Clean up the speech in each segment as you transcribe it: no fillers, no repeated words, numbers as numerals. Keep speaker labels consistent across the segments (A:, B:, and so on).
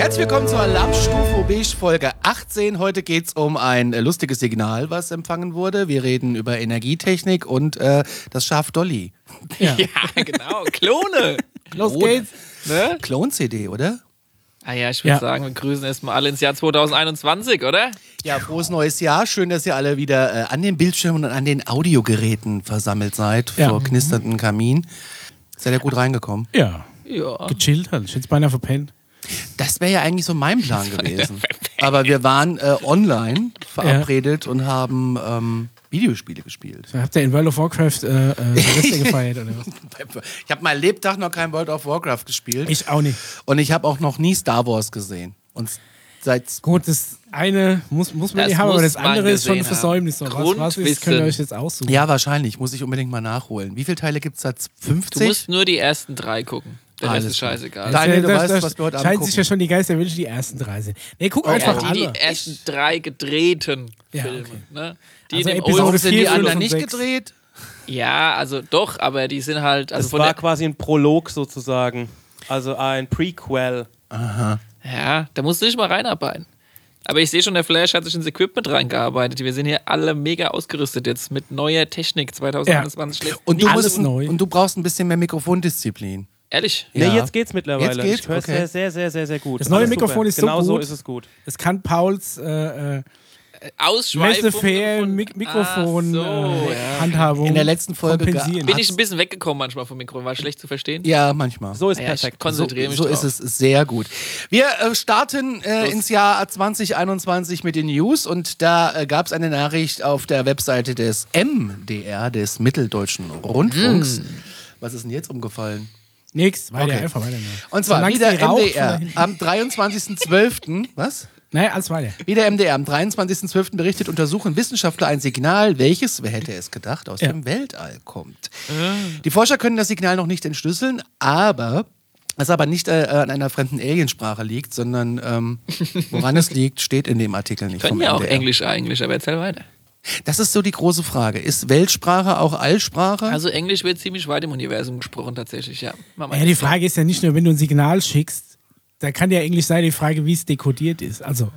A: Herzlich willkommen zur Alarmstufe Beige Folge 18. Heute geht es um ein lustiges Signal, was empfangen wurde. Wir reden über Energietechnik und das Schaf Dolly.
B: Ja, genau. Klone.
A: Los geht's. Ne? Klon-CD, oder?
B: Ah ja, ich würde sagen, wir grüßen erstmal alle ins Jahr 2021, oder?
A: Ja, frohes neues Jahr. Schön, dass ihr alle wieder an den Bildschirmen und an den Audiogeräten versammelt seid, vor knisternden Kamin. Seid ihr gut reingekommen?
C: Ja. Gechillt halt. Ich hätte beinahe verpennt.
A: Das wäre ja eigentlich so mein Plan gewesen. Aber wir waren online verabredet und haben Videospiele gespielt.
C: Habt ihr in World of Warcraft Silvester gefeiert oder was?
A: Ich habe meinen Lebtag noch kein World of Warcraft gespielt.
C: Ich auch nicht.
A: Und ich habe auch noch nie Star Wars gesehen. Und
C: gut, das eine muss man nicht haben, aber das andere ist schon ein Versäumnis. Was ist, könnt ihr euch jetzt aussuchen.
A: Ja, wahrscheinlich. Muss ich unbedingt mal nachholen. Wie viele Teile gibt es da? 50?
B: Du musst nur die ersten 3 gucken. Der Rest ist scheißegal.
A: Daniel, du weißt, was wir heute Abend
C: scheint
A: gucken.
C: sich ja schon die Geisterwünsche, die ersten 3 sind. Nee, guck einfach alle.
B: Die ersten 3 gedrehten Filme.
C: Okay.
B: Ne? Die
C: Also
B: in dem
C: Episode
A: Sind
C: 4,
A: die
C: 5
A: anderen
C: und
A: nicht
C: 6.
A: gedreht?
B: Ja, also doch, aber die sind halt... Also
D: es war quasi ein Prolog sozusagen. Also ein Prequel.
A: Aha.
B: Ja, da musst du dich mal reinarbeiten. Aber ich sehe schon, der Flash hat sich ins Equipment reingearbeitet. Wir sind hier alle mega ausgerüstet jetzt mit neuer Technik 2021.
A: Und
C: Alles neu.
A: Und du brauchst ein bisschen mehr Mikrofondisziplin.
B: Ehrlich?
D: Ja. Nee, jetzt geht's mittlerweile.
A: Jetzt geht's?
D: Ich höre
A: Okay.
D: sehr, sehr, sehr, sehr gut.
C: Das neue
D: Alles
C: Mikrofon
D: super.
C: ist so
D: genau
C: gut.
D: So ist es gut.
C: Es kann Pauls
B: Ausschweifung
C: Messefair
B: von-
C: Mikrofon
B: ja.
C: Handhabung
A: In der letzten Folge
C: kompensieren.
B: Bin ich ein bisschen weggekommen manchmal vom Mikro, war schlecht zu verstehen?
A: Ja, manchmal.
D: So ist
B: Ja,
D: perfekt.
B: ich konzentriere mich
A: So
B: drauf.
A: ist es sehr gut. Wir starten ins Jahr 2021 mit den News und da gab es eine Nachricht auf der Webseite des MDR, des Mitteldeutschen Rundfunks. Was ist denn jetzt umgefallen?
C: Nix,
A: Okay.
C: einfach weiter.
A: Und zwar
C: Solange
A: wieder
C: die raucht,
A: MDR am 23.12. Was?
C: Naja, alles weiter.
A: Wieder MDR am 23.12. berichtet, untersuchen Wissenschaftler ein Signal, welches, wer hätte es gedacht, aus dem Weltall kommt. Die Forscher können das Signal noch nicht entschlüsseln, es aber nicht an einer fremden Aliensprache liegt, sondern woran es liegt, steht in dem Artikel nicht.
B: Können
A: vom
B: ja auch
A: MDR.
B: Englisch eigentlich, aber erzähl weiter.
A: Das ist so die große Frage. Ist Weltsprache auch Allsprache?
B: Also Englisch wird ziemlich weit im Universum gesprochen tatsächlich, ja.
C: Ja, die Frage ist ja nicht nur, wenn du ein Signal schickst, da kann ja Englisch sein, die Frage, wie es dekodiert ist. Also,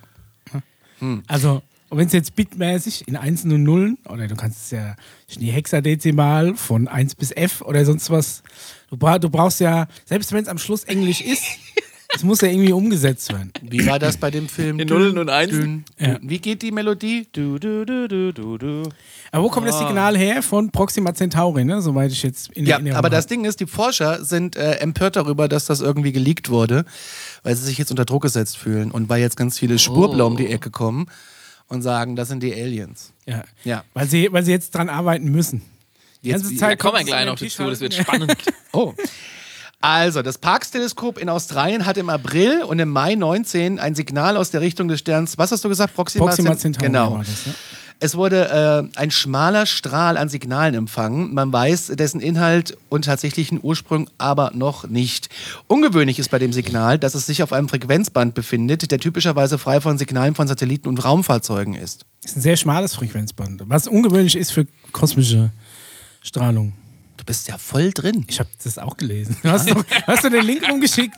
C: also wenn es jetzt bitmäßig in Einsen und Nullen, oder du kannst es ja in die Hexadezimal von 1 bis F oder sonst was, du brauchst ja, selbst wenn es am Schluss Englisch ist, es muss ja irgendwie umgesetzt werden.
A: Wie war das bei dem Film?
B: In Nullen und Einsen?
C: Ja.
A: Wie geht die Melodie? Du, du, du, du, du, du.
C: Aber wo kommt das Signal her? Von Proxima Centauri, ne? Soweit ich jetzt in
A: Ja,
C: Erinnerung
A: aber
C: habe.
A: das Ding ist, die Forscher sind empört darüber, dass das irgendwie geleakt wurde, weil sie sich jetzt unter Druck gesetzt fühlen und weil jetzt ganz viele Spurbler um die Ecke kommen und sagen, das sind die Aliens.
C: Ja.
A: Ja.
C: Weil sie jetzt dran arbeiten müssen. Die
A: Jetzt-
C: ganze
B: Da
C: Zeit
B: kommen wir
C: kommt
B: gleich
C: es
B: noch
C: an den Tisch
B: dazu, das wird
C: halten.
B: spannend.
A: Oh. Also, das Parkes-Teleskop in Australien hat im April und im Mai 19 ein Signal aus der Richtung des Sterns, was hast du gesagt? Proxima
C: Centauri
A: Genau.
C: war das, ne?
A: Es wurde ein schmaler Strahl an Signalen empfangen. Man weiß dessen Inhalt und tatsächlichen Ursprung aber noch nicht. Ungewöhnlich ist bei dem Signal, dass es sich auf einem Frequenzband befindet, der typischerweise frei von Signalen von Satelliten und Raumfahrzeugen ist.
C: Das ist ein sehr schmales Frequenzband, was ungewöhnlich ist für kosmische Strahlung.
A: Du bist ja voll drin.
C: Ich habe das auch gelesen. Hast du den Link rumgeschickt?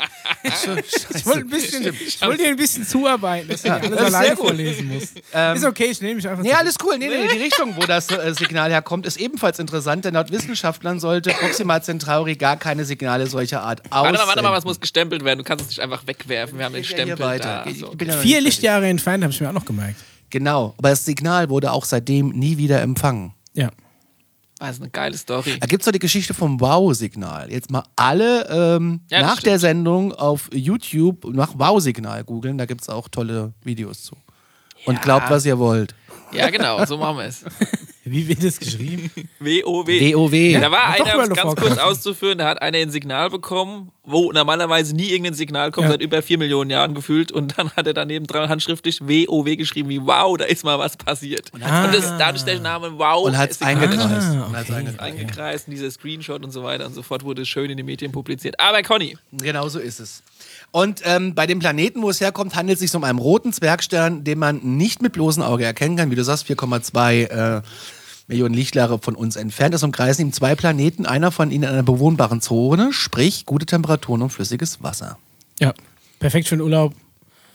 C: Ich wollte dir ein bisschen zuarbeiten, dass du dir alles
A: das ist
C: alleine
A: sehr gut.
C: vorlesen musst. Ist okay, ich nehme mich einfach
A: Nee,
C: zurück.
A: alles cool. Nee, die Richtung, wo das Signal herkommt, ist ebenfalls interessant, denn laut Wissenschaftlern sollte Proxima Centauri gar keine Signale solcher Art aussenden.
B: Warte mal, was muss gestempelt werden? Du kannst es nicht einfach wegwerfen, wir haben den
A: Ich gehe hier
B: Stempel
A: weiter.
B: da.
A: Ich
B: So.
A: bin ja noch
C: 4
A: nicht fertig.
C: Lichtjahre entfernt, habe ich mir auch noch gemerkt.
A: Genau, aber das Signal wurde auch seitdem nie wieder empfangen.
C: Ja.
B: Das ist eine geile Story.
A: Da gibt es doch die Geschichte vom Wow-Signal. Jetzt mal alle
B: Ja, das
A: nach der
B: stimmt.
A: Sendung auf YouTube nach Wow-Signal googeln, da gibt es auch tolle Videos zu. Und glaubt, was ihr wollt.
B: Ja, genau, so machen wir es.
C: Wie wird das geschrieben?
B: WoW.
A: WoW.
B: Da war
C: doch
B: einer, um
C: World
B: es
C: of
B: ganz
C: Warcraft.
B: kurz auszuführen, da hat einer ein Signal bekommen, wo normalerweise nie irgendein Signal kommt,
C: Ja.
B: seit über 4 Millionen Jahren gefühlt. Und dann hat er daneben dran handschriftlich WoW geschrieben, wie wow, da ist mal was passiert. Und das ist dadurch der Name Wow.
A: Und hat es
B: Signal
A: eingekreist.
C: Ah,
A: Und hat's
C: okay.
A: eingekreist.
B: eingekreist, und dieser Screenshot und so weiter und so fort wurde schön in den Medien publiziert. Aber Conny,
A: Genau so ist es. Und bei dem Planeten, wo es herkommt, handelt es sich um einen roten Zwergstern, den man nicht mit bloßem Auge erkennen kann. Wie du sagst, 4,2 Millionen Lichtjahre von uns entfernt. Es umkreisen ihm 2 Planeten, einer von ihnen in einer bewohnbaren Zone, sprich gute Temperaturen und flüssiges Wasser.
C: Ja. Perfekt für den Urlaub.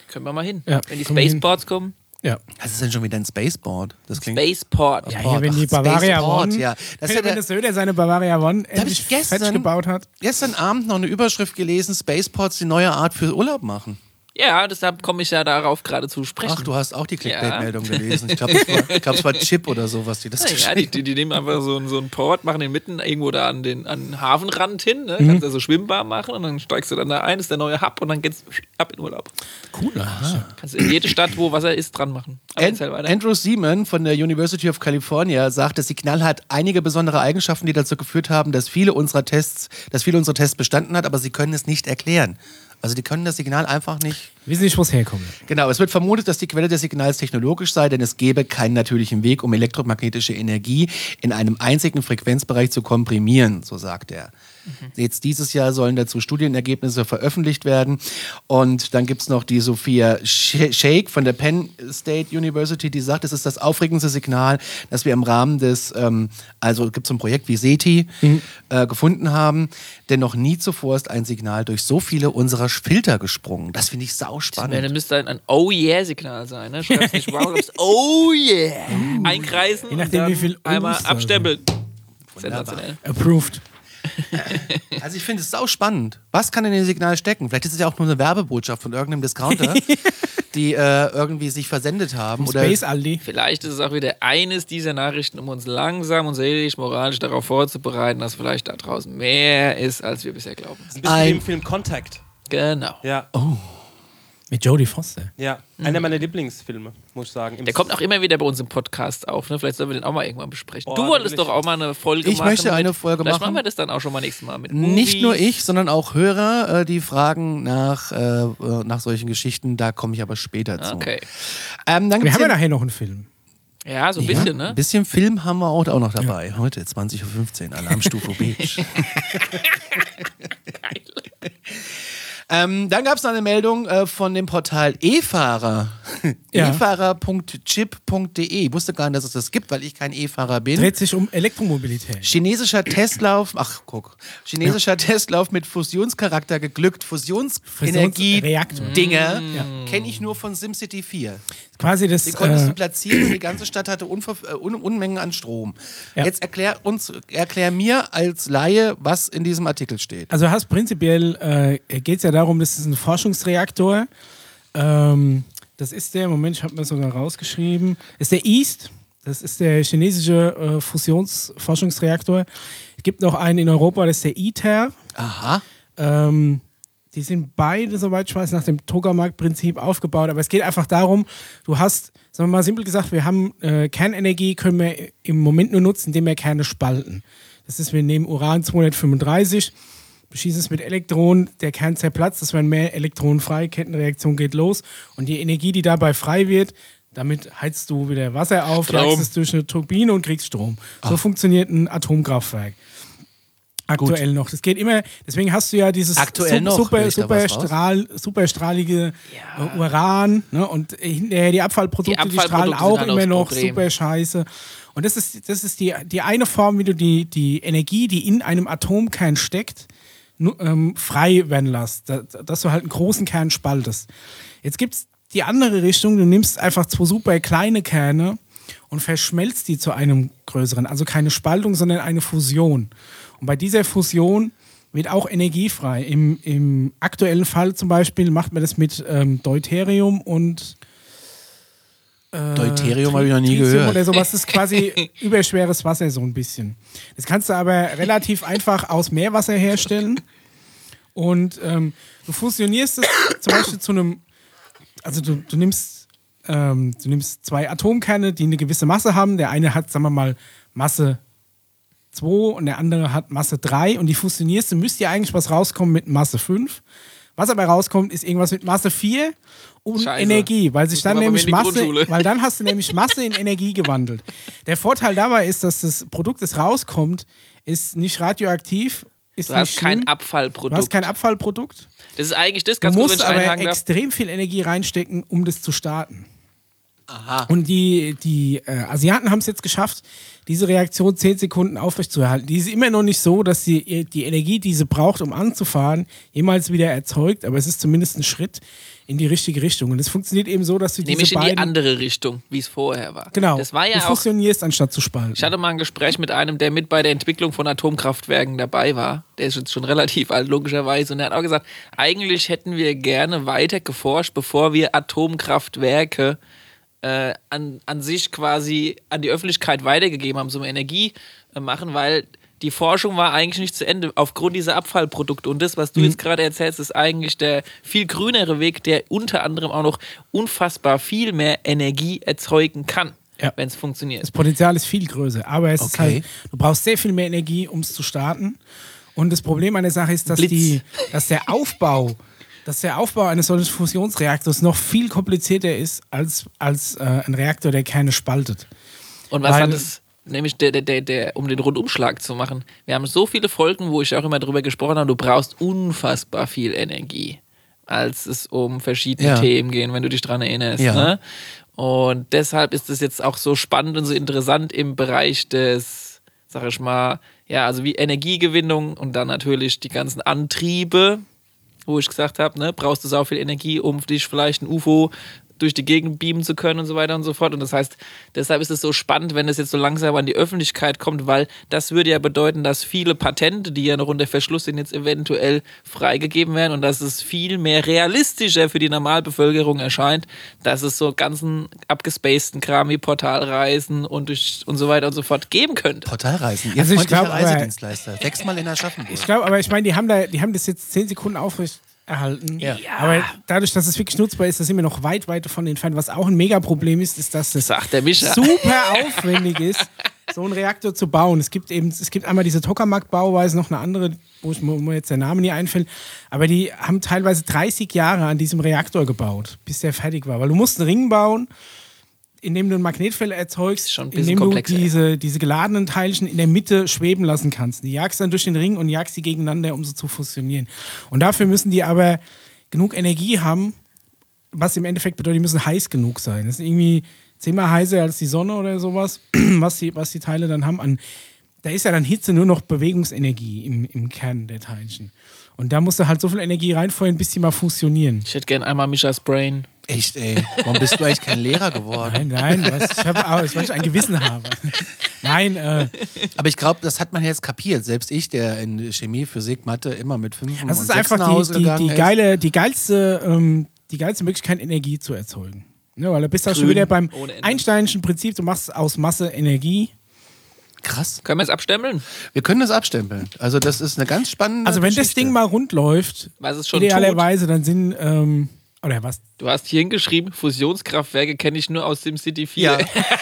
B: Können wir mal hin.
C: Ja,
B: wenn die
C: können wir hin.
B: Spaceports kommen.
C: Ja.
A: Was ist denn schon wieder ein Spaceport? Das klingt.
B: Spaceport.
C: Ja, hier, wenn die Bavaria
A: Spaceport,
C: One,
A: ja. Das ist ja
C: wenn
A: der,
C: der Söder seine Bavaria One
A: hab
C: endlich
A: ich gestern-
C: fetch gebaut hat.
A: gestern Abend noch eine Überschrift gelesen: Spaceports, die neue Art für Urlaub machen.
B: Ja, deshalb komme ich ja darauf gerade zu sprechen.
A: Ach, du hast auch die Clickbait-Meldung gelesen. Ich glaube, es war Chip oder so, was die das
B: Ja, die nehmen einfach so einen Port, machen den mitten irgendwo da an den Hafenrand hin, ne?
C: Mhm.
B: Kannst da so schwimmbar machen und dann steigst du dann da ein, ist der neue Hub und dann geht's ab in Urlaub.
C: Cool.
B: Kannst du in jede Stadt, wo Wasser ist, dran machen. Aber erzähl weiter.
A: Andrew Seaman von der University of California sagt, das Signal hat einige besondere Eigenschaften, die dazu geführt haben, dass viele unserer Tests bestanden hat, aber sie können es nicht erklären. Also die können das Signal einfach nicht.
C: Wissen nicht, wo es herkommt.
A: Genau, es wird vermutet, dass die Quelle des Signals technologisch sei, denn es gäbe keinen natürlichen Weg, um elektromagnetische Energie in einem einzigen Frequenzbereich zu komprimieren, so sagt er. Jetzt dieses Jahr sollen dazu Studienergebnisse veröffentlicht werden. Und dann gibt es noch die Sophia Shake von der Penn State University, die sagt, es ist das aufregendste Signal, das wir im Rahmen des, also gibt es ein Projekt wie SETI, gefunden haben. Denn noch nie zuvor ist ein Signal durch so viele unserer Filter gesprungen. Das finde ich sauspannend.
B: Das müsste ein Oh Yeah-Signal sein. Ne? Schreibst nicht wow, schreibst Oh Yeah. Einkreisen
C: Je nachdem,
B: und dann
C: wie viel
B: einmal
C: O's da
B: abstempeln.
A: Wunderbar.
B: Sensationell.
C: Approved.
A: Also ich finde es sauspannend. Was kann in dem Signal stecken? Vielleicht ist es ja auch nur eine Werbebotschaft von irgendeinem Discounter, die irgendwie sich versendet haben. Oder
C: Space Aldi.
B: Vielleicht ist es auch wieder eines dieser Nachrichten, um uns langsam und seelisch, moralisch darauf vorzubereiten, dass vielleicht da draußen mehr ist, als wir bisher glauben.
D: Ein bisschen wie im Film Contact.
B: Genau.
D: Ja.
C: Mit Jodie Foster.
D: Ja. Einer meiner Lieblingsfilme, muss ich sagen.
B: Der kommt auch immer wieder bei uns im Podcast auf. Ne? Vielleicht sollen wir den auch mal irgendwann besprechen.
D: Oh,
B: du wolltest
D: natürlich.
B: doch auch mal eine Folge
A: Ich
B: machen.
A: möchte eine Folge
B: Vielleicht
A: machen.
B: machen wir das dann auch schon mal nächstes Mal mit
A: nicht
B: Movies.
A: nur ich, sondern auch Hörer, die fragen nach solchen Geschichten. Da komme ich aber später zu.
B: Okay.
A: Dann
C: Wir
A: gibt's
C: haben ja
A: hier-
C: nachher noch einen Film.
B: Ja, so ein bisschen, ne?
A: Ein bisschen Film haben wir auch noch dabei. Heute 20.15 Uhr, Alarmstufe Beige. Dann gab es noch eine Meldung von dem Portal E-Fahrer.
C: Ja.
A: E-Fahrer.chip.de. Ich wusste gar nicht, dass es das gibt, weil ich kein E-Fahrer bin.
C: Dreht sich um Elektromobilität.
A: Chinesischer Testlauf mit Fusionscharakter geglückt. Fusionsenergie-Dinger kenne ich nur von SimCity 4.
C: Quasi das.
A: Die konntest du platzieren und die ganze Stadt hatte Unmengen an Strom.
C: Ja.
A: Jetzt erklär mir als Laie, was in diesem Artikel steht.
C: Also hast prinzipiell geht es ja darum, das ist ein Forschungsreaktor. Das ist der, Moment, ich habe mir sogar rausgeschrieben, ist der EAST. Das ist der chinesische Fusionsforschungsreaktor. Es gibt noch einen in Europa, das ist der ITER.
A: Aha.
C: Die sind beide, soweit ich weiß, nach dem Tokamak-Prinzip aufgebaut. Aber es geht einfach darum, du hast, sagen wir mal simpel gesagt, wir haben Kernenergie, können wir im Moment nur nutzen, indem wir Kerne spalten. Das ist, wir nehmen Uran-235, beschießen es mit Elektronen, der Kern zerplatzt, es werden mehr Elektronen frei, Kettenreaktion geht los. Und die Energie, die dabei frei wird, damit heizt du wieder Wasser auf, leitest es durch eine Turbine und kriegst Strom. So funktioniert ein Atomkraftwerk. Aktuell noch. Das geht immer, deswegen hast du ja dieses
A: Aktuell noch, will ich da was raus?
C: superstrahlige Uran, ne? Und hinterher die Abfallprodukte, die strahlen
B: sind
C: auch
B: halt
C: immer
B: das
C: noch
B: Problem.
C: super scheiße. Und das ist die eine Form, wie du die Energie, die in einem Atomkern steckt, frei werden lässt. Dass du halt einen großen Kern spaltest. Jetzt gibt es die andere Richtung, du nimmst einfach zwei super kleine Kerne und verschmelzt die zu einem größeren. Also keine Spaltung, sondern eine Fusion. Und bei dieser Fusion wird auch Energie frei. Im aktuellen Fall zum Beispiel macht man das mit Deuterium und
A: Deuterium habe ich noch nie
C: Tritium
A: gehört.
C: oder sowas. Das ist quasi überschweres Wasser so ein bisschen. Das kannst du aber relativ einfach aus Meerwasser herstellen. Und du fusionierst es zum Beispiel zu einem, also du nimmst zwei Atomkerne, die eine gewisse Masse haben. Der eine hat, sagen wir mal, Masse 2 und der andere hat Masse 3 und die fusionierst, dann müsste ja eigentlich was rauskommen mit Masse 5. Was aber rauskommt, ist irgendwas mit Masse 4 und
B: Scheiße.
C: Energie, weil sich dann
B: Muss man
C: nämlich
B: aber in die Grundschule.
C: weil dann hast du nämlich Masse in Energie gewandelt. Der Vorteil dabei ist, dass das Produkt, das rauskommt, ist nicht radioaktiv, ist
B: Du
C: nicht
B: hast kein
C: schlimm. Du
B: Abfallprodukt.
C: hast kein Abfallprodukt.
B: Das ist eigentlich das,
C: Du
B: ganz kurz, wenn
C: musst
B: ich
C: aber
B: einhaken darf.
C: extrem viel Energie reinstecken, um das zu starten.
A: Aha.
C: Und die Asiaten haben es jetzt geschafft, diese Reaktion 10 Sekunden aufrechtzuerhalten. Die ist immer noch nicht so, dass sie die Energie, die sie braucht, um anzufahren, jemals wieder erzeugt, aber es ist zumindest ein Schritt in die richtige Richtung. Und es funktioniert eben so, dass du
B: Nämlich
C: diese
B: in
C: beiden...
B: die andere Richtung, wie es vorher war.
C: Genau,
B: Das war
C: du
B: ja auch.
C: fusionierst, anstatt zu spalten.
B: Ich hatte mal ein Gespräch mit einem, der mit bei der Entwicklung von Atomkraftwerken dabei war. Der ist jetzt schon relativ alt, logischerweise. Und er hat auch gesagt, eigentlich hätten wir gerne weiter geforscht, bevor wir Atomkraftwerke an sich quasi an die Öffentlichkeit weitergegeben haben, so eine Energie machen, weil die Forschung war eigentlich nicht zu Ende aufgrund dieser Abfallprodukte. Und das, was du jetzt gerade erzählst, ist eigentlich der viel grünere Weg, der unter anderem auch noch unfassbar viel mehr Energie erzeugen kann,
C: Ja.
B: wenn es funktioniert.
C: Das Potenzial ist viel größer, aber es ist
A: Okay.
C: halt, du brauchst sehr viel mehr Energie, um es zu starten. Und das Problem an der Sache ist, dass,
A: Blitz.
C: dass der Aufbau eines solchen Fusionsreaktors noch viel komplizierter ist als ein Reaktor, der Kerne spaltet.
B: Und was
C: Weil-
B: hat es, nämlich um den Rundumschlag zu machen? Wir haben so viele Folgen, wo ich auch immer drüber gesprochen habe, du brauchst unfassbar viel Energie, als es um verschiedene Themen geht, wenn du dich dran erinnerst.
A: Ja.
B: Ne? Und deshalb ist es jetzt auch so spannend und so interessant im Bereich des, sag ich mal, ja, also wie Energiegewinnung und dann natürlich die ganzen Antriebe, wo ich gesagt habe, ne, brauchst du so viel Energie, um dich vielleicht ein UFO durch die Gegend beamen zu können und so weiter und so fort. Und das heißt, deshalb ist es so spannend, wenn es jetzt so langsam an die Öffentlichkeit kommt, weil das würde ja bedeuten, dass viele Patente, die ja noch unter Verschluss sind, jetzt eventuell freigegeben werden und dass es viel mehr realistischer für die Normalbevölkerung erscheint, dass es so ganzen abgespaceden Kram wie Portalreisen und so weiter und so fort geben könnte.
A: Portalreisen. Ihr
C: Also ich
A: freundlicher
C: glaub, aber-
A: Reisedienstleister. 6-mal in Aschaffenburg.
C: Ich glaube, aber ich meine, die haben das jetzt 10 Sekunden aufrecht erhalten.
A: Ja.
C: Aber dadurch, dass es wirklich nutzbar ist, da sind wir noch weit, weit davon entfernt. Was auch ein Mega-Problem ist, dass das
B: Sagt der Mischa.
C: super aufwendig ist, so einen Reaktor zu bauen. Es gibt einmal diese Tokamak-Bauweise, noch eine andere, wo mir jetzt der Name nie einfällt, aber die haben teilweise 30 Jahre an diesem Reaktor gebaut, bis der fertig war. Weil du musst einen Ring bauen, in dem du ein Magnetfeld erzeugst,
B: Schon ein bisschen
C: in dem du
B: komplexer.
C: diese geladenen Teilchen in der Mitte schweben lassen kannst. Die jagst dann durch den Ring und jagst sie gegeneinander, um sie zu fusionieren. Und dafür müssen die aber genug Energie haben, was im Endeffekt bedeutet, die müssen heiß genug sein. Das ist irgendwie 10-mal heißer als die Sonne oder sowas, was die Teile dann haben. Da ist ja dann Hitze nur noch Bewegungsenergie im Kern der Teilchen. Und da musst du halt so viel Energie reinfeuern, bis die mal fusionieren.
B: Ich hätte gern einmal Mischas Brain.
A: Echt, ey. Warum bist du eigentlich kein Lehrer geworden?
C: Nein, weil ich ein Gewissen habe. Nein,
A: Aber ich glaube, das hat man jetzt kapiert. Selbst ich, der in Chemie, Physik, Mathe immer mit 5 und
C: das ist
A: 6
C: einfach
A: nach Hause gegangen ist.
C: die geilste Möglichkeit, Energie zu erzeugen. Ja, weil da bist du auch schon
B: Grün
C: wieder beim
B: ohne Ende.
C: Einsteinischen Prinzip, du machst aus Masse Energie.
A: Krass.
B: Können wir es abstempeln?
A: Wir können das abstempeln. Also das ist eine ganz spannende
C: Also wenn das
A: Geschichte.
C: Ding mal rund läuft,
B: Was es schon
C: idealerweise, dann sind, oder was?
B: Du hast hier hingeschrieben, Fusionskraftwerke kenne ich nur aus SimCity 4.
A: Ja.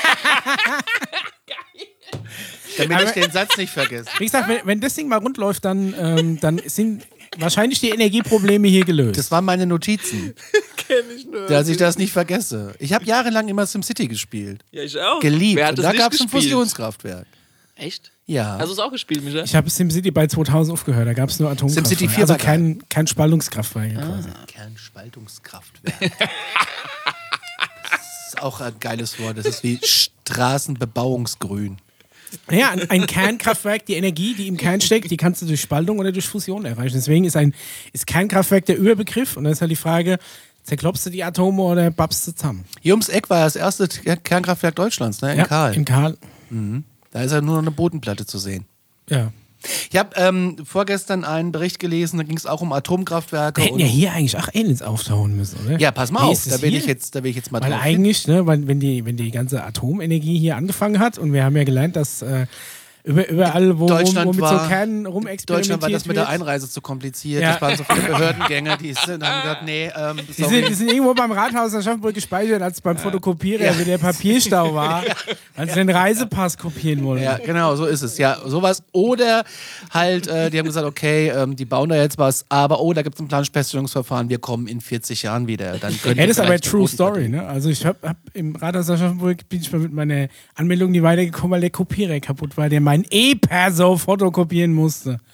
A: Damit ich den Satz nicht vergesse.
C: Wie gesagt, wenn das Ding mal rund läuft, dann sind wahrscheinlich die Energieprobleme hier gelöst.
A: Das waren meine Notizen,
B: Kenn ich nur.
A: dass ich das nicht vergesse. Ich habe jahrelang immer SimCity gespielt.
B: Ja, ich auch.
A: Geliebt.
B: Wer hat
A: Und
B: das
A: da
B: nicht
A: gab es ein
B: gespielt?
A: Fusionskraftwerk.
B: Echt?
A: Ja.
B: Hast du es auch gespielt, Micha?
C: Ich habe SimCity bei 2000 aufgehört, da gab es nur Atomkraftwerke.
A: SimCity 4
C: also
A: war geil.
C: kein Spaltungskraftwerk quasi.
A: Kernspaltungskraftwerk. Das ist auch ein geiles Wort. Das ist wie Straßenbebauungsgrün.
C: Ja, ein Kernkraftwerk, die Energie, die im Kern steckt, die kannst du durch Spaltung oder durch Fusion erreichen. Deswegen ist Kernkraftwerk der Überbegriff und dann ist halt die Frage, zerklopfst du die Atome oder babst du zusammen?
A: Hier ums Eck war das erste Kernkraftwerk Deutschlands, ne? In Karl.
C: In Karl.
A: Da ist ja nur noch eine Bodenplatte zu sehen.
C: Ja.
A: Ich habe vorgestern einen Bericht gelesen, da ging es auch um Atomkraftwerke.
C: Wir hätten ja hier eigentlich auch Aliens auftauchen müssen, oder?
A: Ja, pass mal
C: Wie
A: auf,
C: ist es
A: da will
C: hier?
A: ich jetzt mal
C: Weil
A: drauf.
C: eigentlich, ne, wenn die ganze Atomenergie hier angefangen hat und wir haben ja gelernt, dass überall, wo mit so Kernen rumexperimentiert
A: Deutschland war das mit der
C: wird.
A: Einreise zu kompliziert.
C: Ja.
A: Das waren so viele Behördengänge, die haben gesagt, nee,
C: Die sind irgendwo beim Rathaus in Aschaffenburg gespeichert, als beim Fotokopierer, wie der Papierstau war, als sie den Reisepass kopieren wollten.
A: Ja, genau, so ist es. Ja, sowas. Oder halt, die haben gesagt, okay, die bauen da jetzt was, aber da gibt es ein Planfeststellungsverfahren, wir kommen in 40 Jahren wieder. Dann könnt
C: Ja,
A: ihr
C: das ist aber
A: vielleicht
C: True
A: eine
C: Story, ne? Also ich hab im Rathaus Aschaffenburg bin ich mal mit meiner Anmeldung nie weitergekommen, weil der Kopierer kaputt war, der mein E-Perso fotokopieren musste.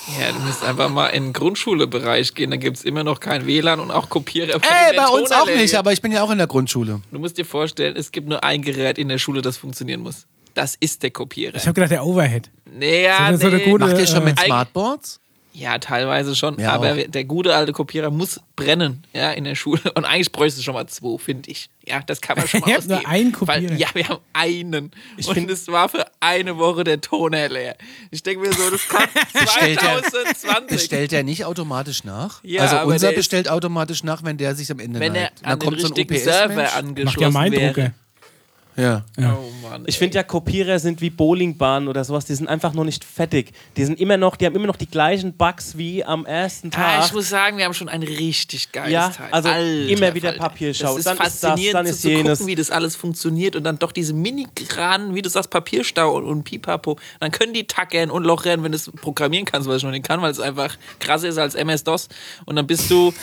B: Ja, du musst einfach mal in den Grundschulebereich gehen, da gibt es immer noch kein WLAN und auch Kopierer.
A: Bei uns auch nicht, aber ich bin ja auch in der Grundschule.
B: Du musst dir vorstellen, es gibt nur ein Gerät in der Schule, das funktionieren muss. Das ist der Kopierer.
C: Ich habe gedacht, der Overhead.
B: Naja,
C: So eine gute,
A: Macht ihr schon mit Smartboards?
B: Ja, teilweise schon,
A: Ja,
B: aber
A: auch.
B: der gute alte Kopierer muss brennen, ja, in der Schule. Und eigentlich bräuchte es schon mal 2, finde ich. Ja, das kann man schon mal
C: Ihr habt
B: ausgeben.
C: nur einen Kopierer.
B: Weil, ja, wir haben einen. Und es war für eine Woche der Toner leer. Ich denke mir so, das kann
A: Bestellt er-
B: 2020.
A: Bestellt der nicht automatisch nach?
B: Ja,
A: also
B: aber
A: unser
B: der ist-
A: bestellt automatisch nach, wenn der sich am Ende
B: Wenn er
A: neigt.
B: an den richtigen Server angeschlossen
C: Macht ja mein
B: wäre.
C: Drucker.
A: Ja.
B: Oh Mann,
D: Ich finde ja, Kopierer sind wie Bowlingbahnen oder sowas, die sind einfach noch nicht fertig. Die haben immer noch die gleichen Bugs wie am ersten Tag.
B: Ich muss sagen, wir haben schon ein richtig geiles
D: Ja,
B: Teil.
D: also
B: Alter
D: immer wieder
B: Falter.
D: Papierschau.
B: Das ist
D: Dann ist das,
B: faszinierend
D: dann ist
B: zu
D: jenes.
B: gucken, wie das alles funktioniert und dann doch diese Mini-Granen, wie du sagst, Papierstau und Pipapo. Dann können die tackern und lochern, wenn du es programmieren kannst, was ich noch nicht kann, weil es einfach krasser ist als MS-DOS. Und dann bist du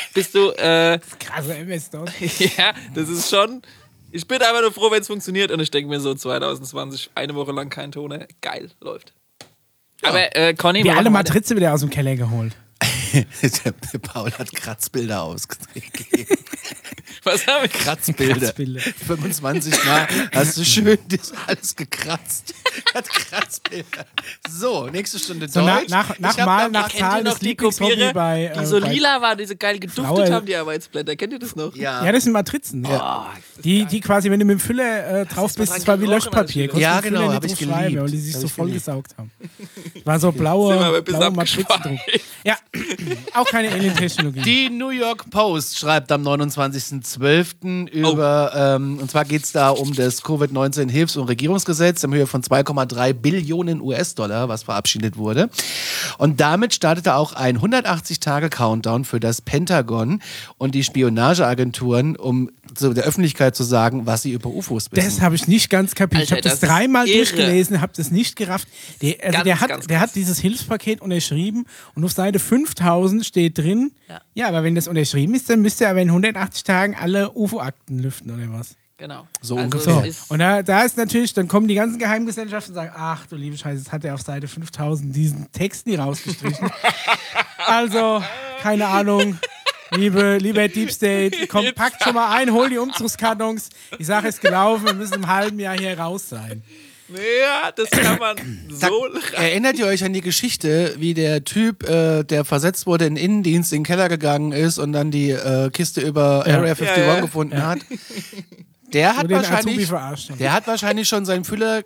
C: Krasse MS-DOS.
B: ja, das ist schon... Ich bin einfach nur froh, wenn es funktioniert und ich denke mir so 2020, eine Woche lang kein Toner, geil, läuft. Aber Conny,
C: Die
B: wir
C: alle
B: machen
C: Matrize wieder aus dem Keller geholt.
A: Der Paul hat Kratzbilder ausgegeben.
B: was haben wir?
A: Kratzbilder.
C: Kratzbilder.
A: 25 Mal hast du schön das alles gekratzt. Hat Kratzbilder. So, nächste Stunde
C: So
A: Deutsch.
C: nach
A: Ich hab
C: Mal,
A: noch-
C: nach
B: Kennt ihr
C: Zahl
B: noch
C: des
B: die
C: Lieblingshobby
B: Kopierer,
C: bei...
B: die so
C: bei
B: lila waren, die so geil geduftet
C: Frauen.
B: haben, die Arbeitsblätter? Kennt ihr das noch?
A: Ja.
C: Ja, das sind Matrizen. Ja. Die quasi, wenn du mit dem Füller drauf
B: ist mal
C: bist,
B: dran
C: das war wie
B: gerochen
C: Löschpapier.
B: als
C: Konntest
A: Ja,
C: mit dem Füller
A: genau,
C: nicht
A: hab ich
C: drauf schreiben,
A: geliebt.
C: weil die sich
A: Hab
C: so
A: ich
C: vollgesaugt haben. War so
B: Sind wir aber bis
C: blaue
B: abgeschweift.
C: Matrizendruck. Ja, auch keine Alien-Technologie.
A: Die New York Post schreibt am 29.12. über, und zwar geht es da um das Covid-19-Hilfs- und Regierungsgesetz in Höhe von 2,3 Billionen US-Dollar, was verabschiedet wurde. Und damit startete auch ein 180-Tage-Countdown für das Pentagon und die Spionageagenturen, um zu der Öffentlichkeit zu sagen, was sie über UFOs wissen.
C: Das habe ich nicht ganz kapiert. Ich
B: Alter,
C: habe das
B: das ist
C: dreimal
B: irre.
C: durchgelesen, habe das nicht gerafft.
B: Ganz,
C: Der
B: ganz
C: hat dieses Hilfspaket unterschrieben und auf Seite 5000 steht drin, ja, aber wenn das unterschrieben ist, dann müsste er aber in 180 Tagen alle UFO-Akten lüften oder was.
B: Genau.
A: So
B: also
A: ungefähr.
C: So.
B: es ist-
C: Und da ist natürlich, dann kommen die ganzen Geheimgesellschaften und sagen, ach du liebe Scheiße, jetzt hat er auf Seite 5000 diesen Text nie rausgestrichen. Also, keine Ahnung. Lieber Deep State, komm, packt schon mal ein, hol die Umzugskartons. Die Sache ist gelaufen, wir müssen im halben Jahr hier raus sein.
B: Ja, das kann man so...
A: Erinnert ihr euch an die Geschichte, wie der Typ, der versetzt wurde in den Innendienst, in den Keller gegangen ist und dann die Kiste über Area 51
B: Ja.
A: gefunden hat? Der hat,
C: den Azubi
A: wahrscheinlich,
C: verarscht haben.
A: der hat wahrscheinlich schon seinen Füller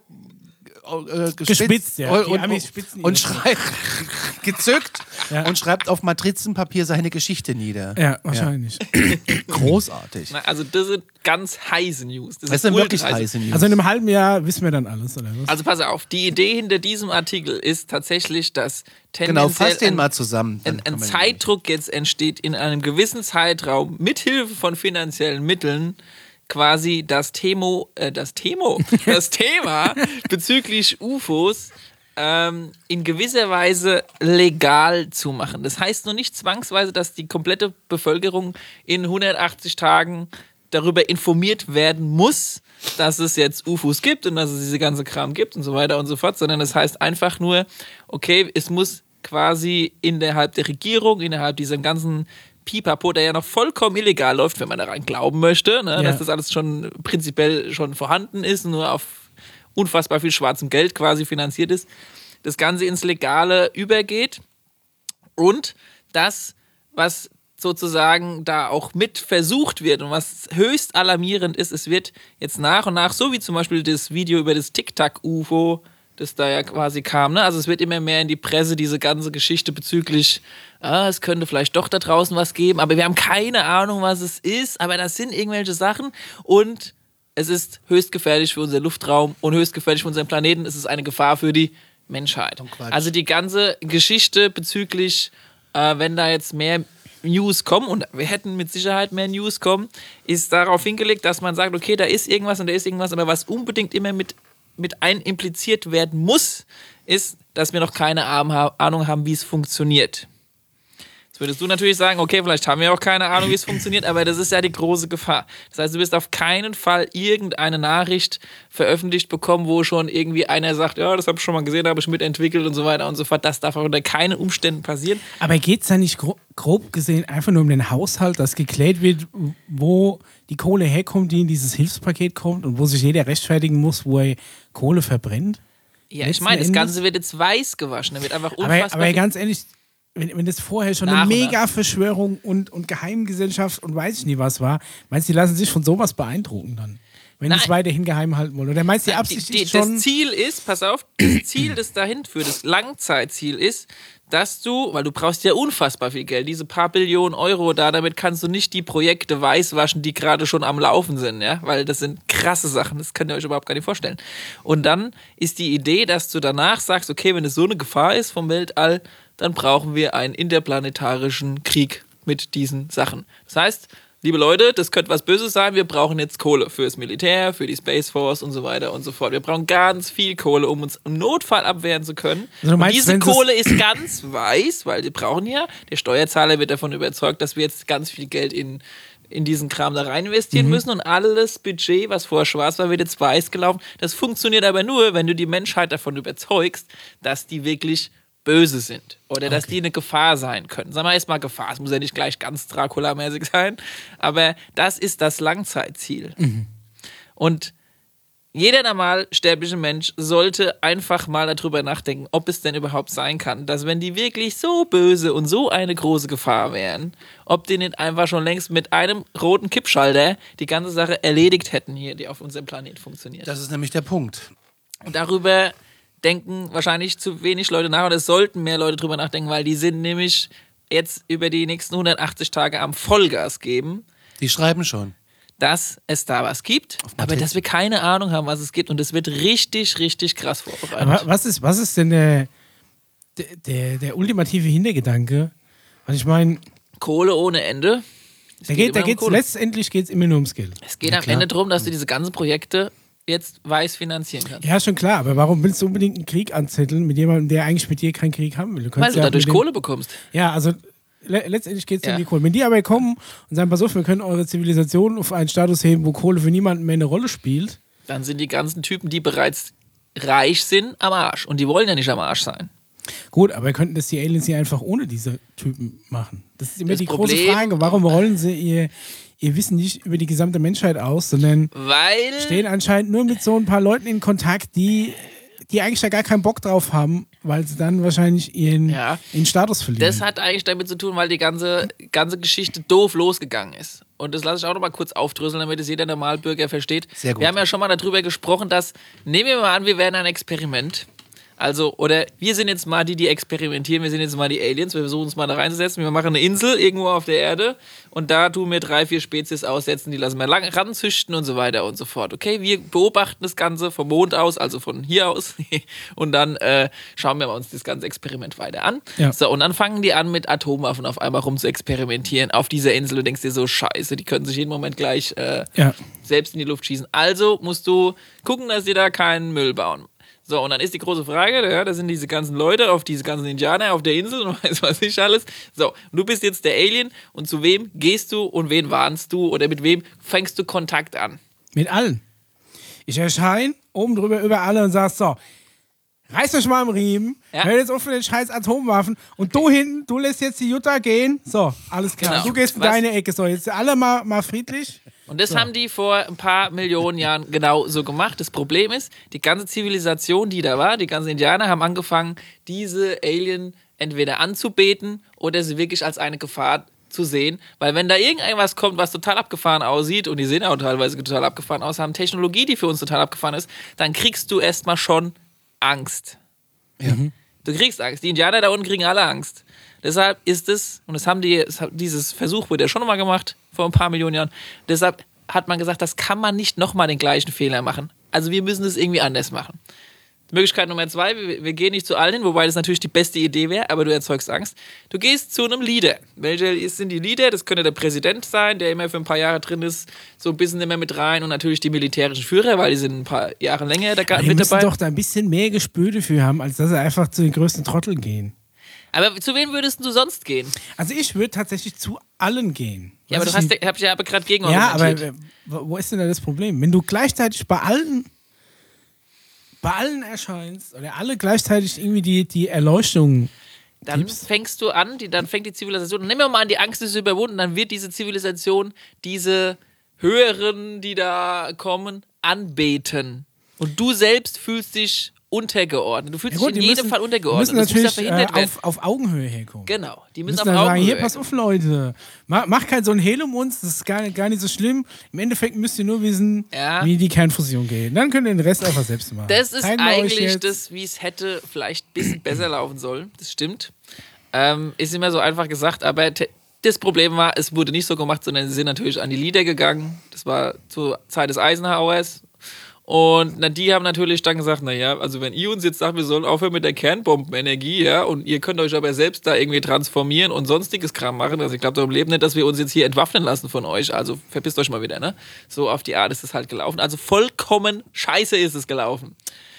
C: Gespitzt, ja. Die
A: und,
C: Amis spitzen
A: und
C: ihre-
A: schreibt gezückt
C: Ja.
A: und schreibt auf Matrizenpapier seine Geschichte nieder.
C: Ja, wahrscheinlich.
A: Großartig.
B: Na, also das sind ganz heiße News.
A: Das sind wirklich
B: ultra
A: heiße News.
C: Also in einem halben Jahr wissen wir dann alles, oder was?
B: Also pass auf, die Idee hinter diesem Artikel ist tatsächlich, dass
A: Genau, fass
B: tendenziell
A: den mal zusammen. Dann
B: ein
A: kann man-
B: Zeitdruck jetzt entsteht in einem gewissen Zeitraum mithilfe von finanziellen Mitteln quasi das Thema bezüglich UFOs in gewisser Weise legal zu machen. Das heißt nur nicht zwangsweise, dass die komplette Bevölkerung in 180 Tagen darüber informiert werden muss, dass es jetzt UFOs gibt und dass es diese ganze Kram gibt und so weiter und so fort, sondern das heißt einfach nur, okay, es muss quasi innerhalb der Regierung, innerhalb diesem ganzen Pipapo, der ja noch vollkommen illegal läuft, wenn man daran glauben möchte, ne,
C: Ja.
B: dass das alles schon prinzipiell schon vorhanden ist, nur auf unfassbar viel schwarzem Geld quasi finanziert ist, das Ganze ins Legale übergeht und das, was sozusagen da auch mit versucht wird und was höchst alarmierend ist, es wird jetzt nach und nach, so wie zum Beispiel das Video über das Tic-Tac-UFO, das da ja quasi kam, ne? Also es wird immer mehr in die Presse, diese ganze Geschichte bezüglich, es könnte vielleicht doch da draußen was geben, aber wir haben keine Ahnung, was es ist, aber das sind irgendwelche Sachen und es ist höchst gefährlich für unseren Luftraum und höchst gefährlich für unseren Planeten, es ist eine Gefahr für die Menschheit.
A: Quatsch.
B: Also die ganze Geschichte bezüglich, wenn da jetzt mehr News kommen, und wir hätten mit Sicherheit mehr News kommen, ist darauf hingelegt, dass man sagt, okay, da ist irgendwas und da ist irgendwas, aber was unbedingt immer mit ein impliziert werden muss, ist, dass wir noch keine Ahnung haben, wie es funktioniert. Jetzt würdest du natürlich sagen, okay, vielleicht haben wir auch keine Ahnung, wie es funktioniert, aber das ist ja die große Gefahr. Das heißt, du wirst auf keinen Fall irgendeine Nachricht veröffentlicht bekommen, wo schon irgendwie einer sagt, ja, das habe ich schon mal gesehen, habe ich mitentwickelt und so weiter und so fort. Das darf auch unter keinen Umständen passieren.
C: Aber geht es da nicht grob gesehen einfach nur um den Haushalt, dass geklärt wird, wo die Kohle herkommt, die in dieses Hilfspaket kommt und wo sich jeder rechtfertigen muss, wo er Kohle verbrennt?
B: Ja, ich meine, das Ganze wird jetzt weiß gewaschen. Da wird einfach unfassbar.
C: Aber ganz ehrlich, wenn das vorher schon eine Mega-Verschwörung und Geheimgesellschaft und weiß ich nie was war, meinst du, die lassen sich von sowas beeindrucken dann? Wenn sie es weiterhin geheim halten wollen? Oder meinst du, die Absicht ist schon...
B: Das Ziel ist, pass auf, das Ziel, das dahin führt, das Langzeitziel ist, dass du, weil du brauchst ja unfassbar viel Geld, diese paar Billionen Euro da, damit kannst du nicht die Projekte weißwaschen, die gerade schon am Laufen sind, ja, weil das sind krasse Sachen, das könnt ihr euch überhaupt gar nicht vorstellen. Und dann ist die Idee, dass du danach sagst, okay, wenn es so eine Gefahr ist vom Weltall, dann brauchen wir einen interplanetarischen Krieg mit diesen Sachen. Das heißt, liebe Leute, das könnte was Böses sein, wir brauchen jetzt Kohle fürs Militär, für die Space Force und so weiter und so fort. Wir brauchen ganz viel Kohle, um uns im Notfall abwehren zu können.
C: Also
B: und diese Kohle ist ganz weiß, weil wir brauchen ja, der Steuerzahler wird davon überzeugt, dass wir jetzt ganz viel Geld in diesen Kram da rein investieren müssen und alles Budget, was vorher schwarz war, wird jetzt weiß gelaufen. Das funktioniert aber nur, wenn du die Menschheit davon überzeugst, dass die wirklich böse sind oder dass die eine Gefahr sein können. Sagen wir erstmal Gefahr, es muss ja nicht gleich ganz Dracula-mäßig sein, aber das ist das Langzeitziel. Und jeder normal sterbliche Mensch sollte einfach mal darüber nachdenken, ob es denn überhaupt sein kann, dass wenn die wirklich so böse und so eine große Gefahr wären, ob die nicht einfach schon längst mit einem roten Kippschalter die ganze Sache erledigt hätten hier, die auf unserem Planet funktioniert.
A: Das ist nämlich der Punkt.
B: Und darüber denken wahrscheinlich zu wenig Leute nach, oder es sollten mehr Leute drüber nachdenken, weil die sind nämlich jetzt über die nächsten 180 Tage am Vollgas geben.
A: Die schreiben schon.
B: Dass es da was gibt, aber dass wir keine Ahnung haben, was es gibt. Und es wird richtig, richtig krass vorbereitet.
C: Aber was ist denn der ultimative Hintergedanke? Also ich meine...
B: Kohle ohne Ende.
C: Letztendlich geht es immer nur ums Geld.
B: Es geht am Ende darum, dass du diese ganzen Projekte jetzt weiß finanzieren kannst.
C: Ja, schon klar, aber warum willst du unbedingt einen Krieg anzetteln mit jemandem, der eigentlich mit dir keinen Krieg haben will?
B: Weil du dadurch Kohle bekommst.
C: Ja, also letztendlich geht es um die Kohle. Wenn die aber kommen und sagen, pass auf, wir können eure Zivilisation auf einen Status heben, wo Kohle für niemanden mehr eine Rolle spielt.
B: Dann sind die ganzen Typen, die bereits reich sind, am Arsch. Und die wollen ja nicht am Arsch sein.
C: Gut, aber könnten das die Aliens hier einfach ohne diese Typen machen? Das ist immer die große Frage. Warum rollen sie ihr Wissen nicht über die gesamte Menschheit aus, sondern stehen anscheinend nur mit so ein paar Leuten in Kontakt, die eigentlich da gar keinen Bock drauf haben, weil sie dann wahrscheinlich ihren Status verlieren.
B: Das hat eigentlich damit zu tun, weil die ganze Geschichte doof losgegangen ist. Und das lasse ich auch noch mal kurz aufdröseln, damit es jeder Normalbürger versteht.
A: Sehr gut.
B: Wir haben ja schon mal darüber gesprochen, dass, nehmen wir mal an, wir wären ein Experiment. Also, oder wir sind jetzt mal die experimentieren, wir sind jetzt mal die Aliens, wir versuchen uns mal da reinzusetzen, wir machen eine Insel irgendwo auf der Erde und da tun wir 3, 4 Spezies aussetzen, die lassen wir ranzüchten und so weiter und so fort. Okay, wir beobachten das Ganze vom Mond aus, also von hier aus und dann schauen wir uns das ganze Experiment weiter an. Ja. So, und dann fangen die an mit Atomwaffen auf einmal rum zu experimentieren auf dieser Insel. Du denkst dir so, scheiße, die können sich jeden Moment gleich selbst in die Luft schießen. Also musst du gucken, dass die da keinen Müll bauen. So, und dann ist die große Frage, da sind diese ganzen Leute, auf diese ganzen Indianer auf der Insel und weiß was ich alles. So, und du bist jetzt der Alien und zu wem gehst du und wen warnst du oder mit wem fängst du Kontakt an?
C: Mit allen. Ich erscheine oben drüber über alle und sag so, reißt euch mal am Riemen, hört jetzt auf mit den scheiß Atomwaffen und du hinten, du lässt jetzt die Jutta gehen. So, alles klar. Genau. Du gehst in deine Ecke. So, jetzt alle mal friedlich.
B: Und das haben die vor ein paar Millionen Jahren genau so gemacht. Das Problem ist, die ganze Zivilisation, die da war, die ganzen Indianer haben angefangen, diese Alien entweder anzubeten oder sie wirklich als eine Gefahr zu sehen. Weil wenn da irgendwas kommt, was total abgefahren aussieht, und die sehen auch teilweise total abgefahren aus, haben Technologie, die für uns total abgefahren ist, dann kriegst du erstmal schon Angst. Ja. Du kriegst Angst. Die Indianer da unten kriegen alle Angst. Deshalb ist es, und dieses Versuch wurde ja schon mal gemacht, vor ein paar Millionen Jahren, deshalb hat man gesagt, das kann man nicht nochmal den gleichen Fehler machen. Also wir müssen es irgendwie anders machen. Möglichkeit Nummer 2, wir gehen nicht zu allen hin, wobei das natürlich die beste Idee wäre, aber du erzeugst Angst. Du gehst zu einem Leader. Welche sind die Leader? Das könnte der Präsident sein, der immer für ein paar Jahre drin ist, so ein bisschen immer mit rein, und natürlich die militärischen Führer, weil die sind ein paar Jahre länger da mit dabei.
C: Die müssen doch da ein bisschen mehr Gespür dafür haben, als dass sie einfach zu den größten Trotteln gehen.
B: Aber zu wem würdest du sonst gehen?
C: Also ich würde tatsächlich zu allen gehen.
B: Ja, aber hab ich ja aber gerade gegen
C: Ja, aber
B: argumentiert.
C: wo ist denn da das Problem? Wenn du gleichzeitig bei allen erscheinst oder alle gleichzeitig irgendwie die Erleuchtung
B: Dann
C: gibst.
B: fängst du an, dann fängt die Zivilisation, nehmen wir mal an, die Angst ist überwunden, dann wird diese Zivilisation diese Höheren, die da kommen, anbeten. Und du selbst fühlst dich untergeordnet. Du fühlst dich in jedem Fall
C: Die
B: untergeordnet.
C: müssen
B: Das muss ja
C: natürlich
B: verhindert werden.
C: auf Augenhöhe herkommen.
B: Genau, die
C: Die
B: müssen
C: müssen
B: auf
C: dann sagen,
B: Augenhöhe.
C: hier, pass auf, Leute. Mach kein so ein Hehl um uns, das ist gar nicht so schlimm. Im Endeffekt müsst ihr nur wissen,
B: Ja.
C: wie die Kernfusion geht. Dann könnt ihr den Rest einfach selbst machen.
B: Das ist
C: Zeigen wir euch
B: eigentlich
C: jetzt.
B: das, wie es hätte vielleicht ein bisschen besser laufen sollen. Das stimmt. Ist immer so einfach gesagt, aber das Problem war, es wurde nicht so gemacht, sondern sie sind natürlich an die Lieder gegangen. Das war zur Zeit des Eisenhowers. Und die haben natürlich dann gesagt, naja, also wenn ihr uns jetzt sagt, wir sollen aufhören mit der Kernbombenenergie, ja, und ihr könnt euch aber selbst da irgendwie transformieren und sonstiges Kram machen, also ich glaube doch im Leben nicht, dass wir uns jetzt hier entwaffnen lassen von euch, also verpisst euch mal wieder, ne? So auf die Art ist es halt gelaufen. Also vollkommen scheiße ist es gelaufen.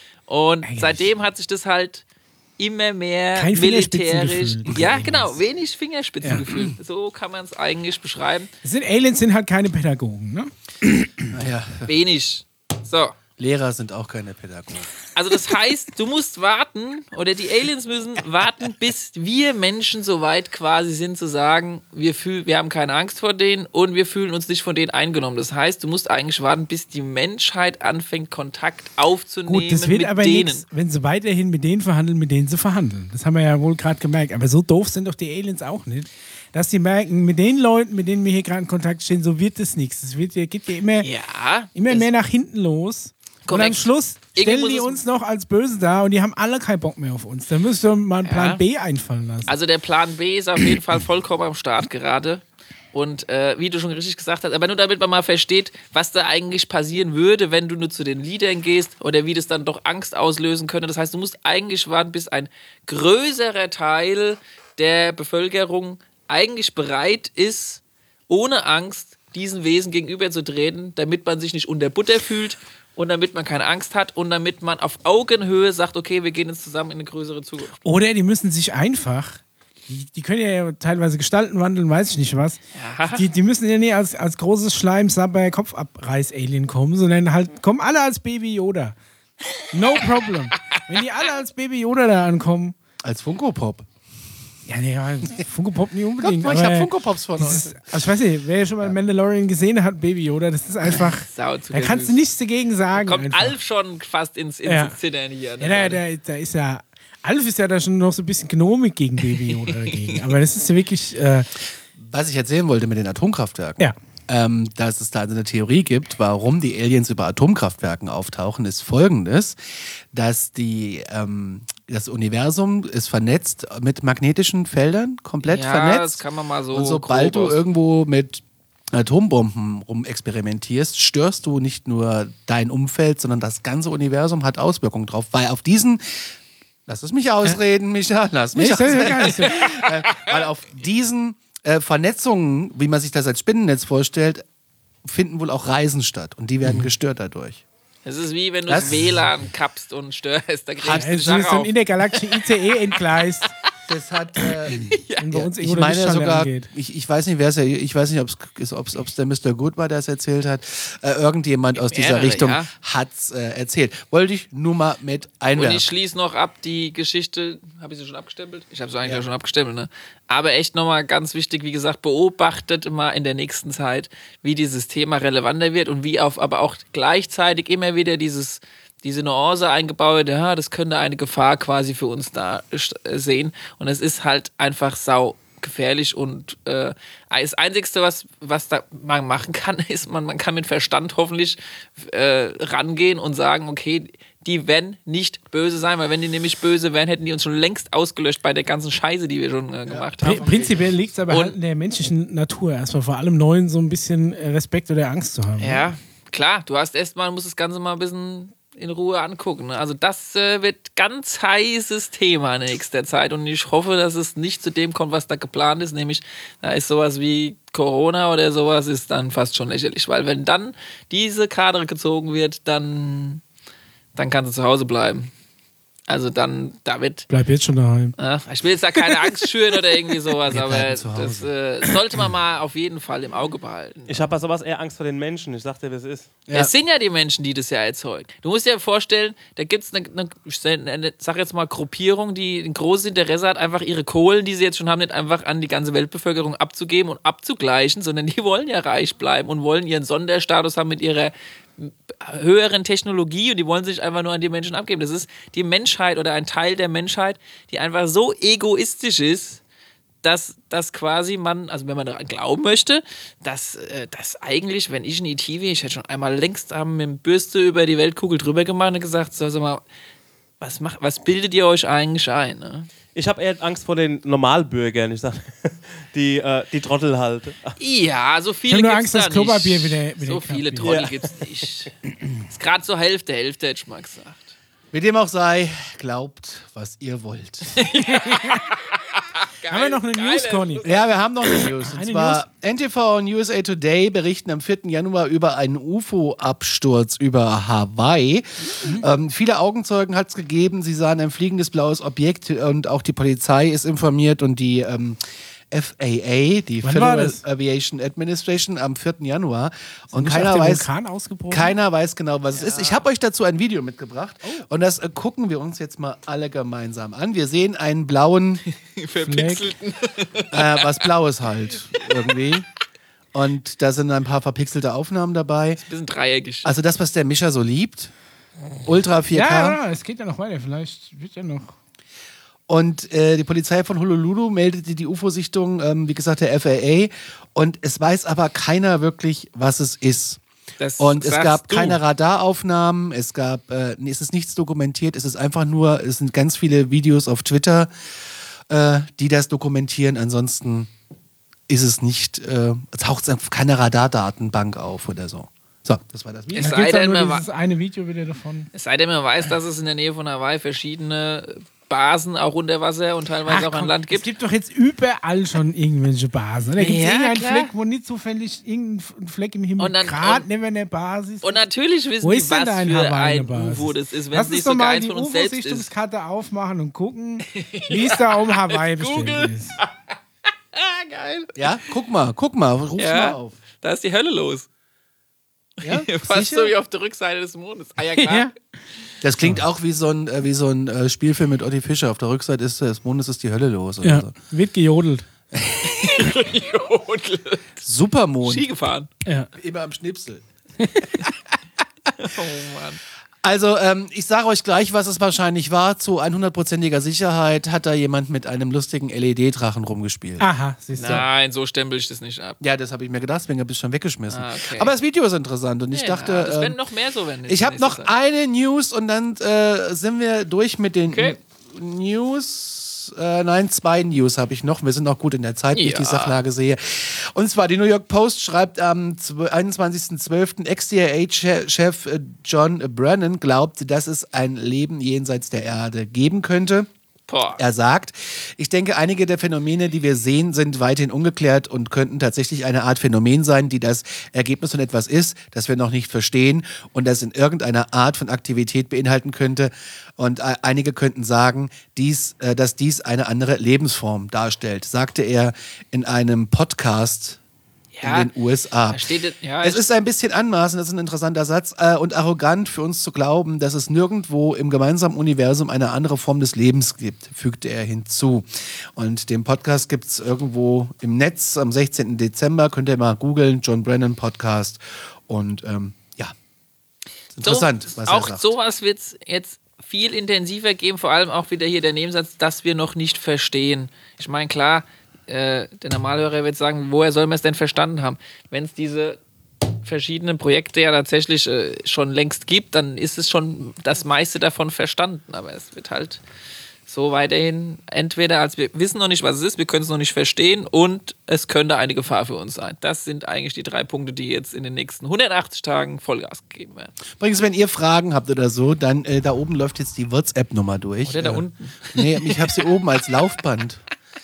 B: Und
C: Eigentlich.
B: seitdem hat sich das halt immer mehr
C: Kein
B: militärisch.
C: Fingerspitzengefühl.
B: Ja, genau, wenig Fingerspitzengefühl. So kann man es eigentlich beschreiben.
C: Aliens sind halt keine Pädagogen, ne?
A: Naja,
B: Wenig. So.
A: Lehrer sind auch keine Pädagogen.
B: Also das heißt, du musst warten, oder die Aliens müssen warten, bis wir Menschen so weit quasi sind zu sagen, wir haben keine Angst vor denen und wir fühlen uns nicht von denen eingenommen. Das heißt, du musst eigentlich warten, bis die Menschheit anfängt, Kontakt aufzunehmen
C: Gut, das wird
B: mit
C: aber
B: denen.
C: nichts, wenn sie weiterhin mit denen verhandeln, mit denen sie verhandeln. Das haben wir ja wohl gerade gemerkt. Aber so doof sind doch die Aliens auch nicht, dass die merken, mit den Leuten, mit denen wir hier gerade in Kontakt stehen, so wird es nichts. Es geht ja immer mehr nach hinten los. Und am Schluss stellen die uns noch als böse da und die haben alle keinen Bock mehr auf uns. Da müsst ihr mal einen Plan B einfallen lassen.
B: Also der Plan B ist auf jeden Fall vollkommen am Start gerade. Und wie du schon richtig gesagt hast, aber nur damit man mal versteht, was da eigentlich passieren würde, wenn du nur zu den Liedern gehst oder wie das dann doch Angst auslösen könnte. Das heißt, du musst eigentlich warten, bis ein größerer Teil der Bevölkerung eigentlich bereit ist, ohne Angst diesen Wesen gegenüberzutreten, damit man sich nicht unter Butter fühlt und damit man keine Angst hat und damit man auf Augenhöhe sagt, okay, wir gehen jetzt zusammen in eine größere Zukunft.
C: Oder die müssen sich einfach, die können ja teilweise Gestalten wandeln, weiß ich nicht was.
B: Ja.
C: Die müssen ja nicht als großes Schleim-Sabber-Kopfabreiß-Alien kommen, sondern halt kommen alle als Baby Yoda. No problem. Wenn die alle als Baby Yoda da ankommen.
A: Als Funko-Pop.
C: Ja, nee, Funko Pop nicht unbedingt.
A: Guck mal, ich
C: aber
A: habe Funko-Pops von
C: das
A: euch.
C: ist, also ich weiß nicht, wer ja schon mal Mandalorian gesehen hat, Baby Yoda, das ist einfach. Da kannst du nichts dagegen sagen.
B: Kommt
C: einfach.
B: Alf schon fast ins Zittern hier.
C: Ja, da ist ja. Alf ist ja da schon noch so ein bisschen gnomik gegen Baby Yoda dagegen. Aber das ist ja wirklich.
A: Was ich erzählen wollte mit den Atomkraftwerken.
C: Ja.
A: Dass es da eine Theorie gibt, warum die Aliens über Atomkraftwerken auftauchen, ist folgendes, dass das Universum ist vernetzt mit magnetischen Feldern, komplett vernetzt.
B: Das kann man mal so.
A: Und sobald du irgendwo mit Atombomben rumexperimentierst, störst du nicht nur dein Umfeld, sondern das ganze Universum hat Auswirkungen drauf, weil auf diesen lass es mich ausreden, Micha, lass mich ausreden. Weil auf diesen Vernetzungen, wie man sich das als Spinnennetz vorstellt, finden wohl auch Reisen statt und die werden gestört dadurch.
B: Es ist wie wenn du das WLAN kappst und störst, da kriegst du
C: Es
B: die
C: ist
B: Sache
C: so ein
B: auf.
C: intergalaktischen ICE entgleist.
A: Das hat,
C: Wenn bei uns
A: ich
C: irgendwo
A: meine
C: der Lichtschalter
A: sogar,
C: angeht.
A: ich weiß nicht, wer es ich weiß nicht, ob es der Mr. Good war, der es erzählt hat. Irgendjemand aus dieser
B: Mehrere,
A: Richtung
B: ja.
A: hat es erzählt. Wollte ich nur mal mit
B: Und
A: einwerfen.
B: ich schließe noch ab, die Geschichte, habe ich sie schon abgestempelt? Ich habe sie eigentlich auch schon abgestempelt, ne? Aber echt nochmal ganz wichtig, wie gesagt, beobachtet mal in der nächsten Zeit, wie dieses Thema relevanter wird und wie aber auch gleichzeitig immer wieder diese Nuance eingebaut, ja, das könnte eine Gefahr quasi für uns da sehen. Und es ist halt einfach sau gefährlich und das Einzigste, was da man machen kann, ist, man kann mit Verstand hoffentlich rangehen und sagen, okay, die werden nicht böse sein, weil wenn die nämlich böse wären, hätten die uns schon längst ausgelöscht bei der ganzen Scheiße, die wir schon gemacht haben.
C: Prinzipiell liegt es aber halt in der menschlichen Natur, erstmal vor allem Neuen so ein bisschen Respekt oder Angst zu haben.
B: Ja, klar, du hast muss das Ganze mal ein bisschen in Ruhe angucken. Ne? Also das wird ganz heißes Thema in nächster Zeit und ich hoffe, dass es nicht zu dem kommt, was da geplant ist, nämlich da ist sowas wie Corona oder sowas, ist dann fast schon lächerlich, weil wenn dann diese Karte gezogen wird, dann kannst du zu Hause bleiben. Also dann, da wird...
C: Bleib jetzt schon daheim.
B: Ich will jetzt da keine Angst schüren oder irgendwie sowas,
A: Wir
B: aber
A: bleiben zu
B: das
A: Hause.
B: sollte man mal auf jeden Fall im Auge behalten.
D: Ich habe bei sowas eher Angst vor den Menschen. Ich sag dir, wie es ist.
A: Ja.
B: Es sind ja die Menschen, die das ja erzeugen. Du musst dir vorstellen, da gibt es eine, sag jetzt mal, Gruppierung, die ein großes Interesse hat, einfach ihre Kohlen, die sie jetzt schon haben, nicht einfach an die ganze Weltbevölkerung abzugeben und abzugleichen, sondern die wollen ja reich bleiben und wollen ihren Sonderstatus haben mit ihrer höheren Technologie und die wollen sich einfach nur an die Menschen abgeben. Das ist die Menschheit oder ein Teil der Menschheit, die einfach so egoistisch ist, dass quasi man, also wenn man daran glauben möchte, dass eigentlich, wenn ich ein ET wäre, ich hätte schon einmal längst mit dem Bürste über die Weltkugel drüber gemacht und gesagt, so, sag mal, was bildet ihr euch eigentlich ein? Ne?
D: Ich habe eher Angst vor den Normalbürgern. Ich sag, die Trottel halt.
B: Ja, so
C: Ich
B: viele
C: hab nur
B: gibt's
C: Angst,
B: da
C: dass
B: nicht.
C: Klopapier wieder
B: So
C: knapp
B: viele
C: wird.
B: Trottel
D: Ja.
B: gibt's nicht. Ist gerade so Hälfte, hätte ich mal gesagt.
A: Wie dem auch sei, glaubt, was ihr wollt.
C: Haben wir noch eine News, Conny?
A: Ja, wir haben noch eine News. Und
C: Eine
A: zwar NTV und USA Today berichten am 4. Januar über einen UFO-Absturz über Hawaii. Viele Augenzeugen hat es gegeben. Sie sahen ein fliegendes blaues Objekt und auch die Polizei ist informiert und die FAA, die
C: Wann war
A: Federal
C: das?
A: Aviation Administration, am 4. Januar. Und
C: Nicht
A: keiner
C: auf dem
A: weiß,
C: Vulkan ausgebrochen?
A: keiner weiß genau, was es ist. Ich habe euch dazu ein Video mitgebracht und das gucken wir uns jetzt mal alle gemeinsam an. Wir sehen einen blauen,
B: Verpixelten.
A: was Blaues halt irgendwie. Und da sind ein paar verpixelte Aufnahmen dabei.
B: Bisschen dreieckig.
A: Also das, was der Mischa so liebt. Ultra 4K.
C: Ja, es geht ja noch weiter. Vielleicht wird ja noch.
A: Und die Polizei von Honolulu meldete die UFO-Sichtung, wie gesagt, der FAA. Und es weiß aber keiner wirklich, was es ist.
B: Das
A: Und es
B: sagst
A: gab
B: du.
A: keine Radaraufnahmen, es ist nichts dokumentiert, es sind ganz viele Videos auf Twitter, die das dokumentieren. Ansonsten ist es nicht, taucht es auf keine Radardatenbank auf oder so. So, das war das Video.
B: Es
C: Da
B: sei
C: gibt
B: denn,
C: nur
B: man
C: dieses eine Video wieder davon.
B: Es sei denn, man weiß, dass es in der Nähe von Hawaii verschiedene Basen auch unter Wasser und teilweise auch an
C: komm,
B: Land
C: es
B: gibt.
C: gibt doch jetzt überall schon irgendwelche Basen. Da gibt es
B: Ja,
C: irgendeinen
B: klar.
C: Fleck, wo nicht zufällig irgendein Fleck im Himmel
B: Und dann-
C: gerade
B: und-
C: neben einer Basis.
B: Und natürlich wissen
C: Wo
B: die,
C: ist denn
B: was
C: da in
B: für
C: Hawaii eine
B: ein
C: Basis?
B: UFO das ist, wenn
C: Lass
B: es
C: uns
B: nicht
C: doch
B: sogar
C: mal
B: eins
C: die
B: von uns selbst ist.
C: UFO-Sichtungskarte aufmachen und gucken, wie es da um Hawaii bestimmt
B: Google.
C: ist.
B: Ah, geil.
A: Ja, guck mal, ruf mal
B: Ja,
A: auf.
B: da ist die Hölle los.
A: Ja,
B: Fast
A: sicher?
B: so wie auf der Rückseite des Mondes. Ah ja, klar.
C: Ja.
A: Das klingt auch wie so ein Spielfilm mit Otti Fischer. Auf der Rückseite des Mondes ist die Hölle los. Oder
C: Ja,
A: so.
C: wird gejodelt.
A: Supermond,
B: Ski gefahren.
C: Ja.
A: immer am Schnipsel.
B: Oh Mann.
A: Also, ich sage euch gleich, was es wahrscheinlich war. Zu 100%iger Sicherheit hat da jemand mit einem lustigen LED-Drachen rumgespielt.
C: Aha, siehst du.
B: Nein, so stempel ich das nicht ab.
A: Ja, das habe ich mir gedacht, deswegen habe ich es schon weggeschmissen.
B: Ah, okay.
A: Aber das Video ist interessant und ich
B: Ja,
A: dachte,
B: das werden noch mehr so werden.
A: ich habe noch eine News und dann sind wir durch mit den
B: Okay.
A: News. Nein, 2 News habe ich noch. Wir sind noch gut in der Zeit, wie ich die
B: Ja.
A: Sachlage sehe. Und zwar, die New York Post schreibt am 21.12. Ex-CIA-Chef John Brennan glaubt, dass es ein Leben jenseits der Erde geben könnte.
B: Boah.
A: Er sagt, ich denke, einige der Phänomene, die wir sehen, sind weiterhin ungeklärt und könnten tatsächlich eine Art Phänomen sein, die das Ergebnis von etwas ist, das wir noch nicht verstehen und das in irgendeiner Art von Aktivität beinhalten könnte. Und einige könnten sagen, dass dies eine andere Lebensform darstellt, sagte er in einem Podcast
B: Ja,
A: in den USA.
B: da steht, ja,
A: Es ist ein bisschen anmaßend, das ist ein interessanter Satz, und arrogant für uns zu glauben, dass es nirgendwo im gemeinsamen Universum eine andere Form des Lebens gibt, fügte er hinzu. Und den Podcast gibt es irgendwo im Netz am 16. Dezember, könnt ihr mal googeln, John Brennan Podcast. Und ja, ist interessant, was er
B: auch
A: sagt.
B: sowas wird es jetzt viel intensiver geben, vor allem auch wieder hier der Nebensatz, dass wir noch nicht verstehen. Ich meine, klar, der Normalhörer wird sagen, woher soll man es denn verstanden haben? Wenn es diese verschiedenen Projekte ja tatsächlich schon längst gibt, dann ist es schon das meiste davon verstanden. Aber es wird halt so weiterhin entweder, als wir wissen noch nicht, was es ist, wir können es noch nicht verstehen und es könnte eine Gefahr für uns sein. Das sind eigentlich die 3 Punkte, die jetzt in den nächsten 180 Tagen Vollgas gegeben werden.
A: Übrigens, wenn ihr Fragen habt oder so, dann da oben läuft jetzt die WhatsApp-Nummer durch.
B: Oder da unten.
A: Nee, ich habe sie oben als Laufband.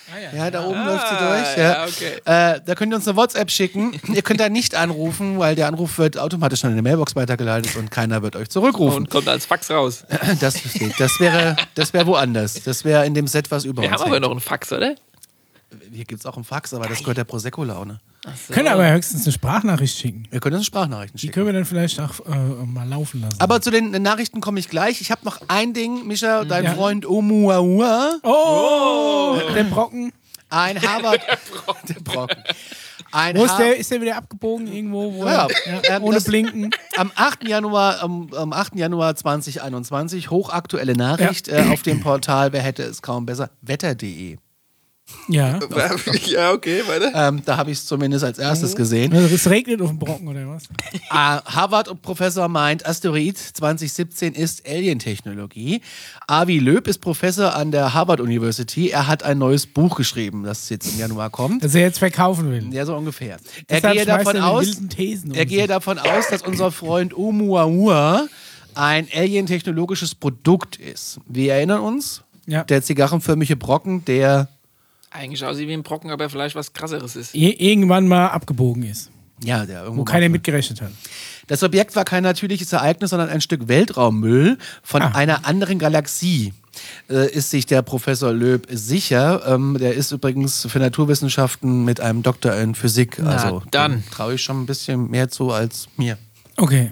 A: Ja, da oben läuft sie durch. Ja.
B: Okay.
A: Da könnt ihr uns eine WhatsApp schicken. Ihr könnt da nicht anrufen, weil der Anruf wird automatisch an eine Mailbox weitergeleitet und keiner wird euch zurückrufen.
B: Und kommt als Fax raus.
A: Das wäre woanders. Das wäre in dem Set, was über
B: Wir
A: uns
B: haben aber
A: hängt.
B: noch einen Fax, oder?
A: Hier gibt es auch einen Fax, aber das gehört der Prosecco-Laune.
B: So.
C: Können aber höchstens eine Sprachnachricht schicken.
A: Wir können uns Sprachnachrichten
C: Die
A: schicken.
C: können wir dann vielleicht auch mal laufen lassen.
A: Aber zu den Nachrichten komme ich gleich. Ich habe noch ein Ding, Mischa, dein
C: Ja.
A: Freund Oumuamua,
C: oh, der Brocken.
A: ein Harvard... Der Brocken.
C: Wo ist der? Ist der wieder abgebogen irgendwo? Wo
A: Ja,
C: ohne
A: das-
C: Blinken.
A: Am 8. Januar 2021, hochaktuelle Nachricht auf dem Portal, wer hätte es kaum besser, wetter.de.
C: Ja.
B: Ja, okay, weiter.
A: Da habe ich es zumindest als erstes gesehen.
C: Also es regnet auf dem Brocken oder was?
A: Harvard-Professor meint, Asteroid 2017 ist Alien-Technologie. Avi Loeb ist Professor an der Harvard University. Er hat ein neues Buch geschrieben, das jetzt im Januar kommt.
C: Dass er jetzt verkaufen will.
A: Ja, so ungefähr. Er
C: Deshalb
A: gehe
C: schmeißt
A: davon
C: er die
A: aus,
C: wilden Thesen um
A: er gehe
C: sich.
A: davon aus, dass unser Freund Oumuamua ein alien-technologisches Produkt ist. Wir erinnern uns,
C: Ja.
A: der zigarrenförmige Brocken, der
B: Eigentlich aussieht wie ein Brocken, aber vielleicht was krasseres ist.
C: Irgendwann mal abgebogen ist.
A: irgendwo
C: Wo keiner
A: mal-
C: mitgerechnet hat.
A: Das Objekt war kein natürliches Ereignis, sondern ein Stück Weltraummüll von
C: Ah.
A: einer anderen Galaxie. Ist sich der Professor Loeb sicher. Der ist übrigens für Naturwissenschaften mit einem Doktor in Physik.
B: Na,
A: Also
B: dann.
A: traue ich schon ein bisschen mehr zu als mir.
C: Okay.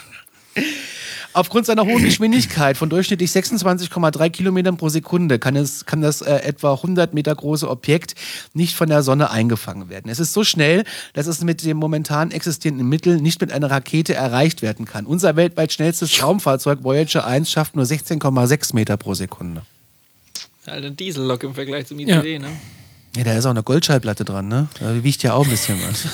A: Aufgrund seiner hohen Geschwindigkeit von durchschnittlich 26,3 Kilometern pro Sekunde kann das etwa 100 Meter große Objekt nicht von der Sonne eingefangen werden. Es ist so schnell, dass es mit dem momentan existierenden Mittel nicht mit einer Rakete erreicht werden kann. Unser weltweit schnellstes Raumfahrzeug Voyager 1 schafft nur 16,6 Meter pro Sekunde.
B: Halt ein Diesellok im Vergleich zum ICE, ne?
A: Ja, da ist auch eine Goldschallplatte dran, ne? Da wiegt ja auch ein bisschen was.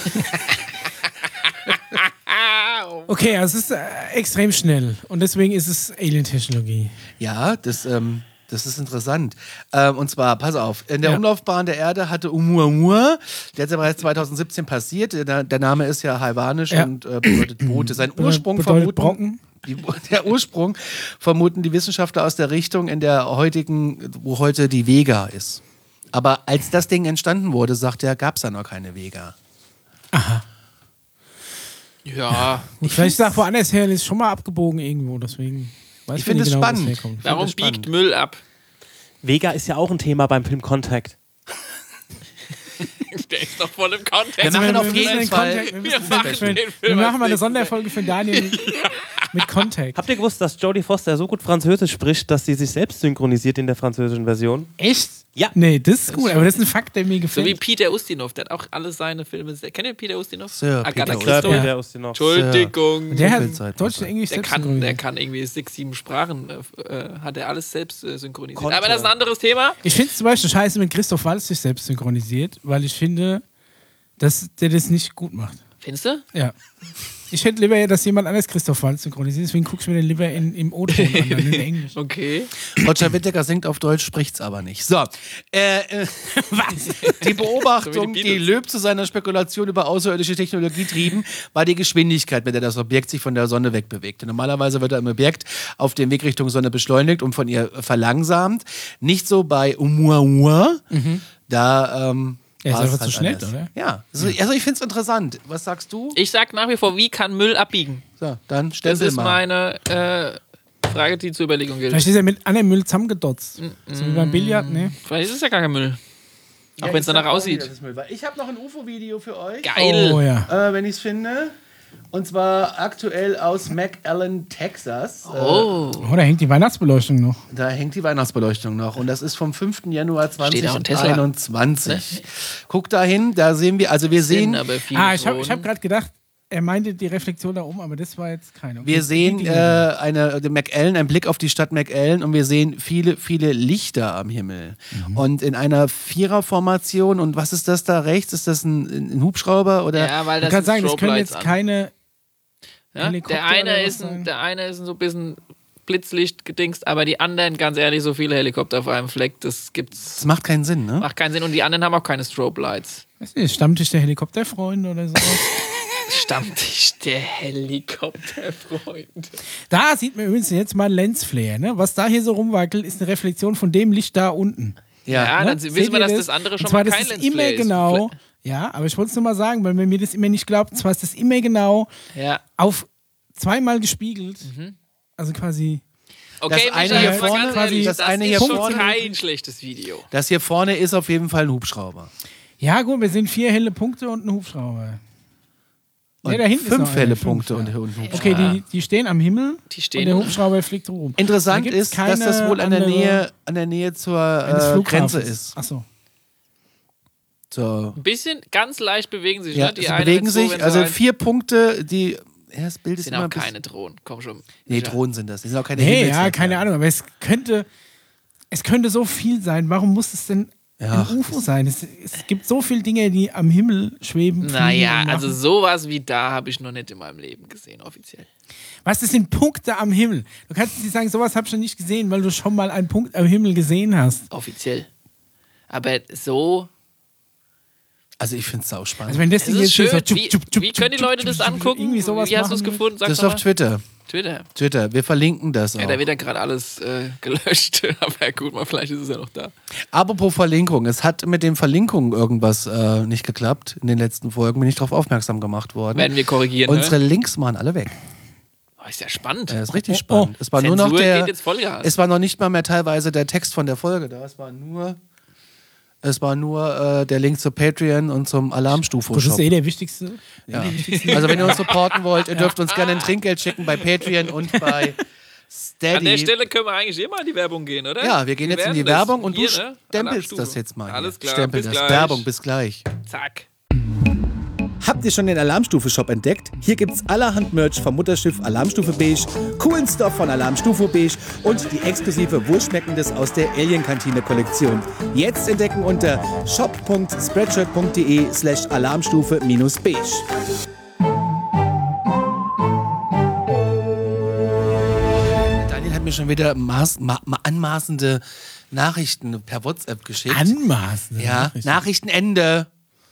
C: Okay, also es ist extrem schnell. Und deswegen ist es Alien-Technologie.
A: Ja, das ist interessant. Und zwar, pass auf, in der
C: Ja.
A: Umlaufbahn der Erde hatte Oumuamua, der ist ja bereits 2017 passiert, der Name ist ja hawaiianisch
C: Ja.
A: und bedeutet Boote. Sein Ursprung
C: Bedeutet Brocken.
A: Der Ursprung vermuten die Wissenschaftler aus der Richtung, wo heute die Vega ist. Aber als das Ding entstanden wurde, sagt er, gab es da noch keine Vega.
B: Ja.
C: Und vielleicht ist auch woanders her, ist schon mal abgebogen irgendwo. Deswegen weiß
A: Ich
C: man
A: finde
C: nicht
A: es
C: genau, wo
A: spannend.
C: herkommt.
B: Warum
A: das spannend.
B: biegt Müll ab?
D: Vega ist ja auch ein Thema beim Film Contact.
B: Der ist doch voll im Kontext.
A: Wir machen auf jeden
C: den
A: Fall-
C: Contact- wir müssen
B: machen
C: den-
B: den
C: wir
B: Film
C: machen mal eine
B: als
C: Sonderfolge für Daniel mit Contact.
D: Habt ihr gewusst, dass Jodie Foster so gut Französisch spricht, dass sie sich selbst synchronisiert in der französischen Version?
C: Echt?
D: Ja.
C: Nee, das ist gut, aber das ist ein Fakt, der mir
B: So wie
C: gefällt.
B: Peter Ustinov, der hat auch alle seine Filme. Kennt ihr Peter Ustinov?
A: Sir
B: Agatha
A: Peter
B: Christie.
A: Ustinov.
D: Der Ustinov.
B: Entschuldigung.
C: Der hat
A: Zeit
C: Deutsch und Englisch
B: Der
C: selbst
B: kann
C: synchronisiert.
B: irgendwie 6, 7 Sprachen, hat er alles selbst synchronisiert.
D: Konnte.
B: Aber das ist ein anderes Thema.
C: Ich finde es zum Beispiel scheiße, wenn Christoph Waltz sich selbst synchronisiert, weil ich finde, dass der das nicht gut macht.
B: Findest du?
C: Ja. Ich hätte lieber, dass jemand anders Christoph Waltz synchronisiert, deswegen gucke ich mir den lieber im O-Ton an, dann in Englisch.
B: Okay.
A: Roger Whittaker singt auf Deutsch, spricht's aber nicht. So, die Beobachtung,
B: So wie die
A: die
B: Beatles.
A: Loeb zu seiner Spekulation über außerirdische Technologie trieben, war die Geschwindigkeit, mit der das Objekt sich von der Sonne wegbewegte. Normalerweise wird ein Objekt auf dem Weg Richtung Sonne beschleunigt und von ihr verlangsamt. Nicht so bei Oumuamua. Da
C: Ja, ist
A: war es
C: einfach zu schnell,
A: anders.
C: oder?
A: Ja, also ich finde es interessant. Was sagst du?
B: Ich sag nach wie vor, wie kann Müll abbiegen?
A: So, dann
B: Das
A: stempel
B: ist
A: mal.
B: meine Frage, die zur Überlegung gilt.
C: Vielleicht ist er mit anderem Müll zusammengedotzt. So wie beim Billard, ne?
B: Vielleicht ist es ja gar kein Müll. Auch
A: Ja,
B: wenn es
A: ich
B: danach
A: sag auch
B: aussieht.
A: nicht, dass es Müll war. Ich habe noch ein UFO-Video für euch.
B: Geil.
C: Oh ja.
A: Wenn ich es finde. Und zwar aktuell aus McAllen, Texas.
B: Oh.
C: Oh, da hängt die Weihnachtsbeleuchtung noch.
A: Da hängt die Weihnachtsbeleuchtung noch. Und das ist vom 5. Januar
B: Steht auch ein Tesla.
A: 2021. Guck da hin, da sehen wir, also wir sehen,
B: Aber viele
C: Ich hab
B: Drohnen.
C: gerade gedacht, er meinte die Reflexion da oben, aber das war jetzt keine.
A: wir sehen den McAllen, einen Blick auf die Stadt McAllen und wir sehen viele, viele Lichter am Himmel. Und in einer Viererformation, und was ist das da rechts? Ist das ein Hubschrauber? Oder?
B: Ja, weil
C: Ich
B: das
C: kann
B: sind
C: sagen, das können
B: Strobe-Lights
C: jetzt
B: an.
C: keine.
B: Ja?
C: Helikopter
B: Der eine
C: oder was
B: ist
C: sein?
B: der eine ist so ein bisschen Blitzlicht gedingst, aber die anderen, ganz ehrlich, so viele Helikopter auf einem Fleck, das gibt's.
A: Das macht keinen Sinn, ne?
B: Macht keinen Sinn. Und die anderen haben auch keine Strobe-Lights.
C: Weiß nicht, Stammtisch der Helikopterfreunde oder so.
B: Stammtisch der Helikopterfreunde.
C: Da sieht man übrigens jetzt mal einen Lensflare, ne? Was da hier so rumwackelt, ist eine Reflexion von dem Licht da unten.
B: Ja, dann
C: Seht
B: wissen wir,
C: ihr
B: dass das andere
C: Und
B: schon
C: zwar,
B: mal
C: das
B: kein
C: ist
B: Let's
C: immer
B: Play ist.
C: genau. Ja, aber ich wollte es nur mal sagen, weil wenn mir das immer nicht glaubt, zwar ist das immer genau
B: Ja.
C: auf zweimal gespiegelt. Also quasi.
B: Okay,
A: Das eine
B: Michael,
A: hier
B: jetzt mal
A: vorne,
B: ganz ehrlich,
A: das eine hier
B: ist schon
A: vorne-
B: kein schlechtes Video.
A: Das hier vorne ist auf jeden Fall ein Hubschrauber.
C: Ja, gut, wir sind 4 helle Punkte und ein Hubschrauber.
A: Und
C: da hinten ist
A: 5
C: noch einer,
A: helle
C: 5,
A: Punkte
C: ja.
A: und ein Hubschrauber.
C: Okay, die stehen am Himmel
B: Die stehen-
C: und der Hubschrauber fliegt rum.
A: Interessant
C: Da gibt's
A: ist, dass das
C: keine
A: wohl an der
C: andere-
A: Nähe zur
C: eines Flughafens.
A: Grenze ist.
C: Achso.
A: So.
B: Ein bisschen, ganz leicht bewegen sich,
A: Ja,
B: ne? Die
A: sie
B: eine
A: bewegen
B: jetzt so,
A: sich,
B: wenn sie
A: also
B: rein-
A: 4 Punkte, die. Ja, das Bild ist
B: sind
A: immer
B: auch
A: ein bisschen-
B: keine Drohnen. Komm schon.
A: Nee, Drohnen sind das. Die sind auch keine
C: Nee, ja,
A: Himmelsleiter.
C: keine Ahnung, aber es könnte so viel sein. Warum muss es denn
A: Ja.
C: ein UFO sein? Es gibt so viele Dinge, die am Himmel schweben.
B: Naja,
C: fliegen und
B: also
C: machen.
B: sowas wie da habe ich noch nicht in meinem Leben gesehen, offiziell.
C: Was, das sind Punkte am Himmel. Du kannst nicht sagen, sowas habe ich schon nicht gesehen, weil du schon mal einen Punkt am Himmel gesehen hast.
B: Offiziell. Aber so.
A: Also ich finde es sau spannend.
C: Also wenn das
B: Es
C: Ding
B: ist
C: jetzt hier
B: schön.
C: so
B: Wie können die Leute das angucken?
C: Irgendwie sowas
B: Wie hast du es
C: machen.
B: gefunden? Sag
A: das ist
B: doch
A: auf
B: mal.
A: Twitter.
B: Twitter.
A: Twitter, wir verlinken das auch.
B: Ja, da wird ja gerade alles gelöscht. Aber gut, mal vielleicht ist es ja noch da.
A: Apropos Verlinkung, es hat mit den Verlinkungen irgendwas nicht geklappt. In den letzten Folgen bin ich darauf aufmerksam gemacht worden.
B: Werden wir korrigieren.
A: Unsere
B: Ne?
A: Links waren alle weg.
B: Oh, ist ja spannend.
A: Das ist richtig spannend. Es war nur noch
B: Zensur
A: der.
B: geht jetzt Vollgas.
A: Es war noch nicht mal mehr teilweise der Text von der Folge da. Es war nur der Link zu Patreon und zum
C: Das
A: Alarmstufe-Shop.
C: ist der wichtigste.
A: Ja. Also wenn ihr uns supporten wollt, ihr dürft uns gerne ein Trinkgeld schicken bei Patreon und bei Steady.
B: An der Stelle können wir eigentlich immer in die Werbung gehen, oder?
A: Ja, wir gehen jetzt in die
B: werden das.
A: Werbung und
B: Hier,
A: du
B: ne?
A: stempelst
B: Alarmstufe.
A: das jetzt mal. Hier.
B: Alles klar,
A: Stempel
B: bis
A: das.
B: gleich.
A: Werbung, bis gleich.
B: Zack.
A: Habt ihr schon den Alarmstufe-Shop entdeckt? Hier gibt's allerhand Merch vom Mutterschiff Alarmstufe Beige, coolen Stuff von Alarmstufe Beige und die exklusive Wohlschmeckendes aus der Alien-Kantine-Kollektion. Jetzt entdecken unter shop.spreadshirt.de/alarmstufe-beige. Daniel hat mir schon wieder anmaßende Nachrichten per WhatsApp geschickt.
C: Anmaßen.
A: Ja, Nachrichtenende.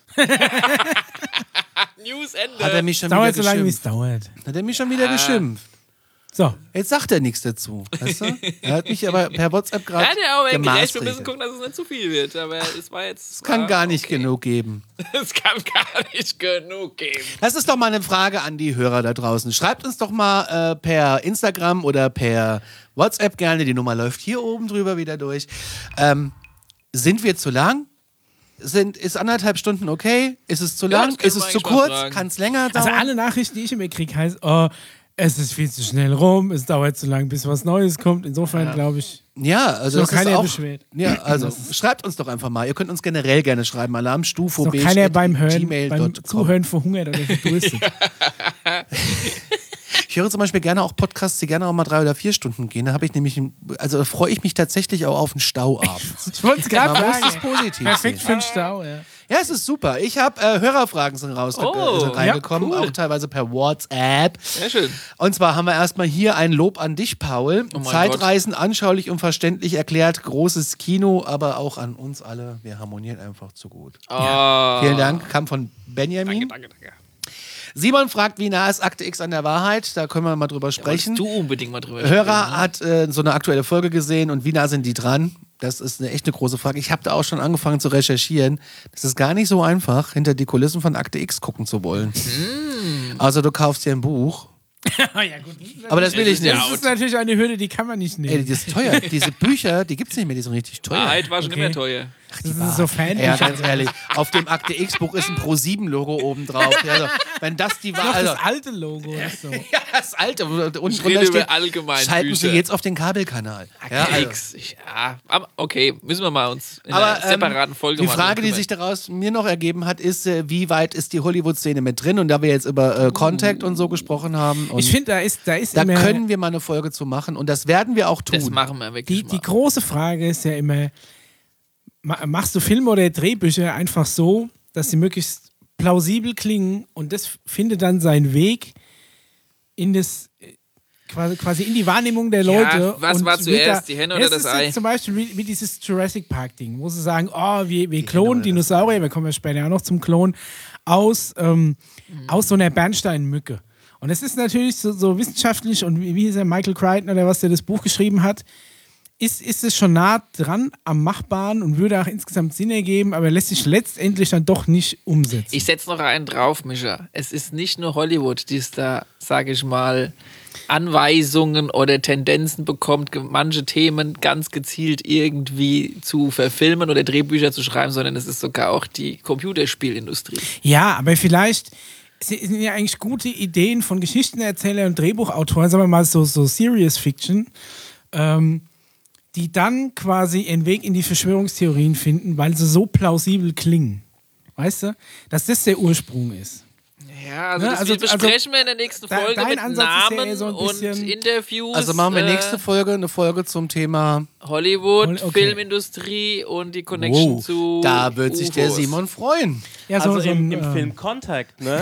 B: Newsende.
A: Hat er mich schon
C: Dauert
A: wieder
C: so lange, wie es
A: geschimpft.
C: dauert.
A: Hat er mich schon wieder geschimpft.
C: So.
A: Jetzt sagt er nichts dazu. Weißt du? Er hat mich aber per WhatsApp gerade
B: Ja, der aber gerecht. Wir müssen
A: gemaßregelt.
B: gucken, dass es nicht zu viel wird. Aber es war jetzt.
A: Es kann gar nicht genug geben.
B: Es kann gar nicht genug geben.
A: Das ist doch mal eine Frage an die Hörer da draußen. Schreibt uns doch mal per Instagram oder per WhatsApp gerne. Die Nummer läuft hier oben drüber wieder durch. Sind wir zu lang? Ist 1,5 Stunden okay? Ist es zu
B: Ja,
A: lang?
B: das können
A: Ist
B: wir
A: es zu
B: eigentlich mal
A: kurz?
B: fragen.
A: Kann es länger dauern?
C: Also alle Nachrichten, die ich immer kriege, heißt, oh, es ist viel zu schnell rum, es dauert zu lang, bis was Neues kommt. Insofern glaube ich,
A: Ja, also
C: noch
A: das ist
C: keiner
A: auch,
C: beschwert.
A: ja, also schreibt uns doch einfach mal. Ihr könnt uns generell gerne schreiben.
C: ist
A: Alarmstufe
C: noch keiner beim Zuhören verhungert oder verdurstet.
A: Ich höre zum Beispiel gerne auch Podcasts, die gerne auch mal 3 oder 4 Stunden gehen. Da habe ich nämlich, also da freue ich mich tatsächlich auch auf einen Stau abends.
C: Ich wollte es gerade
A: Man muss
C: sagen.
A: das positiv
C: Perfekt
A: sehen.
C: für einen Stau, ja.
A: Ja, es ist super. Ich habe Hörerfragen sind reingekommen,
B: ja, cool.
A: auch teilweise per WhatsApp.
B: Sehr schön.
A: Und zwar haben wir erstmal hier ein Lob an dich, Paul.
B: Oh mein
A: Zeitreisen anschaulich und verständlich erklärt, großes Kino, aber auch an uns alle. Wir harmonieren einfach zu gut.
B: Oh.
A: Vielen Dank, kam von Benjamin.
B: Danke.
A: Simon fragt, wie nah ist Akte X an der Wahrheit? Da können wir mal drüber
B: Wolltest
A: sprechen.
B: du unbedingt mal drüber sprechen.
A: Hörer hat so eine aktuelle Folge gesehen und wie nah sind die dran? Das ist echt eine große Frage. Ich habe da auch schon angefangen zu recherchieren. Das ist gar nicht so einfach, hinter die Kulissen von Akte X gucken zu wollen. Also du kaufst dir ein Buch.
C: Ja, gut.
A: Aber das will ich nicht.
C: Das ist natürlich eine Hürde, die kann man nicht
A: Ey,
C: nehmen.
A: die ist teuer. Diese Bücher, die gibt es nicht mehr, die sind richtig teuer.
B: Wahrheit war schon
C: Okay.
B: immer teuer.
C: Das ist so Fan.
A: Ja, ganz ehrlich, auf dem Akte X-Buch ist ein Pro7-Logo oben drauf. Also, wenn das die war,
C: Noch
A: also,
C: das alte Logo. Ist so.
A: ja, das alte. Und
B: Ich
A: drunter
B: rede
A: steht,
B: über allgemein
A: schalten Sie
B: Bücher.
A: jetzt auf den Kabelkanal. Ja, also.
B: X. Ja, aber okay, müssen wir mal uns in
A: Aber
B: einer separaten Folge
A: die
B: mal
A: Frage, die
B: kümmern.
A: sich daraus mir noch ergeben hat, ist, wie weit ist die Hollywood-Szene mit drin? Und da wir jetzt über Contact und so gesprochen haben, und
C: Ich finde, da ist
A: da
C: immer
A: können wir mal eine Folge zu machen und das werden wir auch tun.
B: Das machen wir wirklich
C: die
B: mal.
C: große Frage ist ja immer, machst du Filme oder Drehbücher einfach so, dass sie möglichst plausibel klingen und das findet dann seinen Weg in das quasi in die Wahrnehmung der Leute.
B: was
C: und
B: war
C: wird
B: zuerst, die Henne oder das
C: ist
B: Ei?
C: jetzt zum Beispiel wie dieses Jurassic Park Ding, wo sie sagen, oh, wir klonen Dinosaurier, wir kommen ja später auch noch zum Klon, aus so einer Bernsteinmücke. Und es ist natürlich so wissenschaftlich und wie hieß er, Michael Crichton oder was, der das Buch geschrieben hat, ist es schon nah dran am Machbaren und würde auch insgesamt Sinn ergeben, aber lässt sich letztendlich dann doch nicht umsetzen.
B: Ich setze noch einen drauf, Mischa. Es ist nicht nur Hollywood, die es da, sage ich mal, Anweisungen oder Tendenzen bekommt, manche Themen ganz gezielt irgendwie zu verfilmen oder Drehbücher zu schreiben, sondern es ist sogar auch die Computerspielindustrie.
C: Ja, aber vielleicht sind ja eigentlich gute Ideen von Geschichtenerzählern und Drehbuchautoren, sagen wir mal so Serious Fiction, die dann quasi ihren Weg in die Verschwörungstheorien finden, weil sie so plausibel klingen. Weißt du? Dass das der Ursprung ist.
B: Ja, also das besprechen wir in der nächsten Folge mit Namen
C: ja so
B: und Interviews.
A: Also machen wir nächste Folge eine Folge zum Thema
B: Hollywood, Filmindustrie und die Connection zu
A: da wird
B: UFOs.
A: sich der Simon freuen.
C: Ja,
D: also im Film Contact, ne?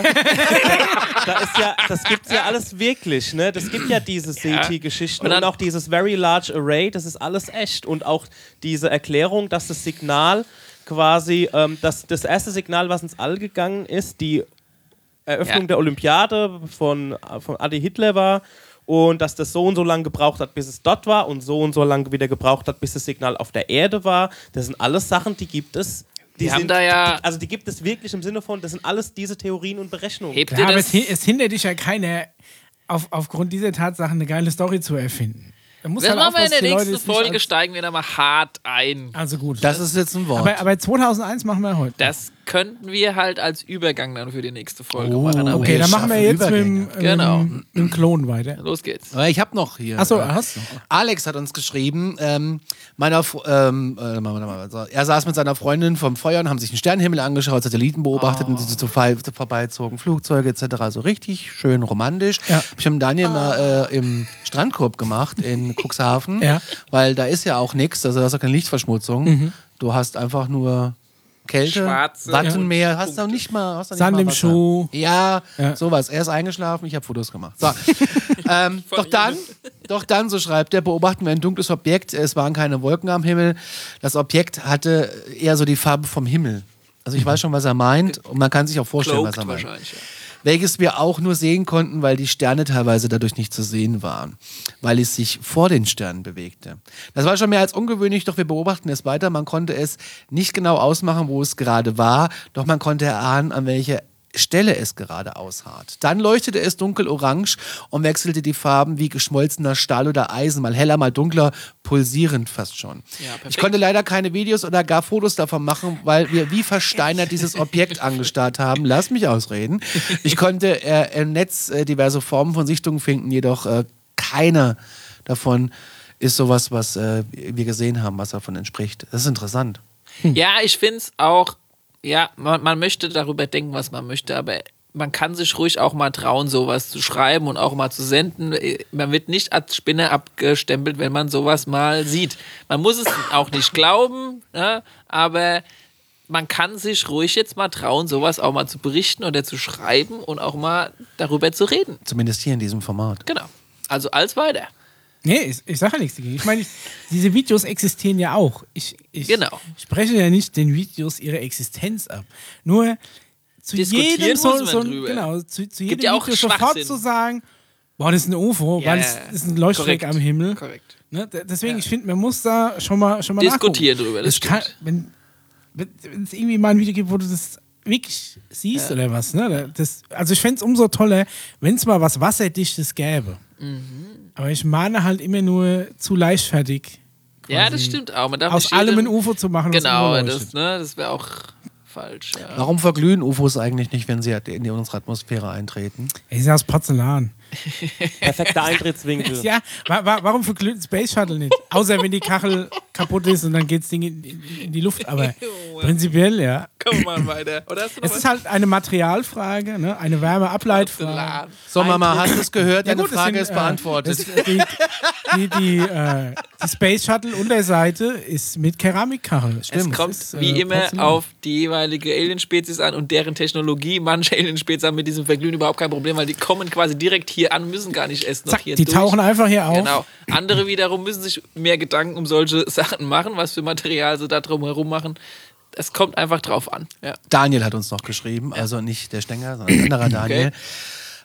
D: Das gibt's ja alles wirklich, ne? Das gibt ja diese SETI-Geschichten und auch dieses Very Large Array, das ist alles echt. Und auch diese Erklärung, dass das Signal quasi, das erste Signal, was ins All gegangen ist, die Eröffnung der Olympiade von Adi Hitler war und dass das so und so lange gebraucht hat, bis es dort war und so lange wieder gebraucht hat, bis das Signal auf der Erde war. Das sind alles Sachen, die gibt es. Die gibt es wirklich im Sinne von, das sind alles diese Theorien und Berechnungen.
C: Ja, aber es hindert dich ja keiner, aufgrund dieser Tatsachen eine geile Story zu erfinden.
B: Das machen wir in der nächsten Folge, steigen wir da mal hart ein.
C: Also gut.
A: Das ist jetzt ein Wort.
C: Aber 2001 machen wir heute.
B: Das könnten wir halt als Übergang dann für die nächste Folge machen.
C: Okay, dann machen wir jetzt mit dem Klon weiter.
B: Los geht's.
A: Aber ich habe noch hier.
C: Achso, hast du.
A: Alex hat uns geschrieben, er saß mit seiner Freundin vom Feuer und haben sich den Sternenhimmel angeschaut, Satelliten beobachtet und sind so vorbeizogen, Flugzeuge etc. Also richtig schön romantisch. Ja. Ich habe Daniel mal im Strandkorb gemacht in Cuxhaven, weil da ist ja auch nichts, also da ist auch keine Lichtverschmutzung. Mhm. Du hast einfach nur Kälte,
B: Schwarze
A: Wattenmeer, hast du nicht mal
C: Sand im Schuh.
A: Ja, sowas. Er ist eingeschlafen, ich habe Fotos gemacht. So. Doch dann, so schreibt er, beobachten wir ein dunkles Objekt. Es waren keine Wolken am Himmel. Das Objekt hatte eher so die Farbe vom Himmel. Also ich weiß schon, was er meint und man kann sich auch vorstellen, was er meint. Welches wir auch nur sehen konnten, weil die Sterne teilweise dadurch nicht zu sehen waren, weil es sich vor den Sternen bewegte. Das war schon mehr als ungewöhnlich, doch wir beobachten es weiter. Man konnte es nicht genau ausmachen, wo es gerade war, doch man konnte erahnen, an welcher Stelle es gerade ausharrt. Dann leuchtete es dunkel-orange und wechselte die Farben wie geschmolzener Stahl oder Eisen, mal heller, mal dunkler, pulsierend fast schon. Ja, ich konnte leider keine Videos oder gar Fotos davon machen, weil wir wie versteinert dieses Objekt angestarrt haben. Lass mich ausreden. Ich konnte im Netz diverse Formen von Sichtungen finden, jedoch keine davon ist sowas, was wir gesehen haben, was davon entspricht. Das ist interessant.
B: Ja, ich finde es auch. Ja, man möchte darüber denken, was man möchte, aber man kann sich ruhig auch mal trauen, sowas zu schreiben und auch mal zu senden. Man wird nicht als Spinner abgestempelt, wenn man sowas mal sieht. Man muss es auch nicht glauben, ne? Aber man kann sich ruhig jetzt mal trauen, sowas auch mal zu berichten oder zu schreiben und auch mal darüber zu reden.
A: Zumindest hier in diesem Format.
B: Genau. Also alles weiter.
C: Nee, ich sage ja nichts dagegen. Ich meine, diese Videos existieren ja auch. Ich spreche ja nicht den Videos ihre Existenz ab. Zu jedem Video sofort zu sagen, boah, das ist ein UFO, weil es ist ein Leuchtfleck am Himmel. Korrekt. Ne? Deswegen, ich finde, man muss da schon mal
B: diskutieren drüber.
C: Wenn es irgendwie mal ein Video gibt, wo du das wirklich siehst oder was. Ne? Also ich fände es umso toller, wenn es mal was Wasserdichtes gäbe. Mhm. Aber ich mahne halt immer nur zu leichtfertig.
B: Ja, das stimmt auch. Man darf
C: aus allem ein UFO zu machen.
B: Genau, das wäre auch falsch. Ja.
A: Warum verglühen UFOs eigentlich nicht, wenn sie in unsere Atmosphäre eintreten?
C: Ich sehe aus Porzellan.
D: Perfekter Eintrittswinkel.
C: Ja, warum verglüht ein Space Shuttle nicht? Außer wenn die Kachel kaputt ist und dann geht das Ding in die Luft. Aber prinzipiell, ja.
B: Komm mal weiter.
C: Es ist halt eine Materialfrage, ne? Eine Wärmeableitfrage.
A: So, Mama, hast du es gehört? Deine Frage ist beantwortet.
C: Die Space Shuttle Unterseite ist mit Keramikkachel.
B: Stimmt. Es kommt wie immer auf die jeweilige Alien-Spezies an und deren Technologie. Manche Alien-Spezies haben mit diesem Verglühen überhaupt kein Problem, weil die kommen quasi direkt hier an, müssen gar nicht erst noch
C: Zack,
B: hier
C: die tauchen einfach hier auf.
B: Genau. Andere wiederum müssen sich mehr Gedanken um solche Sachen machen, was für Material sie da drumherum machen. Es kommt einfach drauf an. Ja.
A: Daniel hat uns noch geschrieben, also nicht der Stenger, sondern ein anderer Daniel.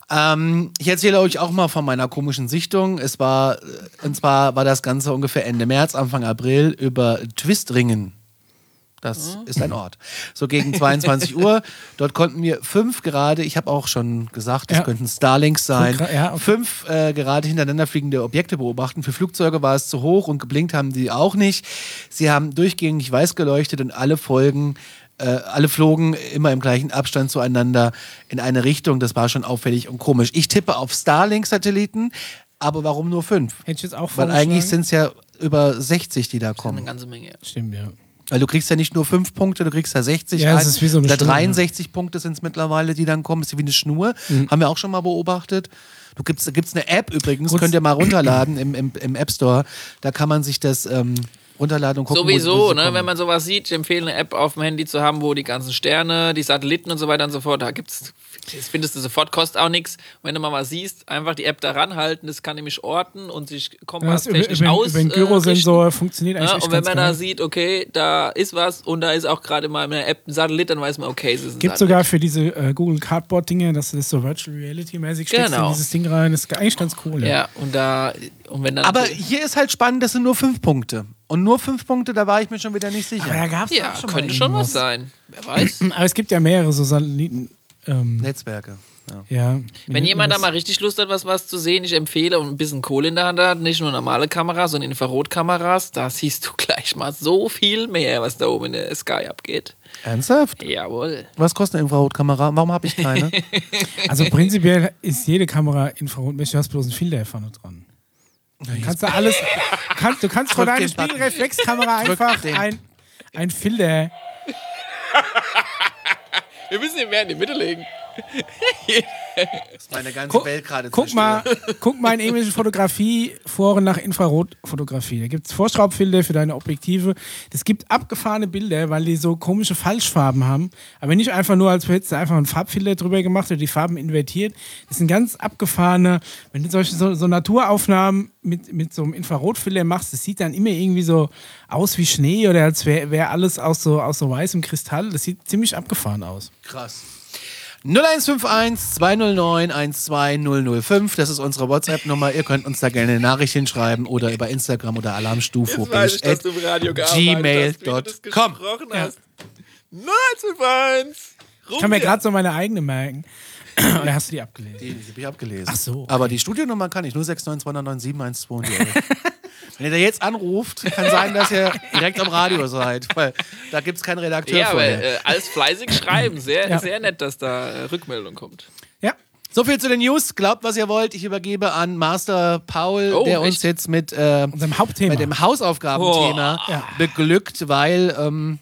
A: Ich erzähle euch auch mal von meiner komischen Sichtung. Und zwar war das Ganze ungefähr Ende März, Anfang April über Twistringen. Das ist ein Ort. So gegen 22 Uhr. Dort konnten wir 5 gerade, ich habe auch schon gesagt, das könnten Starlinks sein, 5 gerade hintereinander fliegende Objekte beobachten. Für Flugzeuge war es zu hoch und geblinkt haben die auch nicht. Sie haben durchgängig weiß geleuchtet und alle flogen immer im gleichen Abstand zueinander in eine Richtung. Das war schon auffällig und komisch. Ich tippe auf Starlink-Satelliten, aber warum nur 5?
C: Hätte ich jetzt auch
A: Weil eigentlich sind es ja über 60, die da kommen.
B: Eine ganze Menge.
C: Stimmt, ja.
A: Weil du kriegst ja nicht nur 5 Punkte, du kriegst ja 60.
C: Ja, es ist wie so eine
A: oder
C: Schnur,
A: 63 Punkte sind es mittlerweile, die dann kommen. Das ist wie eine Schnur. Haben wir auch schon mal beobachtet. Gibt's eine App übrigens, könnt ihr mal runterladen im App Store. Da kann man sich das runterladen und gucken.
B: Sowieso, ne, wenn man sowas sieht, ich empfehle eine App auf dem Handy zu haben, wo die ganzen Sterne, die Satelliten und so weiter und so fort, das findest du sofort, kostet auch nichts. Wenn du mal was siehst, einfach die App da ranhalten, das kann nämlich orten und sich kompasstechnisch
C: über den Gyrosensor funktioniert eigentlich echt
B: und wenn
C: ganz
B: man da
C: geil.
B: sieht, okay, da ist was und da ist auch gerade mal in der App ein Satellit, dann weiß man, okay, es ist ein
C: Gibt
B: Satellit.
C: sogar für diese Google Cardboard-Dinge, dass du das so Virtual Reality-mäßig steckst in dieses Ding rein. Das ist eigentlich ganz cool.
B: Ja, und wenn dann.
A: Aber hier ist halt spannend, das sind nur 5 Punkte. Und nur 5 Punkte, da war ich mir schon wieder nicht sicher.
C: Aber da gab's
B: ja,
C: auch schon
B: könnte
C: mal
B: schon
C: irgendwas.
B: was sein. Wer weiß.
C: Aber es gibt ja mehrere so Satelliten.
A: Netzwerke.
C: Ja.
B: Wenn jemand da mal richtig Lust hat, was zu sehen, ich empfehle und ein bisschen Kohle in der Hand hat, nicht nur normale Kameras, sondern Infrarotkameras, da siehst du gleich mal so viel mehr, was da oben in der Sky abgeht.
A: Ernsthaft?
B: Jawohl.
A: Was kostet eine Infrarotkamera? Warum habe ich keine?
C: Also prinzipiell ist jede Kamera infrarotmäßig, du hast bloß einen Filter vorne dran. Dann kannst du alles. Du kannst vor deiner
A: den Button.
C: Spiegelreflexkamera
A: Drück
C: einfach
A: den.
C: ein Filter.
B: Wir müssen den mehr in die Mitte legen.
A: ist meine ganze Welt gerade
C: Guck mal in irgendwelchen Fotografie-Foren nach Infrarotfotografie. Da gibt es Vorschraubfilter für deine Objektive. Es gibt abgefahrene Bilder, weil die so komische Falschfarben haben. Aber nicht einfach nur, als hättest du einfach einen Farbfilter drüber gemacht oder die Farben invertiert. Das sind ganz abgefahrene, wenn du solche so Naturaufnahmen mit so einem Infrarotfilter machst, das sieht dann immer irgendwie so aus wie Schnee oder als wäre alles aus so weißem Kristall. Das sieht ziemlich abgefahren aus.
A: Krass. 0151 209 12005, das ist unsere WhatsApp-Nummer. Ihr könnt uns da gerne eine Nachricht hinschreiben oder über Instagram oder Alarmstufo gmail.com.
B: Ja. 0151.
C: Ich kann mir gerade so meine eigene merken. Oder hast du die abgelesen?
A: Die habe ich abgelesen.
C: Ach so.
A: Aber die Studionummer kann ich, 069299712. Wenn ihr da jetzt anruft, kann sein, dass ihr direkt am Radio seid, weil da gibt es keinen Redakteur
B: Ja, aber
A: vorher.
B: alles fleißig schreiben. Sehr nett, dass da Rückmeldung kommt.
C: Ja.
A: So viel zu den News. Glaubt, was ihr wollt. Ich übergebe an Master Paul, der uns jetzt mit
C: unserem Hauptthema,
A: mit dem Hausaufgabenthema beglückt, weil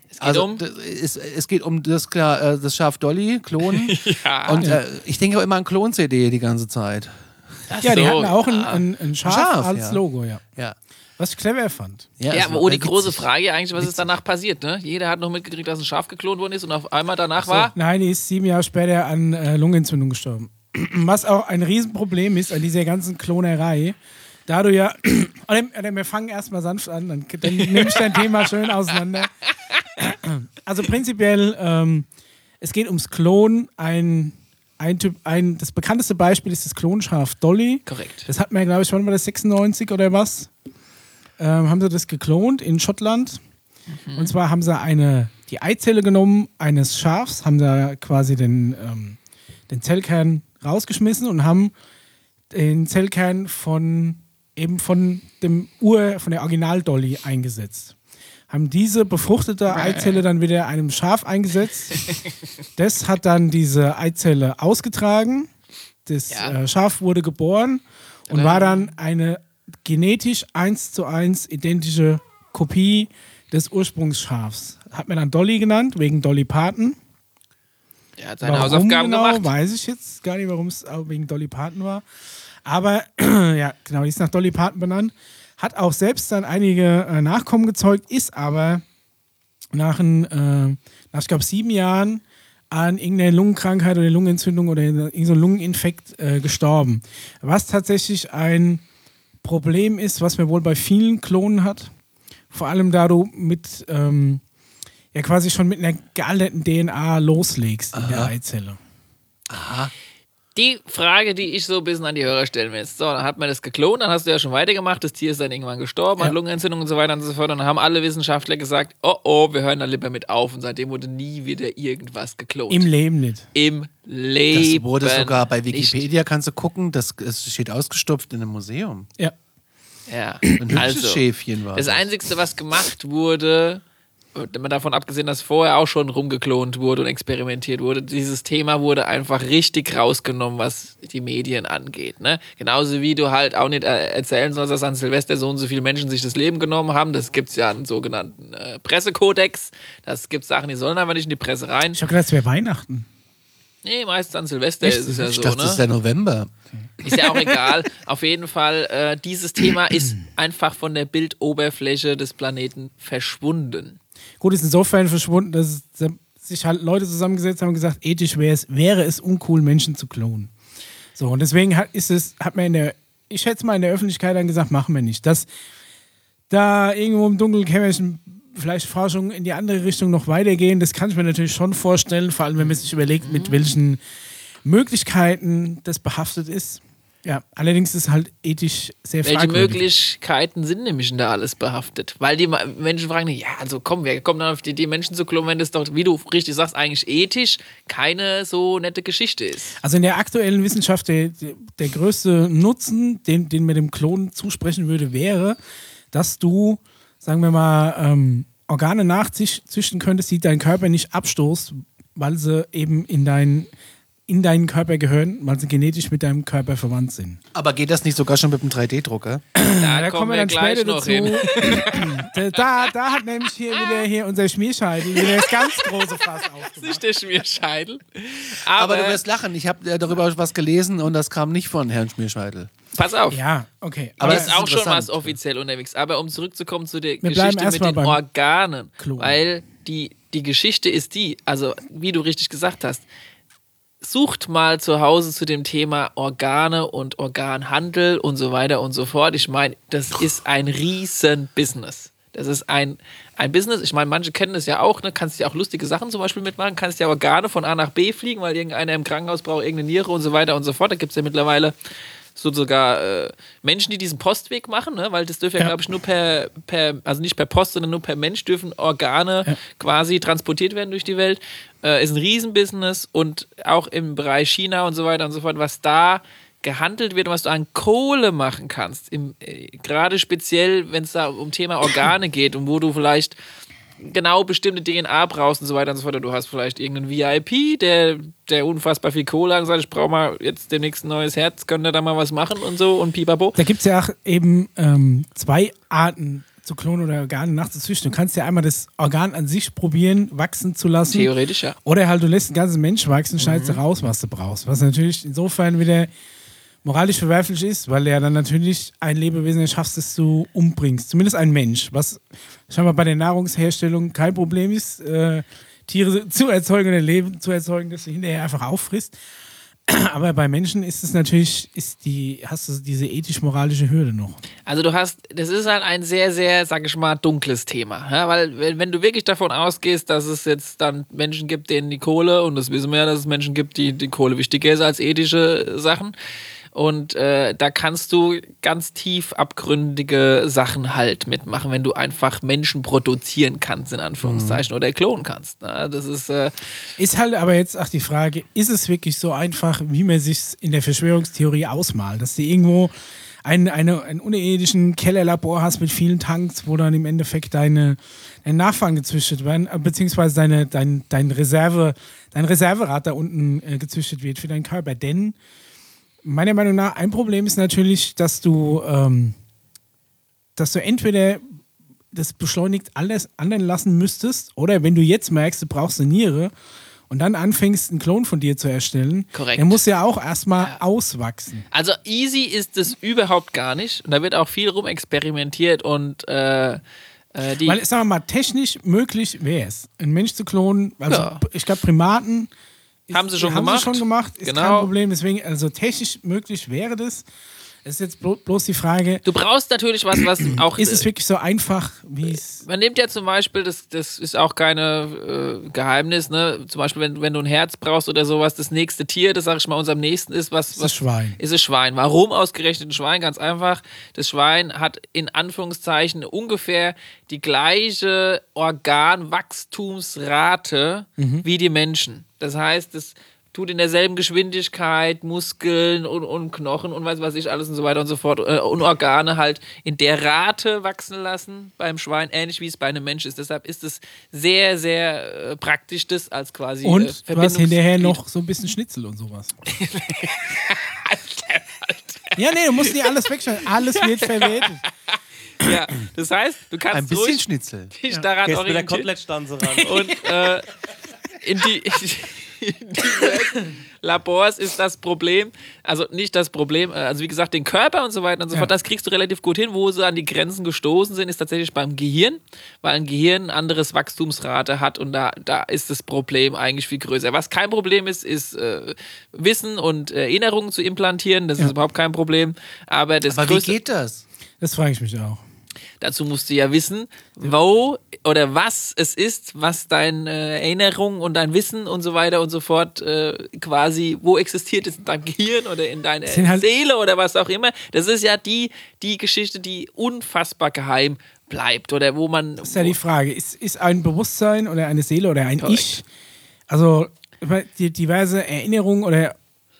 A: es geht um das Schaf Dolly, Klon.
B: Ja.
A: Und ich denke auch immer an Klon-CD die ganze Zeit.
C: Ja, die hatten auch ein Schaf als
A: ja.
C: Logo, ja.
A: Ja.
C: Was ich clever fand.
B: Ja,
A: es
B: aber
A: war
B: die
A: witzig.
B: große Frage eigentlich, was ist danach passiert, ne? Jeder hat noch mitgekriegt, dass ein Schaf geklont worden ist und auf einmal danach war...
C: Nein, die ist 7 Jahre später an Lungenentzündung gestorben. Was auch ein Riesenproblem ist an dieser ganzen Klonerei. Da du ja... Oder wir fangen erstmal sanft an, dann nehme ich dein Thema schön auseinander. Also prinzipiell, es geht ums Klon. Das bekannteste Beispiel ist das Klonschaf Dolly.
B: Korrekt.
C: Das hat man, glaube ich, wann war das, 96 oder was? Haben sie das geklont in Schottland. Und zwar haben sie die Eizelle genommen eines Schafs, haben da quasi den Zellkern rausgeschmissen und haben den Zellkern von der Original-Dolly eingesetzt. Haben diese befruchtete Eizelle dann wieder einem Schaf eingesetzt. Das hat dann diese Eizelle ausgetragen. Das Schaf wurde geboren und war dann eine genetisch 1:1 identische Kopie des Ursprungsschafs. Hat man dann Dolly genannt, wegen Dolly Parton.
B: Er hat seine Hausaufgaben
C: genau,
B: gemacht.
C: Weiß ich jetzt gar nicht, warum es auch wegen Dolly Parton war. Aber ja, genau, die ist nach Dolly Parton benannt. Hat auch selbst dann einige Nachkommen gezeugt, ist aber nach ich glaube, 7 Jahren an irgendeiner Lungenkrankheit oder Lungenentzündung oder irgendeinem Lungeninfekt gestorben. Was tatsächlich ein Problem ist, was man wohl bei vielen Klonen hat. Vor allem, da du quasi schon mit einer gealterten DNA loslegst in der Eizelle.
A: Aha.
B: Die Frage, die ich so ein bisschen an die Hörer stellen will. So, dann hat man das geklont, dann hast du ja schon weitergemacht, das Tier ist dann irgendwann gestorben, hat Lungenentzündung und so weiter und so fort. Und dann haben alle Wissenschaftler gesagt, oh, wir hören da lieber mit auf. Und seitdem wurde nie wieder irgendwas geklont.
C: Im Leben nicht.
B: Im Leben.
A: Das wurde sogar bei Wikipedia, kannst du gucken, es steht ausgestopft in einem Museum.
C: Ja.
B: Ja,
A: Ein hübsches Schäfchen war
B: das Einzige, was gemacht wurde, davon abgesehen, dass vorher auch schon rumgeklont wurde und experimentiert wurde, dieses Thema wurde einfach richtig rausgenommen, was die Medien angeht. Ne? Genauso wie du halt auch nicht erzählen sollst, dass an Silvester so und so viele Menschen sich das Leben genommen haben. Das gibt es ja einen sogenannten Pressekodex. Das gibt Sachen, die sollen einfach nicht in die Presse rein.
C: Ich habe gedacht, es wäre Weihnachten.
B: Nee, meistens an Silvester ist es ja so.
A: Ich dachte, das ist der November.
B: Ist ja auch egal. Auf jeden Fall, dieses Thema ist einfach von der Bildoberfläche des Planeten verschwunden.
C: Gut, ist insofern verschwunden, dass sich halt Leute zusammengesetzt haben und gesagt, ethisch wäre es uncool, Menschen zu klonen. So, und deswegen hat man ich schätze mal in der Öffentlichkeit dann gesagt, machen wir nicht. Dass da irgendwo im Dunkelkämmerchen vielleicht Forschung in die andere Richtung noch weitergehen, das kann ich mir natürlich schon vorstellen, vor allem wenn man sich überlegt, mit welchen Möglichkeiten das behaftet ist. Ja, allerdings ist es halt ethisch sehr fragwürdig.
B: Welche Möglichkeiten sind nämlich da alles behaftet? Weil die Menschen fragen, ja, also komm, wir kommen dann auf die Idee, Menschen zu klonen, wenn das doch, wie du richtig sagst, eigentlich ethisch keine so nette Geschichte ist.
C: Also in der aktuellen Wissenschaft, der größte Nutzen, den mir dem Klonen zusprechen würde, wäre, dass du, sagen wir mal, Organe nachzüchten könntest, die dein Körper nicht abstoßt, weil sie eben in deinen Körper gehören, weil sie genetisch mit deinem Körper verwandt sind.
A: Aber geht das nicht sogar schon mit dem 3D-Drucker?
B: Da kommen wir dann gleich noch hin.
C: Da hat nämlich hier unser Schmierscheidel wieder das ganz große Fass aufgemacht.
B: Das ist der Schmierscheidel.
A: Aber du wirst lachen, ich habe darüber was gelesen und das kam nicht von Herrn Schmierscheidel.
B: Pass auf.
C: Ja, okay.
B: Aber das ist auch schon was offiziell unterwegs. Aber um zurückzukommen zu der Geschichte mit den Organen, weil die Geschichte ist die, also wie du richtig gesagt hast, sucht mal zu Hause zu dem Thema Organe und Organhandel und so weiter und so fort. Ich meine, das ist ein riesen Business. Das ist ein Business. Ich meine, manche kennen das ja auch. Ne? Kannst ja auch lustige Sachen zum Beispiel mitmachen. Kannst ja Organe von A nach B fliegen, weil irgendeiner im Krankenhaus braucht irgendeine Niere und so weiter und so fort. Da gibt es ja mittlerweile sogar Menschen, die diesen Postweg machen, ne? Weil das dürfen ja, glaube ich, nur also nicht per Post, sondern nur per Mensch dürfen Organe quasi transportiert werden durch die Welt. Ist ein Riesenbusiness und auch im Bereich China und so weiter und so fort, was da gehandelt wird und was du an Kohle machen kannst, gerade speziell, wenn es da um Thema Organe geht und wo du vielleicht genau bestimmte DNA brauchst und so weiter und so fort. Du hast vielleicht irgendeinen VIP, der unfassbar viel Kohle hat und sagt, ich brauche mal jetzt demnächst ein neues Herz, könnt ihr da mal was machen und so und pipapo.
C: Da gibt es ja auch eben zwei Arten zu klonen oder Organe nachzuzüchten. Du kannst ja einmal das Organ an sich probieren, wachsen zu lassen.
B: Theoretisch, ja.
C: Oder halt du lässt den ganzen Mensch wachsen, schneidest du raus, was du brauchst. Was natürlich insofern wieder moralisch verwerflich ist, weil ja dann natürlich ein Lebewesen schaffst, das du umbringst. Zumindest ein Mensch, was scheinbar bei der Nahrungsherstellung kein Problem ist, Tiere zu erzeugen oder Leben zu erzeugen, das du hinterher einfach auffrisst. Aber bei Menschen ist es natürlich, hast du diese ethisch-moralische Hürde noch.
B: Also das ist halt ein sehr, sehr, sag ich mal, dunkles Thema. Ja, weil wenn du wirklich davon ausgehst, dass es jetzt dann Menschen gibt, denen die Kohle, und das wissen wir ja, dass es Menschen gibt, die Kohle wichtiger ist als ethische Sachen. Und da kannst du ganz tief abgründige Sachen halt mitmachen, wenn du einfach Menschen produzieren kannst, in Anführungszeichen, oder klonen kannst. Na, das
C: ist halt aber jetzt auch die Frage, ist es wirklich so einfach, wie man sich in der Verschwörungstheorie ausmalt, dass du irgendwo einen unterirdischen Kellerlabor hast mit vielen Tanks, wo dann im Endeffekt deine Nachfahren gezüchtet werden, beziehungsweise dein Reserverad da unten gezüchtet wird für deinen Körper. Denn meiner Meinung nach, ein Problem ist natürlich, dass du entweder das beschleunigt alles anderen lassen müsstest, oder wenn du jetzt merkst, du brauchst eine Niere und dann anfängst, einen Klon von dir zu erstellen,
B: korrekt,
C: der muss ja auch erstmal auswachsen.
B: Also easy ist es überhaupt gar nicht. Und da wird auch viel rumexperimentiert und weil,
C: sagen wir mal, technisch möglich wäre es, einen Mensch zu klonen. Also ich glaube, Primaten haben sie schon gemacht, ist
B: genau,
C: kein Problem. Deswegen, also technisch möglich wäre das. Das ist jetzt bloß die Frage.
B: Du brauchst natürlich was auch.
C: Ist es wirklich so einfach, wie es.
B: Man nimmt ja zum Beispiel, das ist auch keine Geheimnis, ne? Zum Beispiel, wenn du ein Herz brauchst oder sowas, das nächste Tier, das sag ich mal, uns am nächsten ist, was
C: Das Schwein.
B: Ist es Schwein. Warum ausgerechnet ein Schwein? Ganz einfach. Das Schwein hat in Anführungszeichen ungefähr die gleiche Organwachstumsrate wie die Menschen. Das heißt, es tut in derselben Geschwindigkeit Muskeln und Knochen und weiß was ich alles und so weiter und so fort und Organe halt in der Rate wachsen lassen beim Schwein, ähnlich wie es bei einem Mensch ist. Deshalb ist es sehr, sehr praktisch, das als quasi
C: Und du hast hinterher noch so ein bisschen Schnitzel und sowas. Ja, nee, du musst nicht alles wegschneiden. Alles wird verwertet.
B: Ja, das heißt, du kannst
A: ein bisschen Schnitzel.
B: dich daran
D: Gehst mit der
B: orientieren.
D: Kotelettstanze ran.
B: Und in die Labors ist das Problem, also nicht das Problem, also wie gesagt, den Körper und so weiter und so fort, das kriegst du relativ gut hin. Wo sie an die Grenzen gestoßen sind, ist tatsächlich beim Gehirn, weil ein Gehirn ein anderes Wachstumsrate hat und da ist das Problem eigentlich viel größer. Was kein Problem ist Wissen und Erinnerungen zu implantieren, das ist überhaupt kein Problem. Aber
A: wie geht das?
C: Das frage ich mich auch.
B: Dazu musst du ja wissen, wo oder was es ist, was deine Erinnerung und dein Wissen und so weiter und so fort quasi, wo existiert es in deinem Gehirn oder in deiner Seele oder was auch immer. Das ist ja die Geschichte, die unfassbar geheim bleibt oder wo man...
C: Das ist ja die Frage, ist ein Bewusstsein oder eine Seele oder ein Ich, also die diverse Erinnerungen oder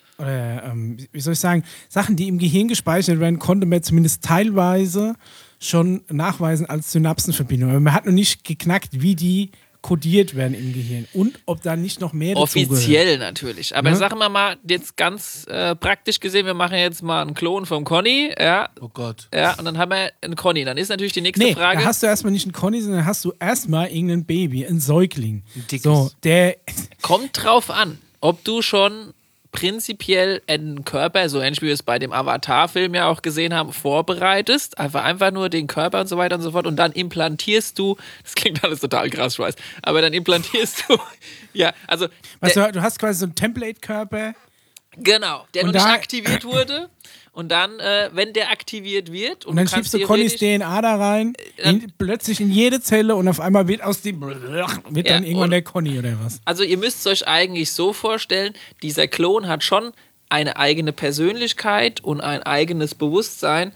C: wie soll ich sagen, Sachen, die im Gehirn gespeichert werden, konnte man zumindest teilweise schon nachweisen als Synapsenverbindung. Aber man hat noch nicht geknackt, wie die kodiert werden im Gehirn und ob da nicht noch mehr
B: offiziell natürlich. Aber sagen wir mal, jetzt ganz praktisch gesehen, wir machen jetzt mal einen Klon vom Conny. Ja.
A: Oh Gott.
B: Ja, und dann haben wir einen Conny. Dann ist natürlich die nächste Frage.
C: Da hast du erstmal nicht einen Conny, sondern hast du erstmal irgendein Baby, ein Säugling.
A: Ein dickes.
C: So, der
B: kommt drauf an, ob du schon prinzipiell einen Körper, so ähnlich wie wir es bei dem Avatar-Film ja auch gesehen haben, vorbereitest, einfach nur den Körper und so weiter und so fort und dann implantierst du, das klingt alles total krass, ich weiß, aber dann implantierst du, ja, also...
C: du hast quasi so einen Template-Körper.
B: Genau, der noch nicht aktiviert wurde und dann, wenn der aktiviert wird...
C: Und dann schiebst du Connys DNA da rein, plötzlich in jede Zelle und auf einmal wird aus dem... wird dann irgendwann der Conny oder was?
B: Also ihr müsst es euch eigentlich so vorstellen, dieser Klon hat schon eine eigene Persönlichkeit und ein eigenes Bewusstsein,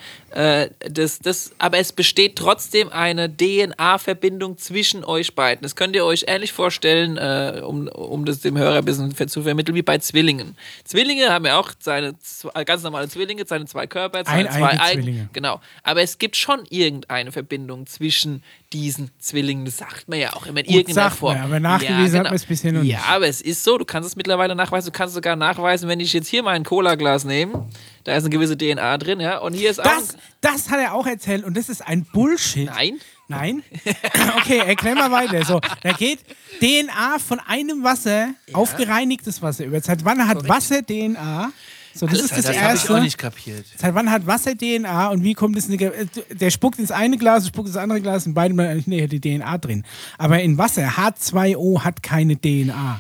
B: aber es besteht trotzdem eine DNA-Verbindung zwischen euch beiden. Das könnt ihr euch ähnlich vorstellen, um das dem Hörer ein bisschen zu vermitteln, wie bei Zwillingen. Zwillinge haben ja auch ganz normale Zwillinge, seine zwei Körper, seine zwei Zwillinge. Genau. Aber es gibt schon irgendeine Verbindung zwischen diesen Zwillingen. Das sagt man ja auch immer in irgendeiner Form.
C: Aber nachgewiesen hat man es bisher noch nicht.
B: Ja, aber es ist so, du kannst es mittlerweile nachweisen, du kannst sogar nachweisen, wenn ich jetzt hier mein Cola-Glas nehme, da ist eine gewisse DNA drin, ja, und hier ist
C: das hat er auch erzählt und das ist ein Bullshit.
B: Nein?
C: Okay, erklär mal weiter. So, da geht DNA von einem Wasser auf gereinigtes Wasser über. Seit wann hat Wasser DNA? So, das ist das Erste.
A: Habe ich auch nicht kapiert.
C: Seit wann hat Wasser DNA und wie kommt es der spuckt ins eine Glas, spuckt ins andere Glas und beide hat die DNA drin. Aber in Wasser, H2O hat keine DNA.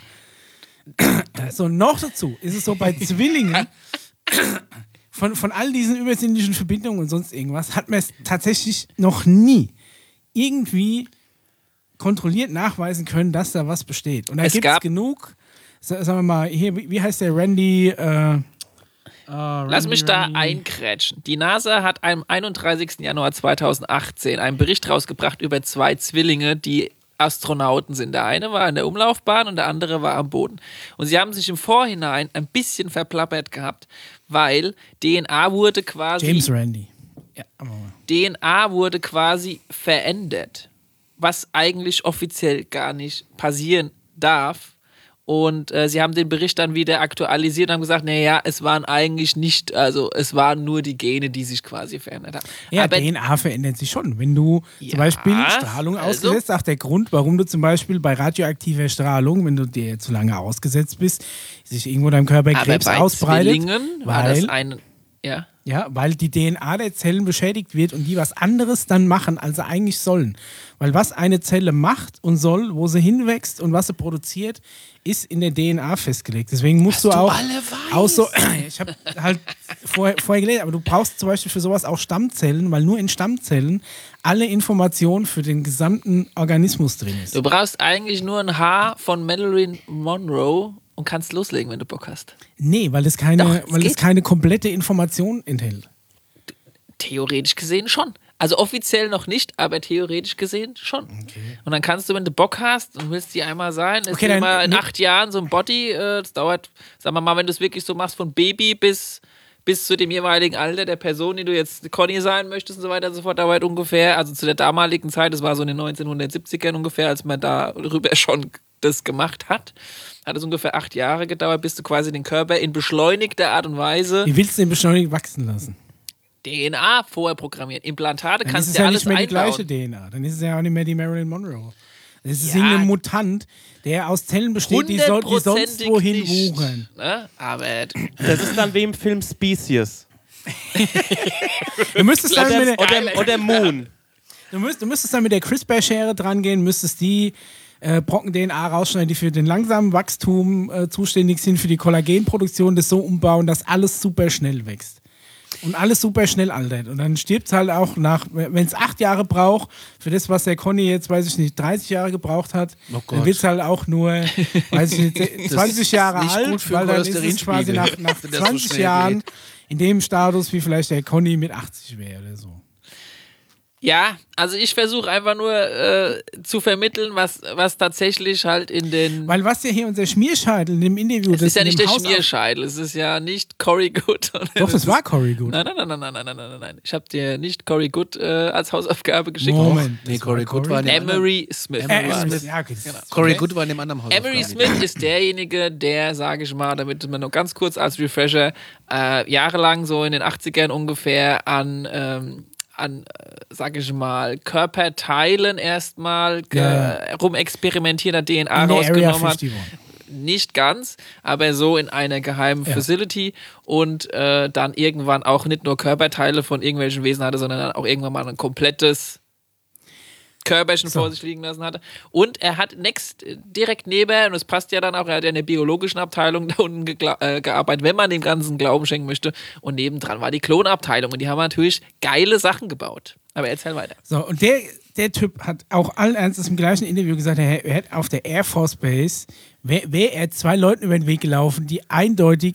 C: So, noch dazu ist es so bei Zwillingen, von all diesen übersinnlichen Verbindungen und sonst irgendwas, hat man es tatsächlich noch nie irgendwie kontrolliert nachweisen können, dass da was besteht. Und da gibt es genug, sagen wir mal, hier, wie heißt der Randy?
B: Lass mich da einkrätschen. Die NASA hat am 31. Januar 2018 einen Bericht rausgebracht über 2 Zwillinge, die Astronauten sind. Der eine war in der Umlaufbahn und der andere war am Boden. Und sie haben sich im Vorhinein ein bisschen verplappert gehabt, weil DNA wurde quasi...
C: James Randi.
B: Ja. DNA wurde quasi verändert, was eigentlich offiziell gar nicht passieren darf. Und sie haben den Bericht dann wieder aktualisiert und haben gesagt, naja, es waren eigentlich nicht, also es waren nur die Gene, die sich quasi verändert haben.
C: Ja, aber DNA verändert sich schon. Wenn du zum Beispiel Strahlung ausgesetzt, auch der Grund, warum du zum Beispiel bei radioaktiver Strahlung, wenn du dir zu lange ausgesetzt bist, sich irgendwo in deinem Körper Krebs ausbreitet.
B: Zwillingen war das ein... Ja.
C: Ja, weil die DNA der Zellen beschädigt wird und die was anderes dann machen, als sie eigentlich sollen. Weil was eine Zelle macht und soll, wo sie hinwächst und was sie produziert, ist in der DNA festgelegt. Deswegen musst du auch so, ich habe halt vorher gelesen, aber du brauchst zum Beispiel für sowas auch Stammzellen, weil nur in Stammzellen alle Informationen für den gesamten Organismus drin ist.
B: Du brauchst eigentlich nur ein Haar von Marilyn Monroe und kannst loslegen, wenn du Bock hast.
C: Nee, weil es keine komplette Information enthält.
B: Theoretisch gesehen schon. Also offiziell noch nicht, aber theoretisch gesehen schon. Okay. Und dann kannst du, wenn du Bock hast und willst die einmal sein, ist immer in 8 Jahren so ein Body, das dauert, sagen wir mal, wenn du es wirklich so machst, von Baby bis zu dem jeweiligen Alter der Person, die du jetzt Conny sein möchtest und so weiter und so fort, dauert ungefähr, also zu der damaligen Zeit, das war so in den 1970ern ungefähr, als man darüber schon das gemacht hat es ungefähr 8 Jahre gedauert, bis du quasi den Körper in beschleunigter Art und Weise...
C: Wie willst du den beschleunigt wachsen lassen?
B: DNA vorher programmieren. Implantate
C: dann
B: kannst du ja alles einbauen.
C: Dann ist es ja nicht mehr die gleiche DNA. Dann ist es ja auch nicht mehr die Marilyn Monroe. Das ist irgendein Mutant, der aus Zellen besteht, die sonst wohin wuchern.
B: Ne? Aber
D: das ist dann wie im Film Species.
C: Du müsstest dann
D: oder Moon.
C: Du müsstest dann mit der CRISPR-Schere dran gehen, müsstest die Brocken DNA rausschneiden, die für den langsamen Wachstum zuständig sind, für die Kollagenproduktion, das so umbauen, dass alles super schnell wächst. Und alles super schnell altert. Und dann stirbt es halt auch wenn es 8 Jahre braucht, für das, was der Conny jetzt, weiß ich nicht, 30 Jahre gebraucht hat, dann wird es halt auch nur, weiß ich nicht, 20 Jahre alt, weil dann ist es quasi nach 20 Jahren in dem Status, wie vielleicht der Conny mit 80 wäre oder so.
B: Ja, also ich versuche einfach nur zu vermitteln, was tatsächlich halt in den...
C: Weil was ja hier unser Schmierscheitel in dem Interview...
B: Das ist ja nicht der Schmierscheitel, es ist ja nicht Cory Good.
C: Doch, das war Cory Good.
B: Nein. Ich habe dir nicht Cory Good als Hausaufgabe geschickt.
C: Moment.
A: Nee, Cory Good war in dem
B: Emery Smith.
C: Ja, okay,
B: genau.
A: Cory Good war in dem anderen Haus.
B: Emery Smith ist derjenige, der, sage ich mal, damit man noch ganz kurz als Refresher, jahrelang so in den 80ern ungefähr an sag ich mal, Körperteilen erstmal rumexperimentiert hat, DNA rausgenommen hat. Nicht ganz, aber so in einer geheimen Facility und dann irgendwann auch nicht nur Körperteile von irgendwelchen Wesen hatte, sondern dann auch irgendwann mal ein komplettes Körperchen vor sich liegen lassen hatte. Und er hat direkt neben, und es passt ja dann auch, er hat ja in der biologischen Abteilung da unten gearbeitet, wenn man dem Ganzen Glauben schenken möchte. Und nebendran war die Klonabteilung. Und die haben natürlich geile Sachen gebaut. Aber erzähl weiter.
C: So, und der Typ hat auch allen Ernstes im gleichen Interview gesagt, er hätte auf der Air Force Base, wäre er 2 Leuten über den Weg gelaufen, die eindeutig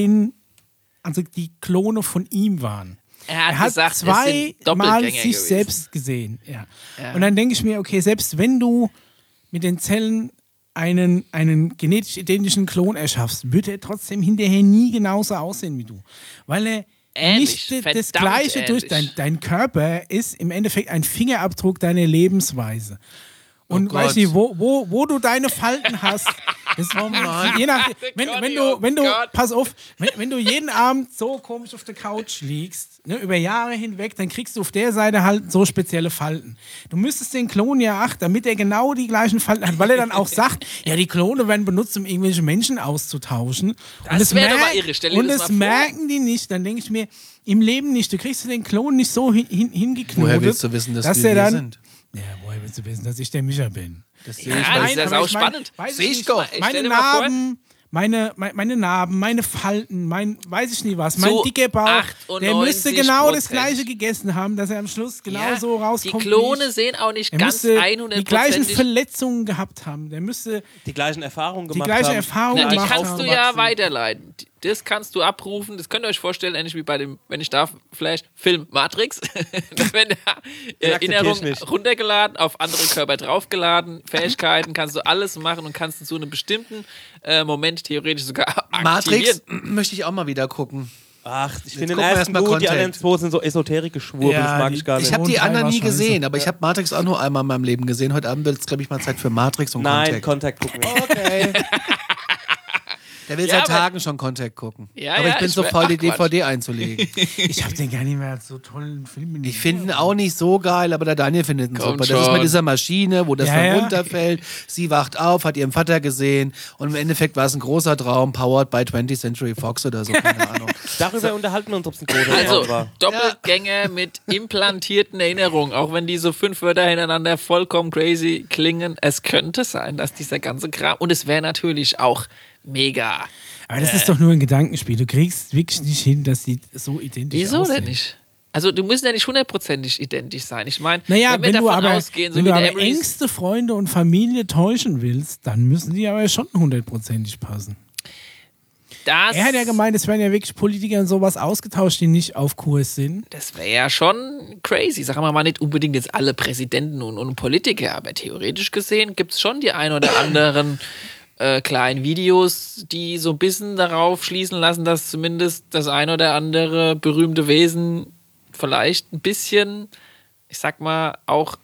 C: die Klone von ihm waren.
B: Er hat gesagt,
C: 2 Mal sich selbst gesehen. Ja. Und dann denke ich mir, okay, selbst wenn du mit den Zellen einen genetisch identischen Klon erschaffst, wird er trotzdem hinterher nie genauso aussehen wie du. Weil er
B: ähnlich,
C: nicht das Gleiche durch dein Körper ist im Endeffekt ein Fingerabdruck deiner Lebensweise. Und weißt du, wo du deine Falten hast, ist, je nach, wenn du pass auf, wenn du jeden Abend so komisch auf der Couch liegst, ne, über Jahre hinweg, dann kriegst du auf der Seite halt so spezielle Falten. Du müsstest den Klon ja achten, damit er genau die gleichen Falten hat, weil er dann auch sagt, ja, die Klone werden benutzt, um irgendwelche Menschen auszutauschen.
B: Das wäre doch mal irre, stell dir das mal vor.
C: Merken die nicht, dann denke ich mir, im Leben nicht, du kriegst den Klon nicht so hingeknotet,
A: woher willst du wissen, dass wir
C: dann
A: sind?
C: Ja, woher willst du wissen, dass ich der Micha bin?
A: Das
B: sehe ich. Das ist ja sau spannend.
C: Sehe ich doch. Meine Narben, meine Narben, meine Falten, weiß ich nie was, mein dicker Bauch, der müsste genau das Gleiche gegessen haben, dass er am Schluss genau so rauskommt.
B: Die Klone sehen auch nicht ganz 100%.
C: Die gleichen Verletzungen gehabt haben. Der müsste
D: die gleichen Erfahrungen gemacht haben.
B: Die kannst du ja weiterleiten. Das kannst du abrufen, das könnt ihr euch vorstellen, ähnlich wie bei dem, wenn ich darf, vielleicht Film Matrix. Das werden Erinnerungen runtergeladen, auf andere Körper draufgeladen, Fähigkeiten, kannst du alles machen und kannst zu einem bestimmten Moment theoretisch sogar aktivieren.
A: Matrix möchte ich auch mal wieder gucken.
D: Ach, ich finde den ersten gut, die anderen 2 sind so esoterische Schwurbel, das mag ich gar nicht.
A: Ich habe die anderen nie gesehen, aber ich habe Matrix auch nur einmal in meinem Leben gesehen. Heute Abend wird es, glaube ich, mal Zeit für Matrix und Contact.
D: Nein, Contact gucken wir.
A: Okay. Der will
B: Ja,
A: seit
B: aber-
A: Tagen schon Contact gucken.
B: Ja,
A: aber
B: ja,
A: ich bin
B: ich
A: so
B: wär-
A: voll, die
B: ach, Quatsch.
A: DVD einzulegen.
C: Ich habe den gar nicht mehr als so tollen Film in
A: Ich finde ihn auch nicht so geil, aber der Daniel findet ihn
B: Kommt
A: super. Das ist
B: schon.
A: mit dieser Maschine, wo das
C: Ja,
A: dann
C: ja.
A: runterfällt. Sie wacht auf, hat ihren Vater gesehen und im Endeffekt war es ein großer Traum, powered by 20th Century Fox oder so, keine Ahnung.
D: Darüber unterhalten wir uns, ob es ein großer
B: Also,
D: Traum war.
B: Doppelgänger mit implantierten Erinnerungen, auch wenn diese 5 Wörter hintereinander vollkommen crazy klingen, es könnte sein, dass dieser ganze Kram, und es wäre natürlich auch mega.
C: Aber das ist doch nur ein Gedankenspiel. Du kriegst wirklich nicht hin, dass die so identisch
B: Wieso
C: aussehen.
B: denn nicht? Also, du musst ja nicht 100%ig identisch sein. Ich meine,
C: Naja,
B: wenn wir davon ausgehen, so
C: wenn
B: wie
C: du
B: der
C: aber
B: Emerys,
C: engste Freunde und Familie täuschen willst, dann müssen die aber schon 100%ig passen.
B: das,
C: Er hat ja gemeint, es werden ja wirklich Politiker und sowas ausgetauscht, die nicht auf Kurs sind.
B: das wäre ja schon crazy. Sagen wir mal nicht unbedingt jetzt alle Präsidenten und Politiker, aber theoretisch gesehen gibt es schon die ein oder anderen kleinen Videos, die so ein bisschen darauf schließen lassen, dass zumindest das ein oder andere berühmte Wesen vielleicht ein bisschen, ich sag mal, auch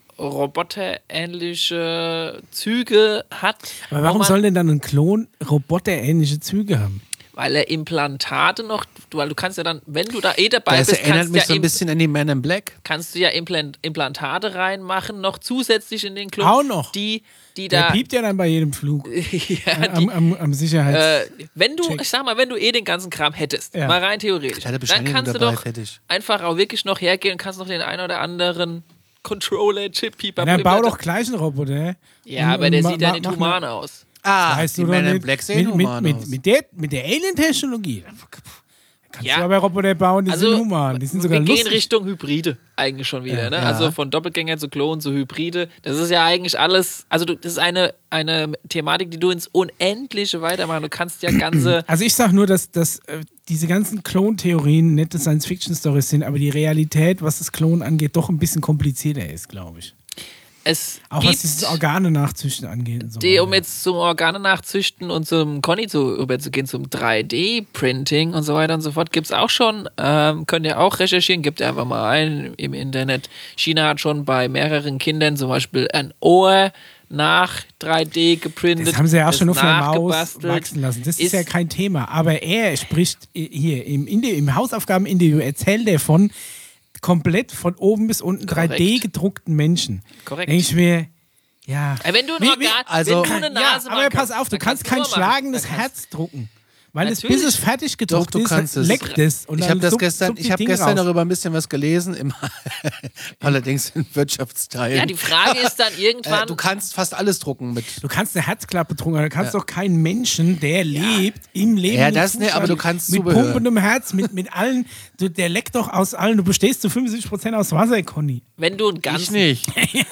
B: roboterähnliche Züge hat.
C: Aber
B: wo
C: warum
B: man-
C: soll denn dann ein Klon roboterähnliche Züge haben?
B: Weil er Implantate noch, weil du kannst ja dann, wenn du da dabei
A: Das
B: bist,
A: erinnert
B: kannst,
A: mich
B: ja
A: so ein bisschen an die Men in Black.
B: kannst du ja Implantate reinmachen, noch zusätzlich in den Klon.
C: Auch noch?
B: Die
C: Der
B: da.
C: piept ja dann bei jedem Flug
B: ja, die,
C: am Sicherheits...
B: wenn du,
C: Check.
B: ich sag mal, wenn du den ganzen Kram hättest,
C: Ja.
B: mal rein theoretisch,
A: Ich hatte
B: dann
A: Bescheinigung
B: kannst du
A: dabei,
B: doch
A: fertig.
B: einfach auch wirklich noch hergehen und kannst noch den einen oder anderen Controller, Chip, Pieper,
C: dann bau doch gleich einen Roboter.
B: Ja,
C: Und-
B: aber der
C: und
B: sieht ja
C: ma-
B: nicht
C: mach
B: human
C: mal-
B: aus.
A: Ah,
C: Weißt
A: die
C: du doch
A: Men in
C: nicht.
A: Black sehen human aus.
C: Mit der Alien-Technologie. Kannst
B: Ja.
C: du aber Roboter bauen, die
B: Also,
C: sind human. Die sind sogar
B: wir gehen
C: lustig.
B: Richtung Hybride eigentlich schon wieder.
C: Ja.
B: Ne?
A: Ja.
B: Also von Doppelgänger zu Klon zu Hybride. Das ist ja eigentlich alles, also das ist eine Thematik, die du ins Unendliche weitermachen. Du kannst ja ganze,
C: Also ich sag nur, dass diese ganzen Klontheorien nette Science-Fiction-Stories sind, aber die Realität, was das Klonen angeht, doch ein bisschen komplizierter ist, glaube ich.
B: es
C: Auch
B: gibt
C: was dieses Organe nachzüchten angeht. Und so
B: die, um
C: weiter.
B: jetzt zum Organe nachzüchten und zum Conny überzugehen, zum 3D-Printing und so weiter und so fort, gibt es auch schon, könnt ihr auch recherchieren, gebt einfach mal ein im Internet. China hat schon bei mehreren Kindern zum Beispiel ein Ohr nach 3D geprintet.
C: Das haben sie ja auch
B: das
C: schon auf der Maus
B: nachgebastelt.
C: wachsen lassen. Das ist ja kein Thema. Aber er spricht hier im Hausaufgaben-Interview, erzählt er von komplett von oben bis unten
B: Korrekt.
C: 3D gedruckten Menschen.
B: Korrekt.
C: Denke ich mir, ja.
B: Ey, wenn du ein
C: Wie-
B: Organ,
A: also-
B: wenn du eine
C: Ja,
B: Nase
C: aber
B: machen
C: pass auf, du
B: dann
C: kannst kein
B: nur machen.
C: schlagendes
B: Dann kannst-
C: Herz drucken. Weil es, bis
B: Natürlich.
C: es fertig
A: Doch,
C: gedruckt
A: du
C: ist,
A: kannst es.
C: leckt es. Und
A: Ich
C: dann
A: habe das
C: suppt-
A: gestern,
C: suppt die
A: ich habe
C: Ding
A: gestern
C: raus.
A: darüber ein bisschen was gelesen, allerdings im Wirtschaftsteil.
B: Ja, die Frage ist dann irgendwann,
A: du kannst fast alles drucken mit.
C: Du kannst eine Herzklappe drucken, aber du kannst doch keinen Menschen, der lebt, im Leben.
A: Ja, das nicht, aber du kannst
C: mit
A: Zubehör.
C: pumpendem Herz, mit allen, der leckt doch aus allen. Du bestehst zu 75% aus Wasser, Conny.
B: wenn du ein ganz
A: Ich nicht.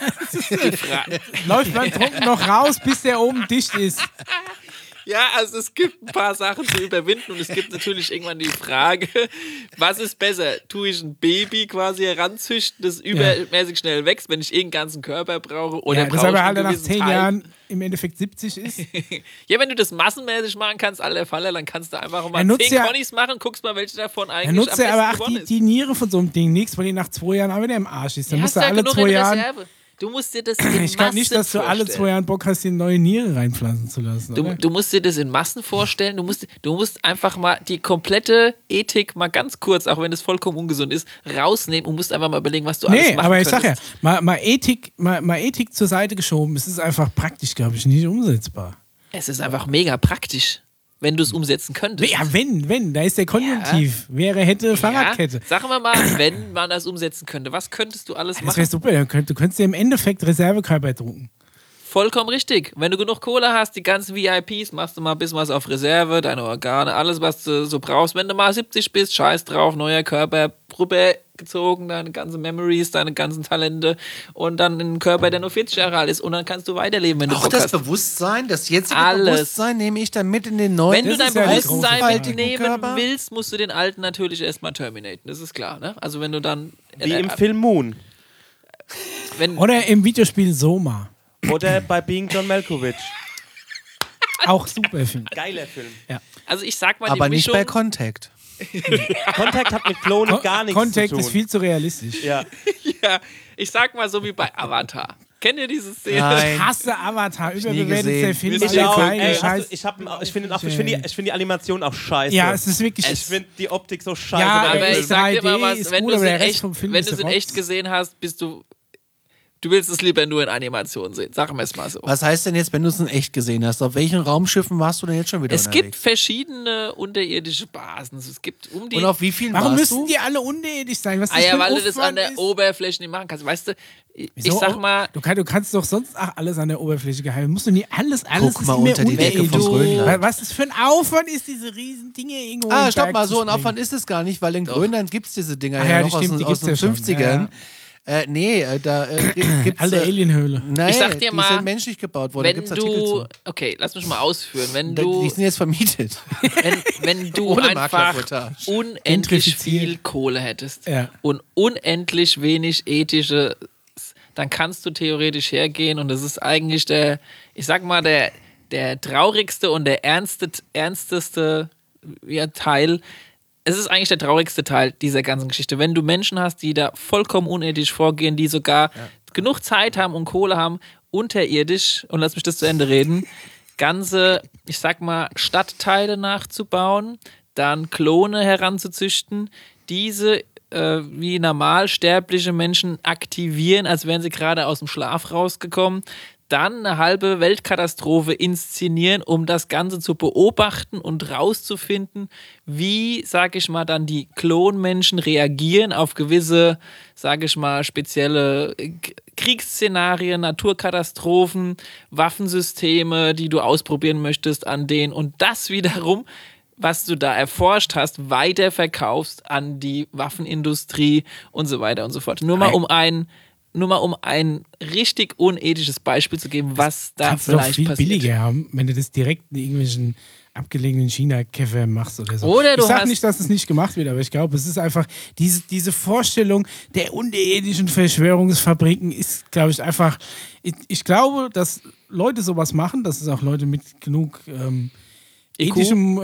C: Läuft beim Drucken noch raus, bis der oben dicht ist.
B: Ja, also es gibt ein paar Sachen zu überwinden und es gibt natürlich irgendwann die Frage, was ist besser? Tue ich ein Baby quasi heranzüchten, das übermäßig schnell wächst, wenn ich irgendeinen ganzen Körper brauche? Oder
C: Ja, das
B: brauche
C: aber
B: ich
C: halt
B: einen
C: nach
B: gewissen
C: 10
B: Teil?
C: Jahren im Endeffekt 70 ist.
B: Ja, wenn du das massenmäßig machen kannst, alle Falle, dann kannst du einfach mal
C: Er nutzt
B: 10
C: ja-
B: Connies machen, guckst mal, welche davon
C: Er
B: eigentlich
C: nutzt
B: am
C: ja
B: besten
C: aber auch
B: gewonnen ist.
C: die Niere von so einem Ding nichts, weil die nach 2 Jahren auch wieder im Arsch ist. Dann
B: Ja,
C: musst
B: hast
C: du
B: ja
C: alle
B: genug
C: 2
B: in
C: Jahren.
B: Reserve. Du musst dir das in
C: Ich glaube nicht, dass du
B: Massen
C: alle 2
B: vorstellen.
C: Jahren Bock hast, dir eine neue Niere reinpflanzen zu lassen. Oder?
B: Du musst dir das in Massen vorstellen. Du musst einfach mal die komplette Ethik mal ganz kurz, auch wenn das vollkommen ungesund ist, rausnehmen und musst einfach mal überlegen, was du alles
C: Nee,
B: machen
C: aber ich sag ja,
B: könntest.
C: mal Ethik zur Seite geschoben, es ist einfach praktisch, glaube ich, nicht umsetzbar.
B: Es ist einfach mega praktisch, wenn du es umsetzen könntest.
C: Ja, wenn, da ist der Konjunktiv. Wäre, hätte, Fahrradkette.
B: Ja, sagen wir mal, wenn man das umsetzen könnte, was könntest du alles
C: Das
B: machen?
C: wäre super, du könntest dir im Endeffekt Reservekörper drucken.
B: Vollkommen richtig. Wenn du genug Kohle hast, die ganzen VIPs, machst du mal ein bisschen was auf Reserve, deine Organe, alles, was du so brauchst. Wenn du mal 70 bist, scheiß drauf, neuer Körper, rübergezogen, deine ganzen Memories, deine ganzen Talente und dann ein Körper, der nur 40 Jahre alt ist und dann kannst du weiterleben, wenn du
A: Auch
B: Bock
A: das
B: hast.
A: Bewusstsein, das jetzige
B: Alles.
A: Bewusstsein nehme ich dann mit in den neuen.
B: Wenn du
C: Das
B: dein
C: ist ja die
B: Bewusstsein
C: große
B: mitnehmen
A: Körper.
B: willst, musst du den alten natürlich erstmal terminaten, das ist klar. Ne? Also wenn du dann...
D: Wie im Film Moon.
B: wenn,
C: Oder im Videospiel Soma.
D: Oder bei Being John Malkovich.
C: Auch super Film.
D: Geiler Film.
B: also ich sag mal,
A: aber
B: die
A: nicht
B: Mischung...
A: bei Contact.
D: Contact hat mit Klonen gar nichts
C: Contact
D: zu tun.
C: ist viel zu realistisch.
D: Ja.
B: Ja, ich sag mal so wie bei Avatar. Kennt ihr diese Szene?
A: Nein.
C: Ich hasse Avatar, überbewertet
A: gesehen.
C: der Film.
D: Ich auch.
C: Scheiß.
D: Ich finde die Animation auch scheiße.
C: Ja, es ist wirklich.
D: Ich finde die Optik so scheiße.
C: Ja,
D: bei dem
B: Aber
D: Film.
B: ich sag dir mal
C: 3D
B: was,
C: ist
B: wenn
C: gut,
B: du es
C: aber
B: in
C: der Rest vom Film ist
B: echt
C: rotz.
B: gesehen hast, bist du willst es lieber nur in Animation sehen. Sagen wir es mal so.
A: Was heißt denn jetzt, wenn du es in echt gesehen hast? Auf welchen Raumschiffen warst du denn jetzt schon wieder
B: Es gibt
A: unterwegs?
B: verschiedene unterirdische Basen. Es gibt um die...
A: Und auf wie vielen
C: Warum
A: warst
C: müssen
A: du?
C: die alle unirdisch sein? Was ist
B: Ah ja,
C: für ein
B: weil du das an
C: Aufwand
B: der
C: ist?
B: Oberfläche nicht machen kannst. Weißt du, ich
C: Wieso?
B: sag mal...
C: Du kannst doch sonst auch alles an der Oberfläche geheim. Musst du nie alles
A: Guck
C: ist
A: mal
C: immer
A: unter die Decke
C: unterirdisch.
A: von Grönland.
C: Was das für ein Aufwand ist, diese riesen Dinge irgendwo in den
A: Stopp
C: Berg
A: mal,
C: zu
A: so ein
C: springen.
A: Aufwand ist es gar nicht, weil in Grönland gibt es diese Dinger
C: Ach
A: ja
C: ja,
A: noch
C: die stimmt, die
A: aus den
C: gibt's ja schon.
A: 50ern. Da gibt's
C: Alte Alienhöhle.
A: Nein,
B: Ich sag dir
A: die
B: mal,
A: sind menschlich gebaut worden. Da
B: Wenn
A: gibt's Artikel
B: du...
A: zu.
B: Okay, lass mich mal ausführen. Wenn
A: Die
B: du...
A: sind jetzt vermietet.
B: Wenn du
A: Ohne
B: einfach
A: Maklerfootage.
B: unendlich
C: Gentrifiziert.
B: viel Kohle hättest
C: Ja.
B: und unendlich wenig ethische, dann kannst du theoretisch hergehen und das ist eigentlich der traurigste und der ernsteste Teil. Es ist eigentlich der traurigste Teil dieser ganzen Geschichte. Wenn du Menschen hast, die da vollkommen unethisch vorgehen, die sogar genug Zeit haben und Kohle haben, unterirdisch, und lass mich das zu Ende reden, ganze, Stadtteile nachzubauen, dann Klone heranzuzüchten, diese wie normalsterbliche Menschen aktivieren, als wären sie gerade aus dem Schlaf rausgekommen, dann eine halbe Weltkatastrophe inszenieren, um das Ganze zu beobachten und rauszufinden, wie, dann die Klonmenschen reagieren auf gewisse, spezielle Kriegsszenarien, Naturkatastrophen, Waffensysteme, die du ausprobieren möchtest an denen und das wiederum, was du da erforscht hast, weiterverkaufst an die Waffenindustrie und so weiter und so fort. Nur mal um ein richtig unethisches Beispiel zu geben, was da
C: Kannst du doch
B: vielleicht
C: viel
B: passiert.
C: billiger haben, wenn du das direkt in irgendwelchen abgelegenen China-Käfer machst oder so.
B: Oder du
C: ich sag
B: hast-
C: nicht, dass es nicht gemacht wird, aber ich glaube, es ist einfach, diese Vorstellung der unethischen Verschwörungsfabriken ist, glaube ich, einfach, ich glaube, dass Leute sowas machen, dass es auch Leute mit genug ethischem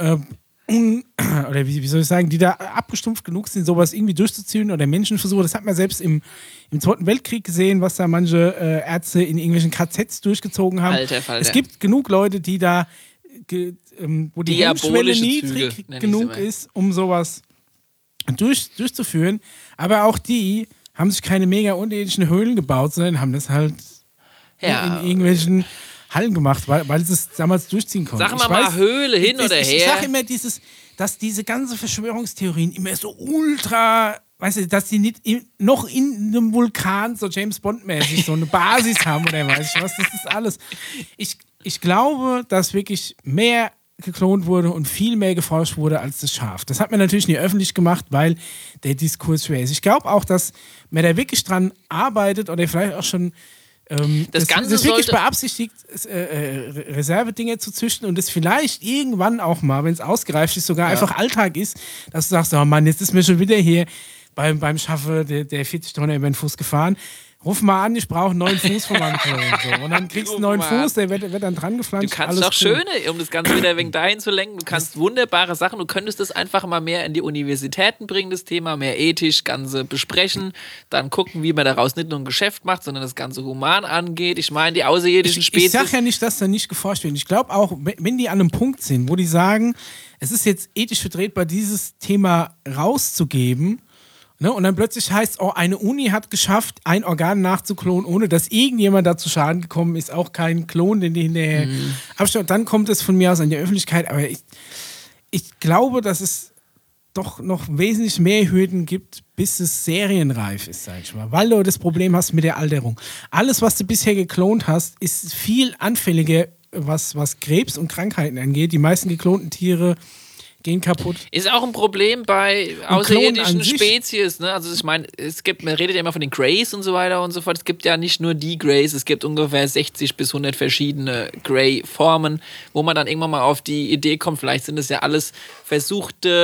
C: oder wie soll ich sagen, die da abgestumpft genug sind, sowas irgendwie durchzuziehen oder Menschenversuche. Das hat man selbst im Zweiten Weltkrieg gesehen, was da manche Ärzte in irgendwelchen KZs durchgezogen haben.
B: Alter Falter.
C: Es gibt genug Leute, die da, wo die Hemmschwelle
B: Diabolische
C: niedrig
B: Züge, nenn ich's
C: genug
B: immer.
C: ist, um sowas durchzuführen. Aber auch die haben sich keine mega unethischen Höhlen gebaut, sondern haben das halt
B: Ja.
C: in irgendwelchen Hallen gemacht, weil sie es damals durchziehen konnten.
B: Sagen wir mal Höhle hin oder
C: Ich
B: her.
C: sage immer dass diese ganzen Verschwörungstheorien immer so ultra, weißt du, dass die nicht noch in einem Vulkan so James Bond-mäßig so eine Basis haben oder weiß ich was, das ist alles. Ich glaube, dass wirklich mehr geklont wurde und viel mehr geforscht wurde als das Schaf. Das hat man natürlich nie öffentlich gemacht, weil der Diskurs schwer ist. Ich glaube auch, dass man da wirklich dran arbeitet oder vielleicht auch schon
B: Das Ganze
C: das wirklich
B: sollte-
C: beabsichtigt, Reservedinge zu züchten und das vielleicht irgendwann auch mal, wenn es ausgereift ist, sogar einfach Alltag ist, dass du sagst, oh Mann, jetzt ist mir schon wieder hier beim Schaffe der 40 Tonnen über den Fuß gefahren. Ruf mal an, ich brauche einen neuen Fuß von meinem Klon. So. Und dann kriegst du einen neuen
B: Ruf mal
C: Fuß, der wird dann dran gepflanzt.
B: Du kannst
C: alles
B: doch
C: cool.
B: schöne, um das Ganze wieder ein wenig dahin zu lenken, du kannst wunderbare Sachen, du könntest das einfach mal mehr in die Universitäten bringen, das Thema, mehr ethisch, Ganze besprechen, dann gucken, wie man daraus nicht nur ein Geschäft macht, sondern das Ganze human angeht. Ich meine, die außerirdischen
C: Ich
B: Spezies...
C: sage ja nicht, dass da nicht geforscht wird. Ich glaube auch, wenn die an einem Punkt sind, wo die sagen, es ist jetzt ethisch vertretbar, dieses Thema rauszugeben, ne? Und dann plötzlich heißt, oh, eine Uni hat geschafft, ein Organ nachzuklonen, ohne dass irgendjemand da zu Schaden gekommen ist, auch kein Klon, den die hinterher abstellen. Dann kommt es von mir aus an die Öffentlichkeit, aber ich glaube, dass es doch noch wesentlich mehr Hürden gibt, bis es serienreif ist, sag ich mal. Weil du das Problem hast mit der Alterung. Alles, was du bisher geklont hast, ist viel anfälliger, was Krebs und Krankheiten angeht. Die meisten geklonten Tiere gehen kaputt.
B: Ist auch ein Problem bei
C: Klonen
B: außerirdischen
C: an sich.
B: Spezies, ne? Also ich meine, man redet ja immer von den Greys und so weiter und so fort. Es gibt ja nicht nur die Greys, es gibt ungefähr 60 bis 100 verschiedene Grey-Formen, wo man dann irgendwann mal auf die Idee kommt, vielleicht sind es ja alles versuchte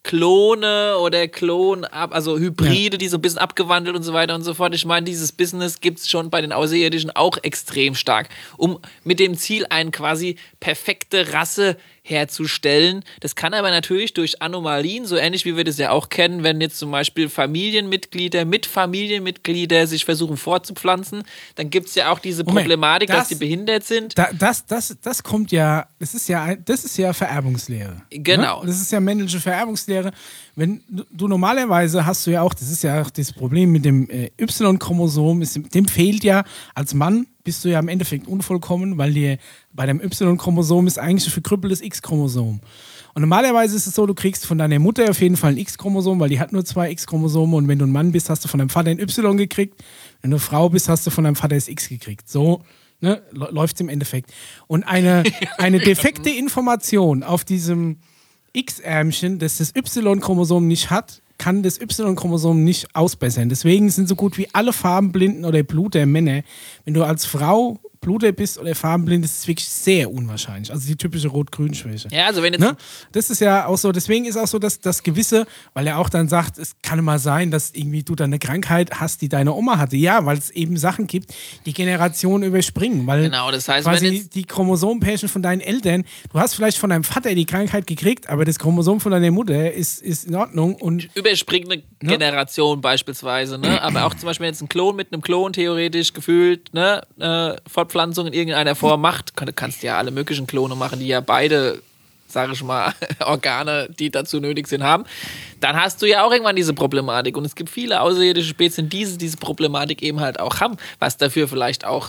B: Klone oder also Hybride, die so ein bisschen abgewandelt und so weiter und so fort. Ich meine, dieses Business gibt es schon bei den Außerirdischen auch extrem stark, um mit dem Ziel, eine quasi perfekte Rasse herzustellen. Das kann aber natürlich durch Anomalien, so ähnlich wie wir das ja auch kennen, wenn jetzt zum Beispiel Familienmitglieder mit Familienmitglieder sich versuchen fortzupflanzen, dann gibt es ja auch diese Problematik, dass die behindert sind.
C: Das kommt ja, das ist ja Vererbungslehre.
B: Genau.
C: Ne? Das ist ja männliche Vererbungslehre. Wenn du normalerweise hast du ja auch, das ist ja auch das Problem mit dem Y-Chromosom, dem fehlt ja als Mann, bist du ja im Endeffekt unvollkommen, weil dir bei dem Y-Chromosom ist eigentlich ein verkrüppeltes X-Chromosom. Und normalerweise ist es so, du kriegst von deiner Mutter auf jeden Fall ein X-Chromosom, weil die hat nur 2 X-Chromosome und wenn du ein Mann bist, hast du von deinem Vater ein Y gekriegt. Wenn du eine Frau bist, hast du von deinem Vater das X gekriegt. So läuft es im Endeffekt. Und eine defekte Information auf diesem X-Ärmchen, das Y-Chromosom nicht hat, kann das Y-Chromosom nicht ausbessern. Deswegen sind so gut wie alle Farbenblinden oder Bluter Männer, wenn du als Frau Bluter bist oder farbenblind, ist es wirklich sehr unwahrscheinlich. Also die typische Rot-Grün-Schwäche.
B: Ja, also wenn jetzt...
C: Ne? Das ist ja auch so, deswegen ist auch so, dass das Gewisse, weil er auch dann sagt, es kann immer sein, dass irgendwie du dann eine Krankheit hast, die deine Oma hatte. Ja, weil es eben Sachen gibt, die Generationen überspringen. Weil
B: genau, das heißt,
C: quasi
B: wenn jetzt
C: die Chromosompärchen von deinen Eltern, du hast vielleicht von deinem Vater die Krankheit gekriegt, aber das Chromosom von deiner Mutter ist in Ordnung. Und
B: überspringt eine Generation beispielsweise, ne? Aber auch zum Beispiel jetzt ein Klon mit einem Klon theoretisch gefühlt, ne? Fortpflanzung in irgendeiner Form macht, du kannst ja alle möglichen Klone machen, die ja beide, sage ich mal, Organe, die dazu nötig sind, haben, dann hast du ja auch irgendwann diese Problematik. Und es gibt viele außerirdische Spezien, die diese Problematik eben halt auch haben, was vielleicht auch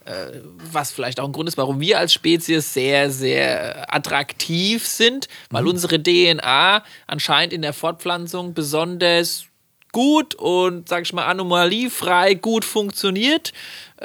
B: ein Grund ist, warum wir als Spezies sehr, sehr attraktiv sind, weil unsere DNA anscheinend in der Fortpflanzung besonders gut und, sag ich mal, anomaliefrei gut funktioniert,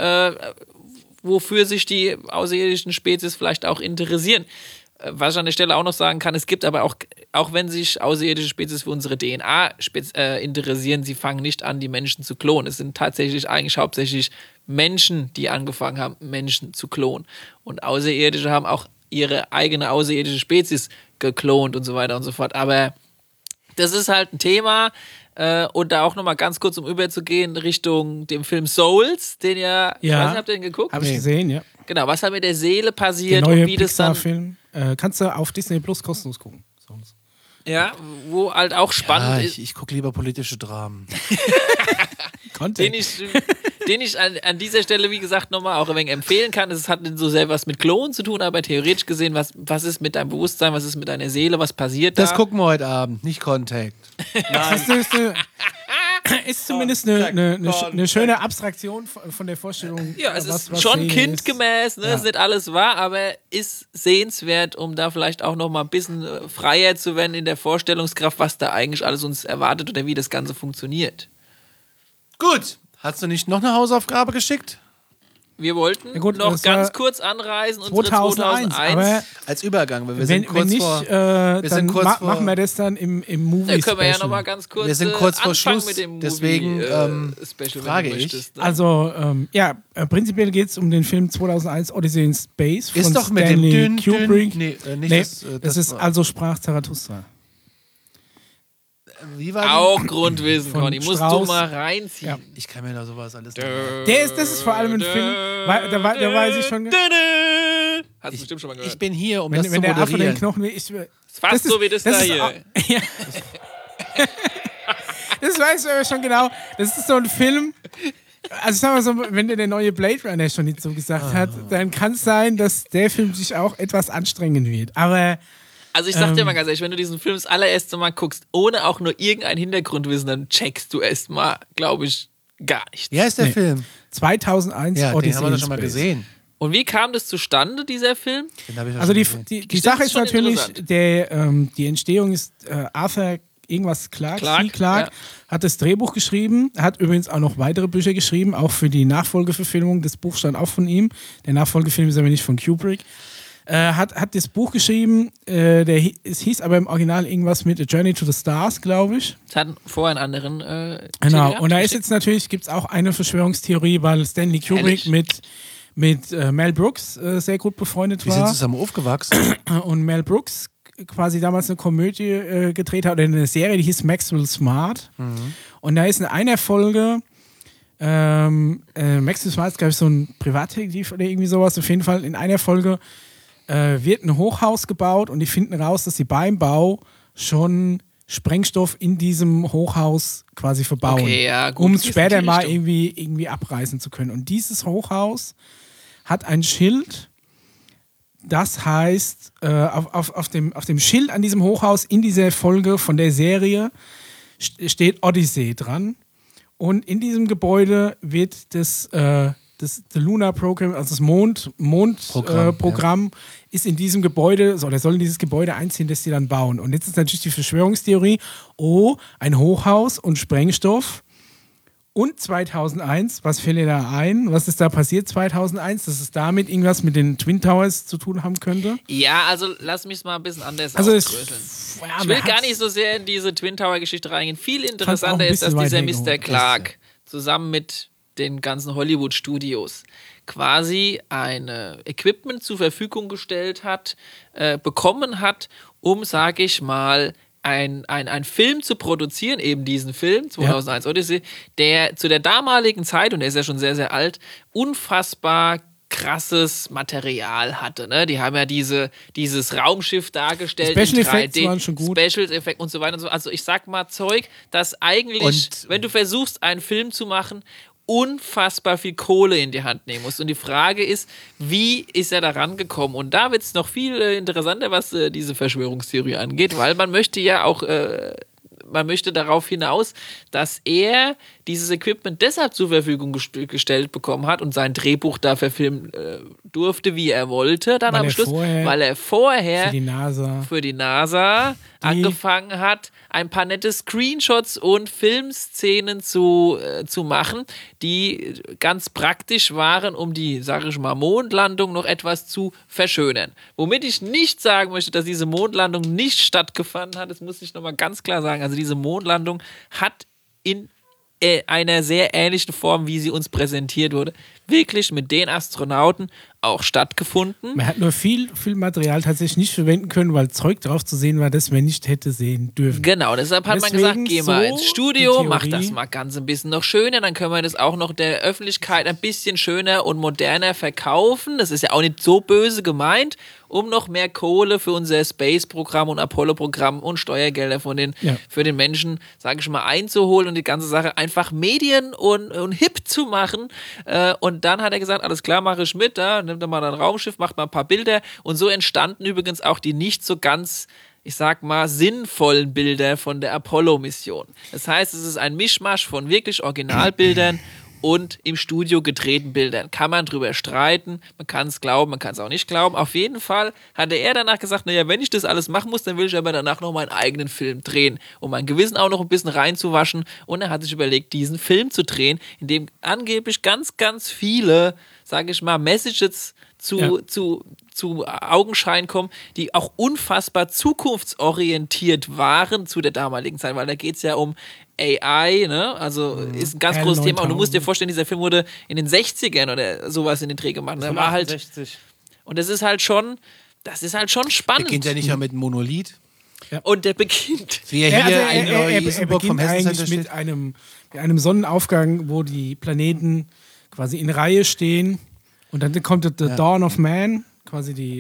B: wofür sich die außerirdischen Spezies vielleicht auch interessieren. Was ich an der Stelle auch noch sagen kann, es gibt aber auch wenn sich außerirdische Spezies für unsere DNA interessieren, sie fangen nicht an, die Menschen zu klonen. Es sind tatsächlich eigentlich hauptsächlich Menschen, die angefangen haben, Menschen zu klonen. Und Außerirdische haben auch ihre eigene außerirdische Spezies geklont und so weiter und so fort. Aber das ist halt ein Thema. Und da auch nochmal ganz kurz, um überzugehen, Richtung dem Film Souls, den ich weiß nicht, habt ihr den geguckt?
C: Habe ich gesehen, ja.
B: Genau, was da mit der Seele passiert
C: der neue
B: und wie das dann...
C: Pixar-Film. Kannst du auf Disney Plus kostenlos gucken. Souls.
B: Ja, wo halt auch spannend ist.
A: Ich gucke lieber politische Dramen.
B: den ich an dieser Stelle, wie gesagt, nochmal auch ein wenig empfehlen kann. Es hat nicht so sehr was mit Klonen zu tun, aber theoretisch gesehen, was ist mit deinem Bewusstsein, was ist mit deiner Seele, was passiert da?
A: Das gucken wir heute Abend, nicht Contact.
C: Nein. Ist zumindest eine schöne Abstraktion von der Vorstellung.
B: Ja, es ist schon kindgemäß, ne? Ja. Ist nicht alles wahr, aber ist sehenswert, um da vielleicht auch noch mal ein bisschen freier zu werden in der Vorstellungskraft, was da eigentlich alles uns erwartet oder wie das Ganze funktioniert.
A: Gut. Hast du nicht noch eine Hausaufgabe geschickt?
B: Wir wollten noch ganz kurz anreisen, unsere 2001.
C: Aber
A: als Übergang, weil wir sind kurz vor...
C: machen wir das dann im Movie-Special.
B: Da können wir ja noch mal ganz kurz
A: wir sind kurz vor Schluss,
B: mit dem
A: deswegen
B: Special,
A: frage ich.
B: Ne?
C: Also, prinzipiell geht es um den Film 2001 Odyssey in Space von
A: ist doch mit
C: Stanley
A: dem
C: Kubrick.
A: Das
C: ist Also sprach Zarathustra.
A: Wie war
B: auch Grundwissen, Conny. Musst du mal reinziehen.
A: Ja. Ich kann mir da sowas alles nicht
C: Das ist vor allem ein Film, da weiß ich schon...
B: Hast du bestimmt schon mal gehört.
A: Ich bin hier, um
C: wenn
A: das zu moderieren.
C: Der Affe den Knochen will,
B: ist fast so wie das da hier.
C: Ja. Das weißt du aber schon genau. Das ist so ein Film... Also ich sag mal so, wenn der neue Blade Runner schon nicht so gesagt hat, dann kann es sein, dass der Film sich auch etwas anstrengen wird. Aber...
B: Also ich sag dir mal ganz ehrlich, wenn du diesen Film das allererste Mal guckst, ohne auch nur irgendein Hintergrundwissen, dann checkst du erstmal, glaube ich, gar nichts.
A: Wie heißt der Film?
C: 2001
A: ja,
C: Odyssey
A: den haben wir doch schon mal gesehen.
B: Und wie kam das zustande, dieser Film?
C: Also die Sache ist natürlich, die Entstehung ist Arthur irgendwas Clarke
B: ja.
C: Hat das Drehbuch geschrieben, hat übrigens auch noch weitere Bücher geschrieben, auch für die Nachfolgeverfilmung. Das Buch stand auch von ihm. Der Nachfolgefilm ist aber nicht von Kubrick. Hat das Buch geschrieben, es hieß aber im Original irgendwas mit A Journey to the Stars, glaube ich.
B: Es hat vorher einen anderen
C: genau, und da ist jetzt natürlich, gibt es auch eine Verschwörungstheorie, weil Stanley Kubrick mit Mel Brooks sehr gut befreundet war.
A: Wir sind zusammen aufgewachsen.
C: Und Mel Brooks quasi damals eine Komödie gedreht hat, oder eine Serie, die hieß Maxwell Smart. Und da ist in einer Folge Maxwell Smart ist, glaube ich, so ein Privatdetektiv oder irgendwie sowas. Auf jeden Fall in einer Folge wird ein Hochhaus gebaut und die finden raus, dass sie beim Bau schon Sprengstoff in diesem Hochhaus quasi verbauen,
B: Okay, ja, gut,
C: um es
B: ist
C: später
B: die
C: mal
B: Richtung.
C: irgendwie abreißen zu können. Und dieses Hochhaus hat ein Schild, das heißt, auf dem Schild an diesem Hochhaus in dieser Folge von der Serie steht Odyssey dran. Und in diesem Gebäude wird das Lunar Program, also das Mondprogramm, ist in diesem Gebäude, oder soll in dieses Gebäude einziehen, das sie dann bauen. Und jetzt ist natürlich die Verschwörungstheorie, ein Hochhaus und Sprengstoff. Und 2001, was fällt dir da ein? Was ist da passiert 2001, dass es damit irgendwas mit den Twin Towers zu tun haben könnte?
B: Ja, also lass mich mal ein bisschen anders
C: Also
B: aufdröseln. Ich will gar nicht so sehr in diese Twin Tower Geschichte reingehen. Viel interessanter ist, dass dieser Mr. Clark zusammen mit den ganzen Hollywood Studios quasi ein Equipment zur Verfügung gestellt hat, bekommen hat, um, sage ich mal, ein Film zu produzieren, eben diesen Film, 2001 Odyssey, der zu der damaligen Zeit, und der ist ja schon sehr, sehr alt, unfassbar krasses Material hatte. Ne? Die haben ja dieses Raumschiff dargestellt
C: Special
B: in 3D,
C: Effects waren schon gut.
B: Special Effects und so weiter und so. Also ich sag mal Zeug, das eigentlich, wenn du versuchst, einen Film zu machen, unfassbar viel Kohle in die Hand nehmen musst. Und die Frage ist, wie ist er da rangekommen? Und da wird es noch viel interessanter, was diese Verschwörungstheorie angeht, weil man möchte ja auch man möchte darauf hinaus, dass er dieses Equipment deshalb zur Verfügung gestellt bekommen hat und sein Drehbuch da verfilmen durfte, wie er wollte, dann am Schluss, weil er vorher für die NASA angefangen hat, ein paar nette Screenshots und Filmszenen zu machen, die ganz praktisch waren, um die, sage ich mal, Mondlandung noch etwas zu verschönern. Womit ich nicht sagen möchte, dass diese Mondlandung nicht stattgefunden hat, das muss ich nochmal ganz klar sagen. Also diese Mondlandung hat in einer sehr ähnlichen Form, wie sie uns präsentiert wurde, wirklich mit den Astronauten auch stattgefunden.
C: Man hat nur viel Material tatsächlich nicht verwenden können, weil Zeug drauf zu sehen war, das man nicht hätte sehen dürfen.
B: Genau, deshalb hat man gesagt, geh mal ins Studio, mach das mal ganz ein bisschen noch schöner, dann können wir das auch noch der Öffentlichkeit ein bisschen schöner und moderner verkaufen. Das ist ja auch nicht so böse gemeint, um noch mehr Kohle für unser Space-Programm und Apollo-Programm und Steuergelder für den Menschen, sage ich mal, einzuholen und die ganze Sache einfach medien- und hip zu machen. Und dann hat er gesagt, alles klar, mache ich mit, nimmt er mal ein Raumschiff, macht mal ein paar Bilder. Und so entstanden übrigens auch die nicht so ganz, ich sag mal, sinnvollen Bilder von der Apollo-Mission. Das heißt, es ist ein Mischmasch von wirklich Originalbildern und im Studio gedrehten Bildern. Kann man drüber streiten, man kann es glauben, man kann es auch nicht glauben. Auf jeden Fall hatte er danach gesagt, naja, wenn ich das alles machen muss, dann will ich aber danach noch meinen eigenen Film drehen, um mein Gewissen auch noch ein bisschen reinzuwaschen. Und er hat sich überlegt, diesen Film zu drehen, in dem angeblich ganz, ganz viele, sage ich mal, Messages zu Augenschein kommen, die auch unfassbar zukunftsorientiert waren zu der damaligen Zeit, weil da geht es ja um AI, ne? Also ist ein ganz großes Thema. Und du musst dir vorstellen, dieser Film wurde in den 60ern oder sowas in den Dreh gemacht. Da war halt, und das ist halt schon spannend.
A: Beginnt ja nicht mal mit einem Monolith.
B: Ja. Und der beginnt.
A: Wie er hier
C: er beginnt eigentlich mit einem Sonnenaufgang, wo die Planeten quasi in Reihe stehen. Und dann kommt The Dawn of Man, quasi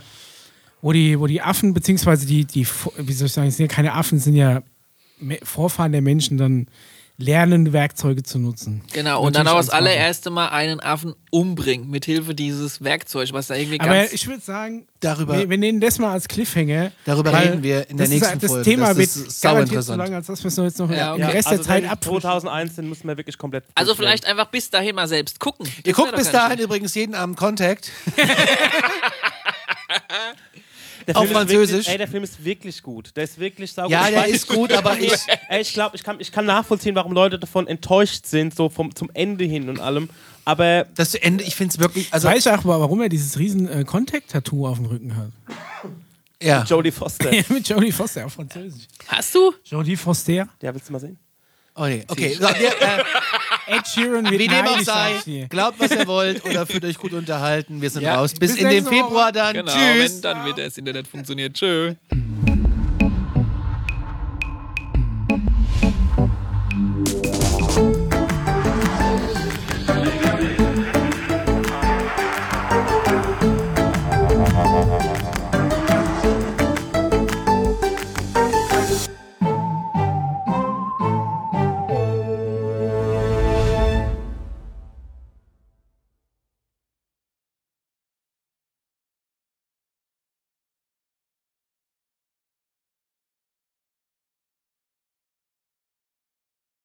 C: wo die Affen, beziehungsweise die, wie soll ich sagen, es sind ja keine Affen, es sind ja Vorfahren der Menschen, dann lernen, Werkzeuge zu nutzen.
B: Genau, und dann auch das allererste Mal einen Affen umbringen, mithilfe dieses Werkzeugs, was da irgendwie
C: Aber ich würde sagen, wir nehmen das mal als Cliffhanger.
A: Darüber reden wir in der nächsten Folge.
C: Das Thema wird
A: garantiert
C: so lange, als dass wir es jetzt noch
B: okay.
C: den Rest der Zeit ab.
D: 2001, den müssen wir wirklich komplett.
B: Also vielleicht einfach bis dahin mal selbst gucken.
A: Ihr guckt bis dahin übrigens jeden Abend Contact. Auf Französisch.
D: Der Film ist wirklich gut. Der ist wirklich saugut.
A: Ja, der ist gut, aber
D: ich glaube, ich kann nachvollziehen, warum Leute davon enttäuscht sind, so zum Ende hin und allem. Aber
A: das Ende, ich finde es wirklich. Also
C: weiß auch, warum er dieses riesen Contact-Tattoo auf dem Rücken hat.
A: Ja.
D: Mit Jodie Foster.
C: Ja, mit Jodie Foster auf Französisch.
B: Hast du?
C: Jodie Foster.
D: Ja, willst du mal sehen?
A: Oh nee, okay.
C: Ed Sheeran wird
A: Wie dem auch
C: neidisch, sag
A: sei,
C: ich dir.
A: glaubt, was ihr wollt oder fühlt euch gut unterhalten. Wir sind
B: Ja.
A: raus. Bis
C: Bis
A: in den
C: nächste Woche.
A: Februar dann.
B: Genau,
A: Tschüss.
B: wenn dann wieder das Internet funktioniert. Tschö.